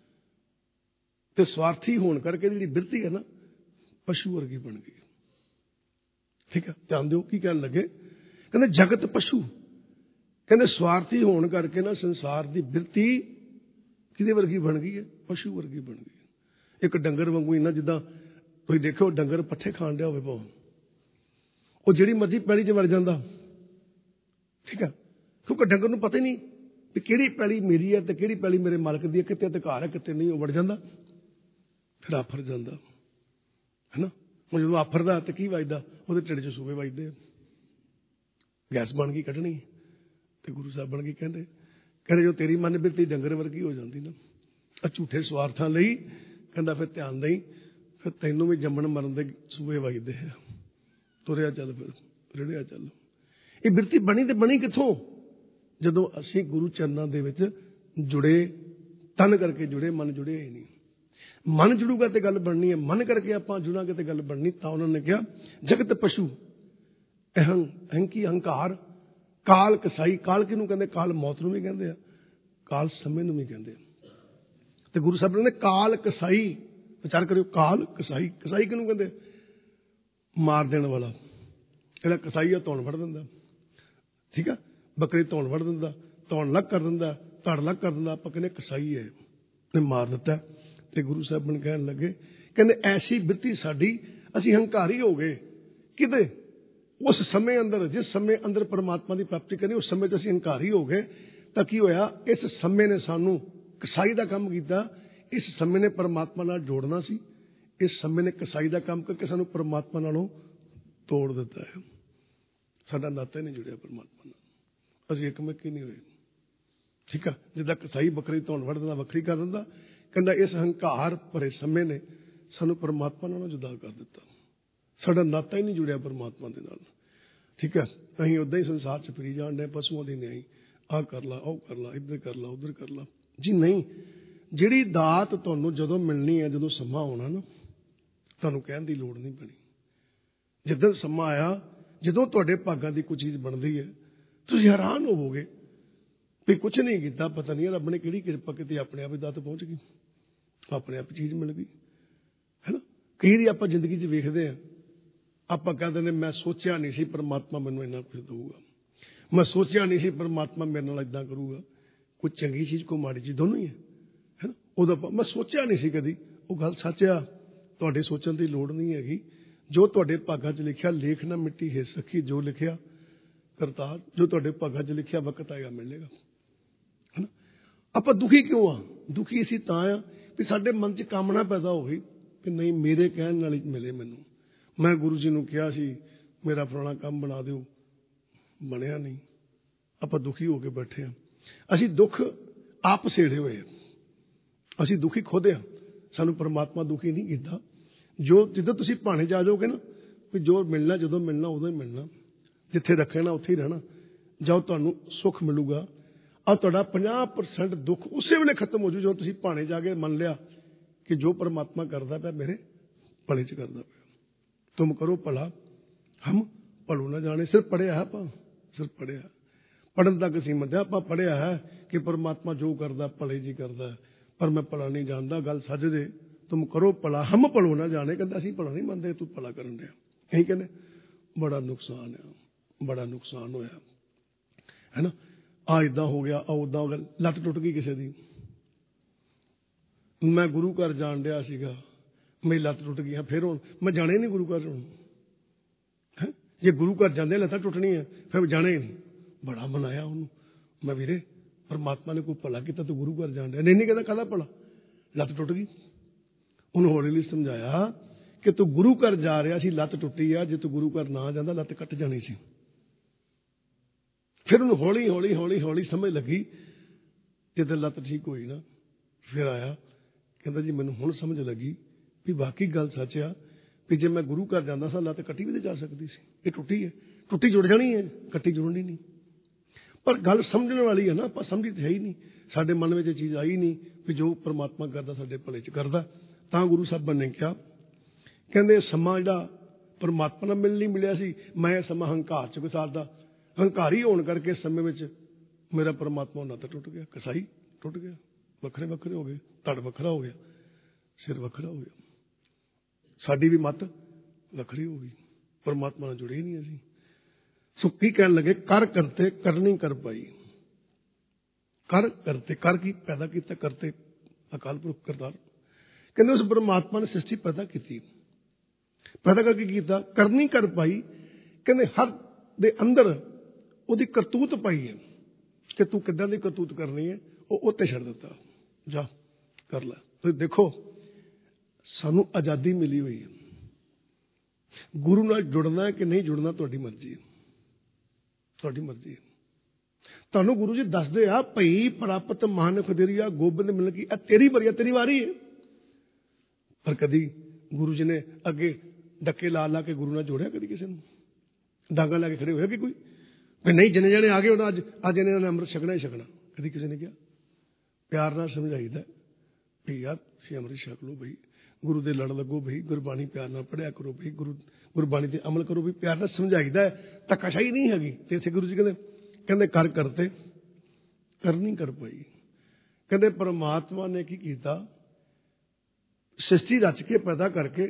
[SPEAKER 1] ਤੇ ਸਵਾਰਥੀ ਹੋਣ ਕਰਕੇ ਜਿਹੜੀ ਬਿਰਤੀ ਹੈ ਨਾ ਪਸ਼ੂ ਵਰਗੀ ਬਣ ਗਈ। ਠੀਕ ਹੈ, ਧਿਆਨ ਦਿਓ ਕੀ ਕਹਿਣ ਲੱਗੇ। ਕਹਿੰਦੇ ਜਗਤ ਪਸ਼ੂ, ਕਹਿੰਦੇ ਸਵਾਰਥੀ ਹੋਣ ਕਰਕੇ ਨਾ ਸੰਸਾਰ ਦੀ ਬਿਰਤੀ ਕਿਹਦੇ ਵਰਗੀ ਬਣ ਗਈ ਹੈ? ਪਸ਼ੂ ਵਰਗੀ ਬਣ ਗਈ। ਇੱਕ ਡੰਗਰ ਵਾਂਗੂ ਹੀ ਨਾ, ਜਿੱਦਾਂ ਤੁਸੀਂ ਦੇਖੋ ਡੰਗਰ ਪੱਠੇ ਖਾਣ ਡਿਆ ਹੋਵੇ ਭਾਵੇਂ, ਉਹ ਜਿਹੜੀ ਮਰਜ਼ੀ ਪੈਲੀ 'ਚ ਵੜ ਜਾਂਦਾ। ਠੀਕ ਹੈ, ਕਿਉਂਕਿ ਡੰਗਰ ਨੂੰ ਪਤਾ ਹੀ ਨਹੀਂ ਵੀ ਕਿਹੜੀ ਪੈਲੀ ਮੇਰੀ ਹੈ ਤੇ ਕਿਹੜੀ ਪੈਲੀ ਮੇਰੇ ਮਾਲਕ ਦੀ ਹੈ, ਕਿਤੇ ਅਧਿਕਾਰ ਹੈ ਕਿਤੇ ਨਹੀਂ। ਉਹ ਵੜ ਜਾਂਦਾ, ਫਿਰ ਆਫਰ ਜਾਂਦਾ ਹੈ ਨਾ। ਹੁਣ ਜਦੋਂ ਆਫਰਦਾ ਤੇ ਕੀ ਵੱਜਦਾ? ਉਹਦੇ ਢਿੱਡ 'ਚ ਸੂਏ ਵੱਜਦੇ ਆ। ਗੈਸ ਬਣ ਗਈ ਕੱਢਣੀ। ਤੇ ਗੁਰੂ ਸਾਹਿਬ ਬਣ ਗਏ ਕਹਿੰਦੇ ਜੋ ਤੇਰੀ ਮਨ ਬਿਰਤੀ ਡੰਗਰ ਵਰਗੀ ਹੋ ਜਾਂਦੀ ਨਾ ਆ ਝੂਠੇ ਸਵਾਰਥਾਂ ਲਈ, ਕਹਿੰਦਾ ਫਿਰ ਧਿਆਨ ਦੇਈ, ਫਿਰ ਤੈਨੂੰ ਵੀ ਜੰਮਣ ਮਰਨ ਦੇ ਸੂਏ ਵੱਜਦੇ ਆ। ਤੁਰਿਆ ਚੱਲ, ਫਿਰ ਰਿੜਿਆ ਚੱਲ। ਇਹ ਬਿਰਤੀ ਬਣੀ ਤੇ ਬਣੀ ਕਿੱਥੋਂ? ਜਦੋਂ ਅਸੀਂ ਗੁਰੂ ਚਰਨਾਂ ਦੇ ਵਿੱਚ ਜੁੜੇ, ਤਨ ਕਰਕੇ ਜੁੜੇ, ਮਨ ਜੁੜਿਆ ਹੀ ਨਹੀਂ। ਮਨ ਜੁੜੂਗਾ ਤੇ ਗੱਲ ਬਣਨੀ ਹੈ, ਮਨ ਕਰਕੇ ਆਪਾਂ ਜੁੜਾਂਗੇ ਤੇ ਗੱਲ ਬਣਨੀ। ਤਾਂ ਉਹਨਾਂ ਨੇ ਕਿਹਾ ਜਗਤ ਪਸ਼ੂ ਅਹੰਕੀ ਅਹੰਕਾਰ ਕਾਲ ਕਸਾਈ। ਕਾਲ ਕਿਹਨੂੰ ਕਹਿੰਦੇ? ਕਾਲ ਮੌਤ ਨੂੰ ਵੀ ਕਹਿੰਦੇ ਆ, ਕਾਲ ਸਮੇਂ ਨੂੰ ਵੀ ਕਹਿੰਦੇ ਆ। ਤੇ ਗੁਰੂ ਸਾਹਿਬ ਨੇ ਕਾਲ ਕਸਾਈ, ਵਿਚਾਰ ਕਰਿਓ, ਕਾਲ ਕਸਾਈ। ਕਸਾਈ ਕਿਹਨੂੰ ਕਹਿੰਦੇ? ਮਾਰ ਦੇਣ ਵਾਲਾ। ਜਿਹੜਾ ਕਸਾਈ ਆ ਧੌਣ ਵੜ ਦਿੰਦਾ। ਠੀਕ ਆ, ਬੱਕਰੀ ਧੌਣ ਵੜ ਦਿੰਦਾ, ਧੌਣ ਲੱਗ ਕਰ ਦਿੰਦਾ, ਧੜ ਲੱਗ ਕਰ ਦਿੰਦਾ। ਆਪਾਂ ਕਹਿੰਦੇ ਕਸਾਈ ਹੈ, ਨੇ ਮਾਰ ਦਿੱਤਾ। ਤੇ ਗੁਰੂ ਸਾਹਿਬ ਨੇ ਕਹਿਣ ਲੱਗੇ, ਕਹਿੰਦੇ ਐਸੀ ਬਿਰਤੀ ਸਾਡੀ, ਅਸੀਂ ਹੰਕਾਰੀ ਹੋ ਗਏ। ਕਿਤੇ ਉਸ ਸਮੇਂ ਅੰਦਰ, ਜਿਸ ਸਮੇਂ ਅੰਦਰ ਪਰਮਾਤਮਾ ਦੀ ਪ੍ਰਾਪਤੀ ਕਰਨੀ, ਉਸ ਸਮੇਂ 'ਚ ਅਸੀਂ ਹੰਕਾਰੀ ਹੋ ਗਏ। ਤਾਂ ਕੀ ਹੋਇਆ? ਇਸ ਸਮੇਂ ਨੇ ਸਾਨੂੰ ਕਸਾਈ ਦਾ ਕੰਮ ਕੀਤਾ। ਇਸ ਸਮੇਂ ਨੇ ਪਰਮਾਤਮਾ ਨਾਲ ਜੋੜਨਾ ਸੀ, ਇਸ ਸਮੇਂ ਨੇ ਕਸਾਈ ਦਾ ਕੰਮ ਕਰਕੇ ਸਾਨੂੰ ਪਰਮਾਤਮਾ ਨਾਲੋਂ ਤੋੜ ਦਿੱਤਾ ਹੈ। ਸਾਡਾ ਨਾਤਾ ਹੀ ਨਹੀਂ ਜੁੜਿਆ ਪਰਮਾਤਮਾ ਨਾਲ, ਅਸੀਂ ਇੱਕਮੁੱਖੀ ਨਹੀਂ ਹੋਏ। ਠੀਕ ਆ, ਜਿੱਦਾਂ ਕਸਾਈ ਬੱਕਰੀ ਧੌਣ ਵੜ ਦਿੰਦਾ, ਵੱਖਰੀ ਕਰ ਦਿੰਦਾ। ਕਹਿੰਦਾ ਇਸ ਹੰਕਾਰ ਭਰੇ ਸਮੇਂ ਨੇ ਸਾਨੂੰ ਪਰਮਾਤਮਾ ਨਾਲੋਂ ਜੁਦਾ ਕਰ ਦਿੱਤਾ। ਸਾਡਾ ਨਾਤਾ ਹੀ ਨਹੀਂ ਜੁੜਿਆ ਪਰਮਾਤਮਾ ਦੇ ਨਾਲ। ਠੀਕ ਹੈ, ਅਸੀਂ ਉਦਾਂ ਹੀ ਸੰਸਾਰ 'ਚ ਫਿਰੀ ਜਾਣ ਡਏ ਪਸ਼ੂਆਂ ਦੀ ਨਿਆਈ। ਆਹ ਕਰ ਲਾ, ਉਹ ਕਰ ਲਾ, ਇੱਧਰ ਕਰ ਲਾ, ਉੱਧਰ ਕਰ ਲਾ। ਜੀ ਨਹੀਂ, ਜਿਹੜੀ ਦਾਤ ਤੁਹਾਨੂੰ ਜਦੋਂ ਮਿਲਣੀ ਹੈ, ਜਦੋਂ ਸਮਾਂ ਆਉਣਾ ਨਾ, ਤੁਹਾਨੂੰ ਕਹਿਣ ਦੀ ਲੋੜ ਨਹੀਂ ਪੈਣੀ। ਜਿੱਦਣ ਸਮਾਂ ਆਇਆ, ਜਦੋਂ ਤੁਹਾਡੇ ਭਾਗਾਂ ਦੀ ਕੋਈ ਚੀਜ਼ ਬਣਦੀ ਹੈ, ਤੁਸੀਂ ਹੈਰਾਨ ਹੋਵੋਗੇ ਵੀ ਕੁਛ ਨਹੀਂ ਕੀਤਾ, ਪਤਾ ਨਹੀਂ ਰੱਬ ਨੇ ਕਿਹੜੀ ਕਿਰਪਾ ਕੀਤੀ, ਆਪਣੇ ਆਪ ਹੀ ਦਾਤ ਪਹੁੰਚ ਗਈ, ਆਪਣੇ ਆਪ ਚੀਜ਼ ਮਿਲ ਗਈ, ਹੈ ਨਾ। ਕਈ ਵਾਰੀ ਆਪਾਂ ਜ਼ਿੰਦਗੀ 'ਚ ਵੇਖਦੇ ਹਾਂ, ਆਪਾਂ ਕਹਿੰਦੇ ਨੇ ਮੈਂ ਸੋਚਿਆ ਨਹੀਂ ਸੀ ਪਰਮਾਤਮਾ ਮੈਨੂੰ ਇੰਨਾ ਕੁਝ ਦਊਗਾ, ਮੈਂ ਸੋਚਿਆ ਨਹੀਂ ਸੀ ਪਰਮਾਤਮਾ ਮੇਰੇ ਨਾਲ ਏਦਾਂ ਕਰੂਗਾ। ਕੋਈ ਚੰਗੀ ਚੀਜ਼, ਕੋਈ ਮਾੜੀ ਚੀਜ਼, ਦੋਨੋਂ ਹੀ ਹੈ ਨਾ। ਉਹਦਾ ਮੈਂ ਸੋਚਿਆ ਨਹੀਂ ਸੀ ਕਦੀ, ਉਹ ਗੱਲ ਸੱਚ ਆ। ਤੁਹਾਡੇ ਸੋਚਣ ਦੀ ਲੋੜ ਨਹੀਂ ਹੈਗੀ। ਜੋ ਤੁਹਾਡੇ ਭਾਗਾਂ 'ਚ ਲਿਖਿਆ, ਲੇਖ ਨਾ ਮਿੱਟੀ ਹੈ ਸਖੀ, ਜੋ ਲਿਖਿਆ ਕਰਤਾਰ, ਜੋ ਤੁਹਾਡੇ ਭਾਗਾਂ 'ਚ ਲਿਖਿਆ ਵਕਤ ਆਏਗਾ ਮਿਲੇਗਾ, ਹੈ ਨਾ। ਆਪਾਂ ਦੁਖੀ ਕਿਉਂ ਆ? ਦੁਖੀ ਅਸੀਂ ਤਾਂ ਆ ਵੀ ਸਾਡੇ ਮਨ 'ਚ ਕਾਮਨਾ ਪੈਦਾ ਹੋ ਗਈ ਕਿ ਨਹੀਂ ਮੇਰੇ ਕਹਿਣ ਨਾਲ ਹੀ ਮਿਲੇ ਮੈਨੂੰ। ਮੈਂ ਗੁਰੂ ਜੀ ਨੂੰ ਕਿਹਾ ਸੀ ਮੇਰਾ ਫਲਾਣਾ ਕੰਮ ਬਣਾ ਦਿਓ, ਬਣਿਆ ਨਹੀਂ। ਆਪਾਂ ਦੁਖੀ ਹੋ ਕੇ ਬੈਠੇ ਹਾਂ। ਅਸੀਂ ਦੁੱਖ ਆਪ ਸੇੜੇ ਹੋਏ, ਅਸੀਂ ਦੁਖੀ ਖੁਦ ਹਾਂ। ਸਾਨੂੰ ਪਰਮਾਤਮਾ ਦੁਖੀ ਨਹੀਂ ਕੀਤਾ। ਜੋ ਜਿੱਦਾਂ ਤੁਸੀਂ ਭਾਣੇ 'ਚ ਆ ਜਾਓਗੇ ਨਾ, ਵੀ ਜੋ ਮਿਲਣਾ ਜਦੋਂ ਮਿਲਣਾ ਉਦੋਂ ਹੀ ਮਿਲਣਾ, ਜਿੱਥੇ ਰੱਖਣਾ ਉੱਥੇ ਹੀ ਰਹਿਣਾ। ਜਦੋਂ ਤੁਹਾਨੂੰ ਸੁੱਖ ਮਿਲੂਗਾ, ਆ ਤੁਹਾਡਾ 50% ਦੁੱਖ ਉਸੇ ਵੇਲੇ ਖਤਮ ਹੋ ਜੂ ਜਦੋਂ ਤੁਸੀਂ ਭਾਣੇ ਜਾ ਕੇ ਮੰਨ ਲਿਆ ਕਿ ਜੋ ਪਰਮਾਤਮਾ ਕਰਦਾ ਪਿਆ ਮੇਰੇ ਭਲੇ 'ਚ ਕਰਦਾ ਪਿਆ। ਤੁਮ ਕਰੋ ਭਲਾ ਹਮ ਭਲੋ ਨਾ ਜਾਣੇ। ਸਿਰਫ ਪੜ੍ਹਿਆ ਹੈ ਆਪਾਂ, ਸਿਰਫ ਪੜ੍ਹਿਆ, ਪੜ੍ਹਨ ਤੱਕ ਸੀਮਤ ਹੈ। ਆਪਾਂ ਪੜ੍ਹਿਆ ਹੈ ਕਿ ਪਰਮਾਤਮਾ ਜੋ ਕਰਦਾ ਭਲੇ ਜੀ ਕਰਦਾ, ਪਰ ਮੈਂ ਭਲਾ ਨਹੀਂ ਜਾਣਦਾ। ਗੱਲ ਸੱਚ ਦੇ, ਤੁਮ ਕਰੋ ਭਲਾ ਹਮ ਭਲੋ ਨਾ ਜਾਣੇ। ਕਹਿੰਦਾ ਅਸੀਂ ਭਲਾ ਨਹੀਂ ਮੰਨਦੇ, ਤੂੰ ਭਲਾ ਕਰਨ ਡਿਆ। ਇਹੀ ਕਹਿੰਦੇ ਬੜਾ ਨੁਕਸਾਨ ਆ, ਬੜਾ ਨੁਕਸਾਨ ਹੋਇਆ, ਹੈ ਨਾ। ਆ ਏਦਾਂ ਹੋ ਗਿਆ, ਆ ਉਦਾਂ ਹੋ ਗਿਆ। ਲੱਤ ਟੁੱਟ ਗਈ ਕਿਸੇ ਦੀ, ਮੈਂ ਗੁਰੂ ਘਰ ਜਾਣ ਡਿਆ ਸੀਗਾ, ਮੇਰੀ ਲੱਤ ਟੁੱਟ ਗਈ। ਫਿਰ ਹੁਣ ਮੈਂ ਜਾਣਾ ਹੀ ਨਹੀਂ ਗੁਰੂ ਘਰ। ਹੁਣ ਹੈ ਜੇ ਗੁਰੂ ਘਰ ਜਾਂਦੇ ਲੱਤਾਂ ਟੁੱਟਣੀਆਂ, ਫਿਰ ਜਾਣਾ ਹੀ ਨਹੀਂ। ਬੜਾ ਮਨਾਇਆ ਉਹਨੂੰ ਮੈਂ, ਵੀਰੇ ਪਰਮਾਤਮਾ ਨੇ ਕੋਈ ਭਲਾ ਕੀਤਾ, ਤੂੰ ਗੁਰੂ ਘਰ ਜਾਣ ਡਿਆ। ਨਹੀਂ ਕਹਿੰਦਾ ਕਾਹਦਾ ਭਲਾ, ਲੱਤ ਟੁੱਟ ਗਈ। ਉਹਨੂੰ ਹੌਲੀ ਹੌਲੀ ਸਮਝਾਇਆ ਕਿ ਤੂੰ ਗੁਰੂ ਘਰ ਜਾ ਰਿਹਾ ਸੀ, ਲੱਤ ਟੁੱਟੀ ਆ। ਜੇ ਤੂੰ ਗੁਰੂ ਘਰ ਨਾ ਜਾਂਦਾ ਲੱਤ ਕੱਟ ਜਾਣੀ ਸੀ। ਫਿਰ ਉਹਨੂੰ ਹੌਲੀ ਹੌਲੀ ਹੌਲੀ ਹੌਲੀ ਸਮਝ ਲੱਗੀ। ਜਦੋਂ ਲੱਤ ਠੀਕ ਹੋਈ ਨਾ, ਫਿਰ ਆਇਆ, ਕਹਿੰਦਾ ਜੀ ਮੈਨੂੰ ਹੁਣ ਸਮਝ ਲੱਗੀ ਵੀ ਬਾਕੀ ਗੱਲ ਸੱਚ ਆ ਵੀ ਜੇ ਮੈਂ ਗੁਰੂ ਘਰ ਜਾਂਦਾ ਸਾਂ ਲੱਤ ਕੱਟੀ ਵੀ ਤਾਂ ਜਾ ਸਕਦੀ ਸੀ। ਇਹ ਟੁੱਟੀ ਹੈ, ਟੁੱਟੀ ਜੁੜ ਜਾਣੀ ਹੈ, ਕੱਟੀ ਜੁੜਨੀ ਨਹੀਂ। ਪਰ ਗੱਲ ਸਮਝਣ ਵਾਲੀ ਹੈ ਨਾ, ਆਪਾਂ ਸਮਝੀ ਤਾਂ ਹੈ ਹੀ ਨਹੀਂ, ਸਾਡੇ ਮਨ ਵਿੱਚ ਇਹ ਚੀਜ਼ ਆਈ ਨਹੀਂ ਵੀ ਜੋ ਪਰਮਾਤਮਾ ਕਰਦਾ ਸਾਡੇ ਭਲੇ 'ਚ ਕਰਦਾ। ਤਾਂ ਗੁਰੂ ਸਾਹਿਬਾਨ ਨੇ ਕਿਹਾ, ਕਹਿੰਦੇ ਸਮਾਂ ਜਿਹੜਾ ਪਰਮਾਤਮਾ ਨਾਲ ਮਿਲਣ ਲਈ ਮਿਲਿਆ ਸੀ, ਮੈਂ ਸਮਾਂ ਹੰਕਾਰ 'ਚ ਗੁਜ਼ਾਰਦਾ, ਹੰਕਾਰੀ ਹੋਣ ਕਰਕੇ ਸਮੇਂ ਵਿੱਚ ਮੇਰਾ ਪਰਮਾਤਮਾ ਨਾਤਾ ਟੁੱਟ ਗਿਆ, ਕਸਾਈ ਟੁੱਟ ਗਿਆ, ਵੱਖਰੇ ਵੱਖਰੇ ਹੋ ਗਏ, ਧੜ ਵੱਖਰਾ ਹੋ ਗਿਆ, ਸਿਰ ਵੱਖਰਾ ਹੋ ਗਿਆ, ਸਾਡੀ ਵੀ ਮੱਤ ਵੱਖਰੀ ਹੋ ਗਈ, ਪਰਮਾਤਮਾ ਨਾਲ ਜੁੜੇ ਹੀ ਨਹੀਂ ਅਸੀਂ। ਸੋ ਕੀ ਕਹਿਣ ਲੱਗੇ, ਕਰ ਕਰਤੇ ਕਰਨੀ ਕਰ ਪਾਈ। ਕਰ ਕਰਤੇ, ਕਰ ਕੀ ਪੈਦਾ ਕੀਤਾ, ਕਰਤੇ ਅਕਾਲ ਪੁਰਖ ਕਰਤਾਰ। ਕਹਿੰਦੇ ਉਸ ਪਰਮਾਤਮਾ ਨੇ ਸ੍ਰਿਸ਼ਟੀ ਪੈਦਾ ਕੀਤੀ, ਪੈਦਾ ਕਰਕੇ ਕੀਤਾ, ਕਰਨੀ ਕਰ ਪਾਈ। ਕਹਿੰਦੇ ਹਰ ਦੇ ਅੰਦਰ ਉਹਦੀ ਕਰਤੂਤ ਪਾਈ ਹੈ ਕਿ ਤੂੰ ਕਿੱਦਾਂ ਦੀ ਕਰਤੂਤ ਕਰਨੀ ਹੈ, ਉਹ ਉੱਤੇ ਛੱਡ ਦਿੱਤਾ, ਜਾ ਕਰ ਲੈ। ਤੁਸੀਂ ਦੇਖੋ ਸਾਨੂੰ ਆਜ਼ਾਦੀ ਮਿਲੀ ਹੋਈ ਹੈ, ਗੁਰੂ ਨਾਲ ਜੁੜਨਾ ਕਿ ਨਹੀਂ ਜੁੜਨਾ ਤੁਹਾਡੀ ਮਰਜ਼ੀ ਹੈ, ਤੁਹਾਡੀ ਮਰਜ਼ੀ ਹੈ। ਤੁਹਾਨੂੰ ਗੁਰੂ ਜੀ ਦੱਸਦੇ ਆ, ਭਈ ਪ੍ਰਾਪਤ ਮਨ ਖੁਦਰੀਆ ਗੋਬਿੰਦ ਮਿਲ ਗਈ, ਇਹ ਤੇਰੀ ਵਾਰੀ, ਤੇਰੀ ਵਾਰੀ ਹੈ। ਪਰ ਕਦੀ ਗੁਰੂ ਜੀ ਨੇ ਅੱਗੇ ਡੱਕੇ ਲਾ ਲਾ ਕੇ ਗੁਰੂ ਨਾਲ ਜੋੜਿਆ, ਕਦੀ ਕਿਸੇ ਨੂੰ ਡਾਂਗਾ ਲਾ ਕੇ ਖੜੇ ਹੋਇਆ ਕਿ ਕੋਈ ਵੀ ਨਹੀਂ, ਜਿੰਨੇ ਜਣੇ ਆ ਗਏ ਉਹਨਾਂ ਅੱਜ ਇਹਨਾਂ ਨੇ ਅੰਮ੍ਰਿਤ ਛਕਣਾ ਹੀ ਛਕਣਾ, ਕਦੀ ਕਿਸੇ ਨੇ ਕਿਹਾ? ਪਿਆਰ ਨਾਲ ਸਮਝਾਈਦਾ ਵੀ ਯਾਰ ਤੁਸੀਂ ਅੰਮ੍ਰਿਤ ਛਕ ਲਓ, ਬਈ ਗੁਰੂ ਦੇ ਲੜ ਲੱਗੋ, ਬਈ ਗੁਰਬਾਣੀ ਪਿਆਰ ਨਾਲ ਪੜ੍ਹਿਆ ਕਰੋ, ਬਈ ਗੁਰਬਾਣੀ ਤੇ ਅਮਲ ਕਰੋ, ਵੀ ਪਿਆਰ ਨਾਲ ਸਮਝਾਈਦਾ, ਧੱਕਾਸ਼ਾਹੀ ਨਹੀਂ ਹੈਗੀ। ਤੇ ਇੱਥੇ ਗੁਰੂ ਜੀ ਕਹਿੰਦੇ ਕਰ ਕਰਤੇ ਕਰਨੀ ਕਰ ਪਾਈ। ਕਹਿੰਦੇ ਪਰਮਾਤਮਾ ਨੇ ਕੀ ਕੀਤਾ, ਸ੍ਰਿਸ਼ਟੀ ਰਚ ਕੇ ਪੈਦਾ ਕਰਕੇ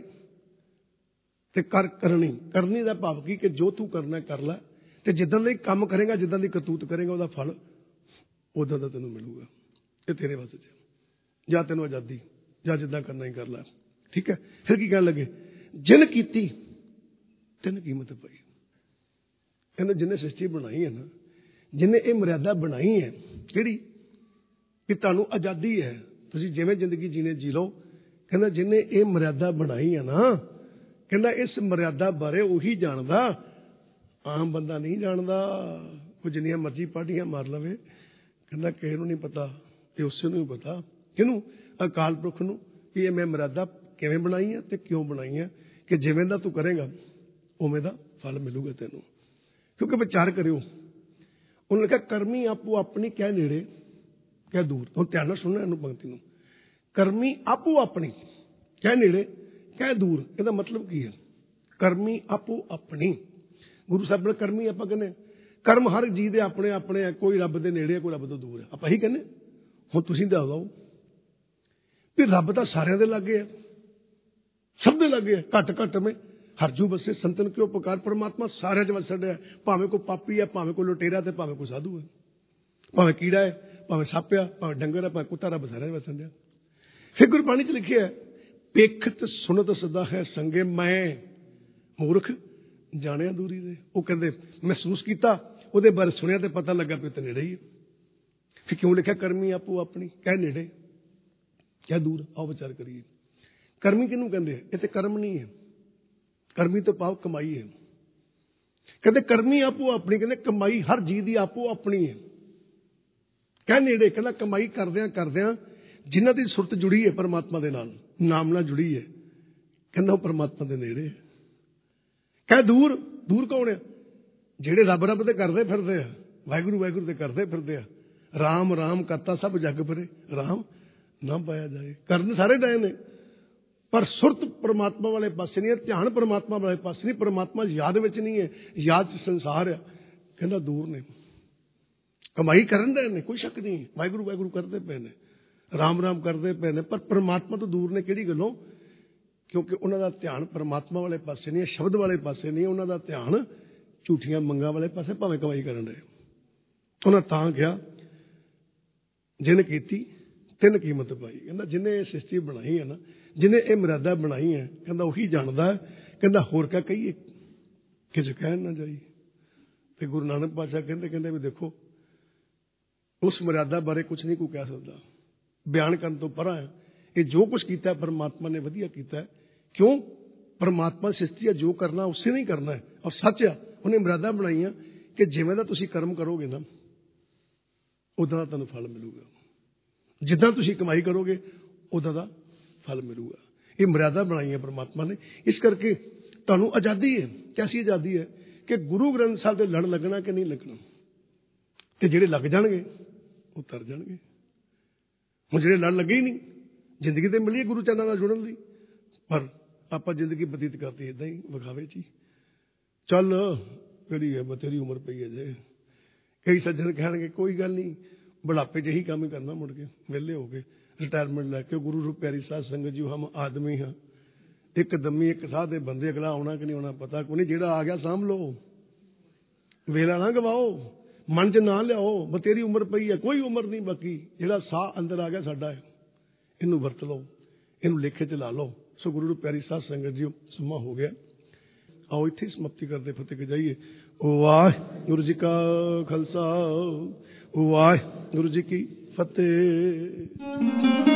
[SPEAKER 1] ਤੇ ਕਰਨੀ ਦਾ ਭਾਵ ਕੀ ਕਿ ਜੋ ਤੂੰ ਕਰਨਾ ਕਰ ਲੈ, ਤੇ ਜਿੱਦਾਂ ਦਾ ਕੰਮ ਕਰੇਗਾ, ਜਿੱਦਾਂ ਦੀ ਕਰਤੂਤ ਕਰੇਗਾ, ਉਹਦਾ ਫਲ ਉਦਾਂ ਦਾ ਤੈਨੂੰ ਮਿਲੂਗਾ। ਇਹ ਤੇਰੇ ਵਾਸਤੇ ਜਾਂ ਤੈਨੂੰ ਆਜ਼ਾਦੀ, ਜਾਂ ਜਿੱਦਾਂ ਕਰਨਾ ਹੀ ਕਰ ਲੈ, ਠੀਕ ਹੈ। ਫਿਰ ਕੀ ਕਹਿਣ ਲੱਗੇ, ਜਿਨ ਕੀਤੀ ਤਿੰਨ ਕੀਮਤ ਪਾਈ। ਕਹਿੰਦੇ ਜਿਹਨੇ ਸ੍ਰਿਸ਼ਟੀ ਬਣਾਈ ਹੈ ਨਾ, ਜਿਹਨੇ ਇਹ ਮਰਿਆਦਾ ਬਣਾਈ ਹੈ, ਕਿਹੜੀ ਕਿ ਤੁਹਾਨੂੰ ਆਜ਼ਾਦੀ ਹੈ, ਤੁਸੀਂ ਜਿਵੇਂ ਜ਼ਿੰਦਗੀ ਜੀਣੇ ਜੀ ਲਓ। ਕਹਿੰਦਾ ਜਿਹਨੇ ਇਹ ਮਰਿਆਦਾ ਬਣਾਈ ਹੈ ਨਾ, ਕਹਿੰਦਾ ਇਸ ਮਰਿਆਦਾ ਬਾਰੇ ਉਹੀ ਜਾਣਦਾ, ਆਮ ਬੰਦਾ ਨਹੀਂ ਜਾਣਦਾ। ਉਹ ਜਿੰਨੀਆਂ ਮਰਜ਼ੀ ਪਾਰਟੀਆਂ ਮਾਰ ਲਵੇ, ਕਹਿੰਦਾ ਕਿਸੇ ਨੂੰ ਨਹੀਂ ਪਤਾ, ਇਹ ਉਸੇ ਨੂੰ ਹੀ ਪਤਾ। ਕਿਹਨੂੰ? ਅਕਾਲ ਪੁਰਖ ਨੂੰ, ਵੀ ਇਹ ਮੈਂ ਮਰਿਆਦਾ ਕਿਵੇਂ ਬਣਾਈ ਹੈ ਤੇ ਕਿਉਂ ਬਣਾਈ ਹੈ, ਕਿ ਜਿਵੇਂ ਦਾ ਤੂੰ ਕਰੇਗਾ ਉਵੇਂ ਦਾ ਫਲ ਮਿਲੂਗਾ ਤੈਨੂੰ। ਕਿਉਂਕਿ ਵਿਚਾਰ ਕਰਿਓ, ਉਹਨੇ ਲਿਖਿਆ ਕਰਮੀ ਆਪੋ ਆਪਣੀ ਕਹਿ ਨੇੜੇ ਕਹਿ ਦੂਰ। ਹੁਣ ਧਿਆਨ ਨਾਲ ਸੁਣਨਾ ਇਹਨੂੰ ਪੰਕਤੀ ਨੂੰ, ਕਰਮੀ ਆਪੋ ਆਪਣੀ ਕਹਿ ਨੇੜੇ ਕਹਿ ਦੂਰ। ਇਹਦਾ ਮਤਲਬ ਕੀ ਹੈ? ਕਰਮੀ ਆਪੋ ਆਪਣੀ, ਗੁਰੂ ਸਾਹਿਬ ਨੇ ਕਰਮੀ ਆਪਾਂ ਕਹਿੰਦੇ, ਕਰਮ ਹਰ ਜੀਅ ਦੇ ਆਪਣੇ ਆਪਣੇ ਹੈ, ਕੋਈ ਰੱਬ ਦੇ ਨੇੜੇ, ਕੋਈ ਰੱਬ ਤੋਂ ਦੂਰ ਹੈ, ਆਪਾਂ ਇਹੀ ਕਹਿੰਦੇ। ਹੁਣ ਤੁਸੀਂ ਦੱਸ ਦਿਓ ਵੀ ਰੱਬ ਤਾਂ ਸਾਰਿਆਂ ਦੇ ਲਾਗੇ ਹੈ, ਸਭ ਦੇ ਲਾਗੇ ਹੈ, ਘੱਟ ਮੈਂ ਹਰਜੂ ਬਸੇ ਸੰਤਨ ਕਿਉਂ ਪੁਕਾਰ। ਪਰਮਾਤਮਾ ਸਾਰਿਆਂ 'ਚ ਵਸ ਰਿਹਾ, ਭਾਵੇਂ ਕੋਈ ਪਾਪੀ ਹੈ, ਭਾਵੇਂ ਕੋਈ ਲੁਟੇਰਾ, ਤੇ ਭਾਵੇਂ ਕੋਈ ਸਾਧੂ ਹੈ, ਭਾਵੇਂ ਕੀੜਾ ਹੈ, ਭਾਵੇਂ ਸੱਪ ਆ, ਭਾਵੇਂ ਡੰਗਰ ਹੈ, ਭਾਵੇਂ ਕੁੱਤਾ, ਰੱਬ ਸਾਰਿਆਂ 'ਚ ਵਸਣ ਰਿਹਾ। ਫਿਰ ਗੁਰਬਾਣੀ 'ਚ ਲਿਖਿਆ, ਪੇਖਤ ਸੁਨਤ ਸਦਾ ਹੈ ਸੰਗੇ, ਮੈਂ ਮੂਰਖ ਜਾਣਿਆ ਦੂਰੀ ਦੇ। ਉਹ ਕਹਿੰਦੇ ਮਹਿਸੂਸ ਕੀਤਾ, ਉਹਦੇ ਬਾਰੇ ਸੁਣਿਆ ਤੇ ਪਤਾ ਲੱਗਾ ਵੀ ਤੇ ਨੇੜੇ ਹੀ ਹੈ। ਫਿਰ ਕਿਉਂ ਲਿਖਿਆ ਕਰਮੀ ਆਪੋ ਆਪਣੀ ਕਹਿ ਨੇੜੇ ਕਹਿ ਦੂਰ। ਆਓ ਵਿਚਾਰ ਕਰੀਏ, ਕਰਮੀ ਕਿਹਨੂੰ ਕਹਿੰਦੇ? ਇਹ ਤੇ ਕਰਮ ਨਹੀਂ ਹੈ, ਕਰਮੀ ਤੋਂ ਭਾਵ ਕਮਾਈ ਹੈ। ਕਹਿੰਦੇ ਕਰਮੀ ਆਪੋ ਆਪਣੀ, ਕਹਿੰਦੇ ਕਮਾਈ ਹਰ ਜੀਅ ਦੀ ਆਪੋ ਆਪਣੀ ਹੈ। ਕਹਿ ਨੇੜੇ, ਕਹਿੰਦਾ ਕਮਾਈ ਕਰਦਿਆਂ ਜਿਨ੍ਹਾਂ ਦੀ ਸੁਰਤ ਜੁੜੀ ਹੈ ਪਰਮਾਤਮਾ ਦੇ ਨਾਲ, ਨਾਮ ਨਾਲ ਜੁੜੀ ਹੈ, ਕਹਿੰਦਾ ਉਹ ਪਰਮਾਤਮਾ ਦੇ ਨੇੜੇ। ਕਹਿ ਦੂਰ, ਦੂਰ ਕੌਣ ਹੈ? ਜਿਹੜੇ ਰੱਬ ਤੇ ਕਰਦੇ ਫਿਰਦੇ ਆ, ਵਾਹਿਗੁਰੂ ਤੇ ਕਰਦੇ ਫਿਰਦੇ ਆ। ਰਾਮ ਰਾਮ ਕਰਤਾ ਸਭ ਜਗ ਫਿਰੇ, ਰਾਮ ਨਾ ਪਾਇਆ ਜਾਏ। ਕਰਨ ਸਾਰੇ ਡਏ ਨੇ, ਪਰ ਸੁਰਤ ਪਰਮਾਤਮਾ ਵਾਲੇ ਪਾਸੇ ਨਹੀਂ ਹੈ, ਧਿਆਨ ਪਰਮਾਤਮਾ ਵਾਲੇ ਪਾਸੇ ਨਹੀਂ। ਪਰਮਾਤਮਾ ਯਾਦ ਵਿੱਚ ਨਹੀਂ ਹੈ, ਯਾਦ 'ਚ ਸੰਸਾਰ ਆ। ਕਹਿੰਦਾ ਦੂਰ ਨੇ, ਕਮਾਈ ਕਰਨ ਦੇ ਨੇ, ਕੋਈ ਸ਼ੱਕ ਨਹੀਂ, ਵਾਹਿਗੁਰੂ ਕਰਦੇ ਪਏ ਨੇ, ਰਾਮ ਰਾਮ ਕਰਦੇ ਪਏ ਨੇ, ਪਰ ਪਰਮਾਤਮਾ ਤੋਂ ਦੂਰ ਨੇ। ਕਿਹੜੀ ਗੱਲੋਂ? ਕਿਉਂਕਿ ਉਹਨਾਂ ਦਾ ਧਿਆਨ ਪਰਮਾਤਮਾ ਵਾਲੇ ਪਾਸੇ ਨਹੀਂ ਹੈ, ਸ਼ਬਦ ਵਾਲੇ ਪਾਸੇ ਨਹੀਂ ਹੈ। ਉਹਨਾਂ ਦਾ ਧਿਆਨ ਝੂਠੀਆਂ ਮੰਗਾਂ ਵਾਲੇ ਪਾਸੇ, ਭਾਵੇਂ ਕਮਾਈ ਕਰਨ ਰਹੇ। ਉਹਨਾਂ ਤਾਂ ਕਿਹਾ ਜਿਹਨੇ ਕੀਤੀ ਤਿੰਨ ਕੀਮਤ ਪਾਈ। ਕਹਿੰਦਾ ਜਿਹਨੇ ਇਹ ਸ੍ਰਿਸ਼ਟੀ ਬਣਾਈ ਹੈ ਨਾ, ਜਿਹਨੇ ਇਹ ਮਰਿਆਦਾ ਬਣਾਈ ਹੈ, ਕਹਿੰਦਾ ਉਹੀ ਜਾਣਦਾ। ਕਹਿੰਦਾ ਹੋਰ ਕਿਆ ਕਹੀਏ, ਕਿਸੇ ਕਹਿਣ ਨਾ ਜਾਈ। ਤੇ ਗੁਰੂ ਨਾਨਕ ਪਾਤਸ਼ਾਹ ਕਹਿੰਦੇ ਵੀ ਦੇਖੋ, ਉਸ ਮਰਿਆਦਾ ਬਾਰੇ ਕੁਝ ਨਹੀਂ ਕੋਈ ਕਹਿ ਸਕਦਾ, ਬਿਆਨ ਕਰਨ ਤੋਂ ਪਰਾਂ ਹੈ। ਇਹ ਜੋ ਕੁਝ ਕੀਤਾ ਪਰਮਾਤਮਾ ਨੇ ਵਧੀਆ ਕੀਤਾ। ਕਿਉਂ? ਪਰਮਾਤਮਾ ਸ੍ਰਿਸ਼ਟੀ ਹੈ, ਜੋ ਕਰਨਾ ਉਸੇ ਨਹੀਂ ਕਰਨਾ ਹੈ, ਔਰ ਸੱਚ ਆ। ਉਹਨੇ ਮਰਿਆਦਾ ਬਣਾਈਆਂ ਕਿ ਜਿਵੇਂ ਦਾ ਤੁਸੀਂ ਕਰਮ ਕਰੋਗੇ ਨਾ, ਉਦਾਂ ਦਾ ਤੁਹਾਨੂੰ ਫਲ ਮਿਲੂਗਾ। ਜਿੱਦਾਂ ਤੁਸੀਂ ਕਮਾਈ ਕਰੋਗੇ, ਉਦਾਂ ਦਾ ਫਲ ਮਿਲੂਗਾ। ਇਹ ਮਰਿਆਦਾ ਬਣਾਈ ਹੈ ਪਰਮਾਤਮਾ ਨੇ। ਇਸ ਕਰਕੇ ਤੁਹਾਨੂੰ ਆਜ਼ਾਦੀ ਹੈ। ਕੈਸੀ ਆਜ਼ਾਦੀ ਹੈ? ਕਿ ਗੁਰੂ ਗ੍ਰੰਥ ਸਾਹਿਬ ਦੇ ਲੜ ਲੱਗਣਾ ਕਿ ਨਹੀਂ ਲੱਗਣਾ, ਤੇ ਜਿਹੜੇ ਲੱਗ ਜਾਣਗੇ ਉਹ ਤਰ ਜਾਣਗੇ। ਹੁਣ ਜਿਹੜੇ ਲੜ ਲੱਗੇ ਹੀ ਨਹੀਂ, ਜ਼ਿੰਦਗੀ ਤੇ ਮਿਲੀ ਗੁਰੂ ਚਰਨਾਂ ਨਾਲ ਜੁੜਨ ਲਈ, ਪਰ ਆਪਾਂ ਜ਼ਿੰਦਗੀ ਬਤੀਤ ਕਰਤੀ ਏਦਾਂ ਹੀ ਵਿਖਾਵੇ 'ਚ ਹੀ। ਚੱਲ ਕਿਹੜੀ ਹੈ ਬਥੇਰੀ ਉਮਰ ਪਈ ਹੈ ਜੇ। ਕਈ ਸੱਜਣ ਕਹਿਣਗੇ ਕੋਈ ਗੱਲ ਨਹੀਂ, ਬੁਢਾਪੇ 'ਚ ਇਹੀ ਕੰਮ ਹੀ ਕਰਨਾ, ਮੁੜ ਕੇ ਵਿਹਲੇ ਹੋ ਕੇ ਰਿਟਾਇਰਮੈਂਟ ਲੈ ਕੇ। ਗੁਰੂ ਰੂਪ ਪਿਆਰੀ ਸਾਧ ਸੰਗਤ ਜੀ, ਹਮ ਆਦਮੀ ਹਾਂ, ਇੱਕ ਦਮੀ ਇੱਕ ਸਾਹ ਦੇ ਬੰਦੇ, ਅਗਲਾ ਆਉਣਾ ਕਿ ਨਹੀਂ ਆਉਣਾ ਪਤਾ ਕੋਈ ਨਹੀਂ। ਜਿਹੜਾ ਆ ਗਿਆ ਸਾਂਭ ਲਓ, ਵੇਲਾ ਨਾ ਗਵਾਓ, ਮਨ 'ਚ ਨਾ ਲਿਆਓ ਬਥੇਰੀ ਉਮਰ ਪਈ ਹੈ, ਕੋਈ ਉਮਰ ਨਹੀਂ ਬਾਕੀ। ਜਿਹੜਾ ਸਾਹ ਅੰਦਰ ਆ ਗਿਆ ਸਾਡਾ ਹੈ, ਇਹਨੂੰ ਵਰਤ ਲਓ, ਇਹਨੂੰ ਲੇਖੇ 'ਚ ਲਾ ਲਓ। ਸੋ ਗੁਰੂ ਰੂਪ ਪਿਆਰੀ ਸਾਧ ਸੰਗਤ ਜੀ, ਸਮਾਂ ਹੋ ਗਿਆ, ਆਓ ਇੱਥੇ ਸਮਾਪਤੀ ਕਰਦੇ ਫਤਿਹ ਕੇ ਜਾਈਏ। ਵਾਹਿਗੁਰੂ ਜੀ ਕਾ ਖਾਲਸਾ, ਵਾਹਿਗੁਰੂ ਜੀ ਕੀ ਫਤਿਹ।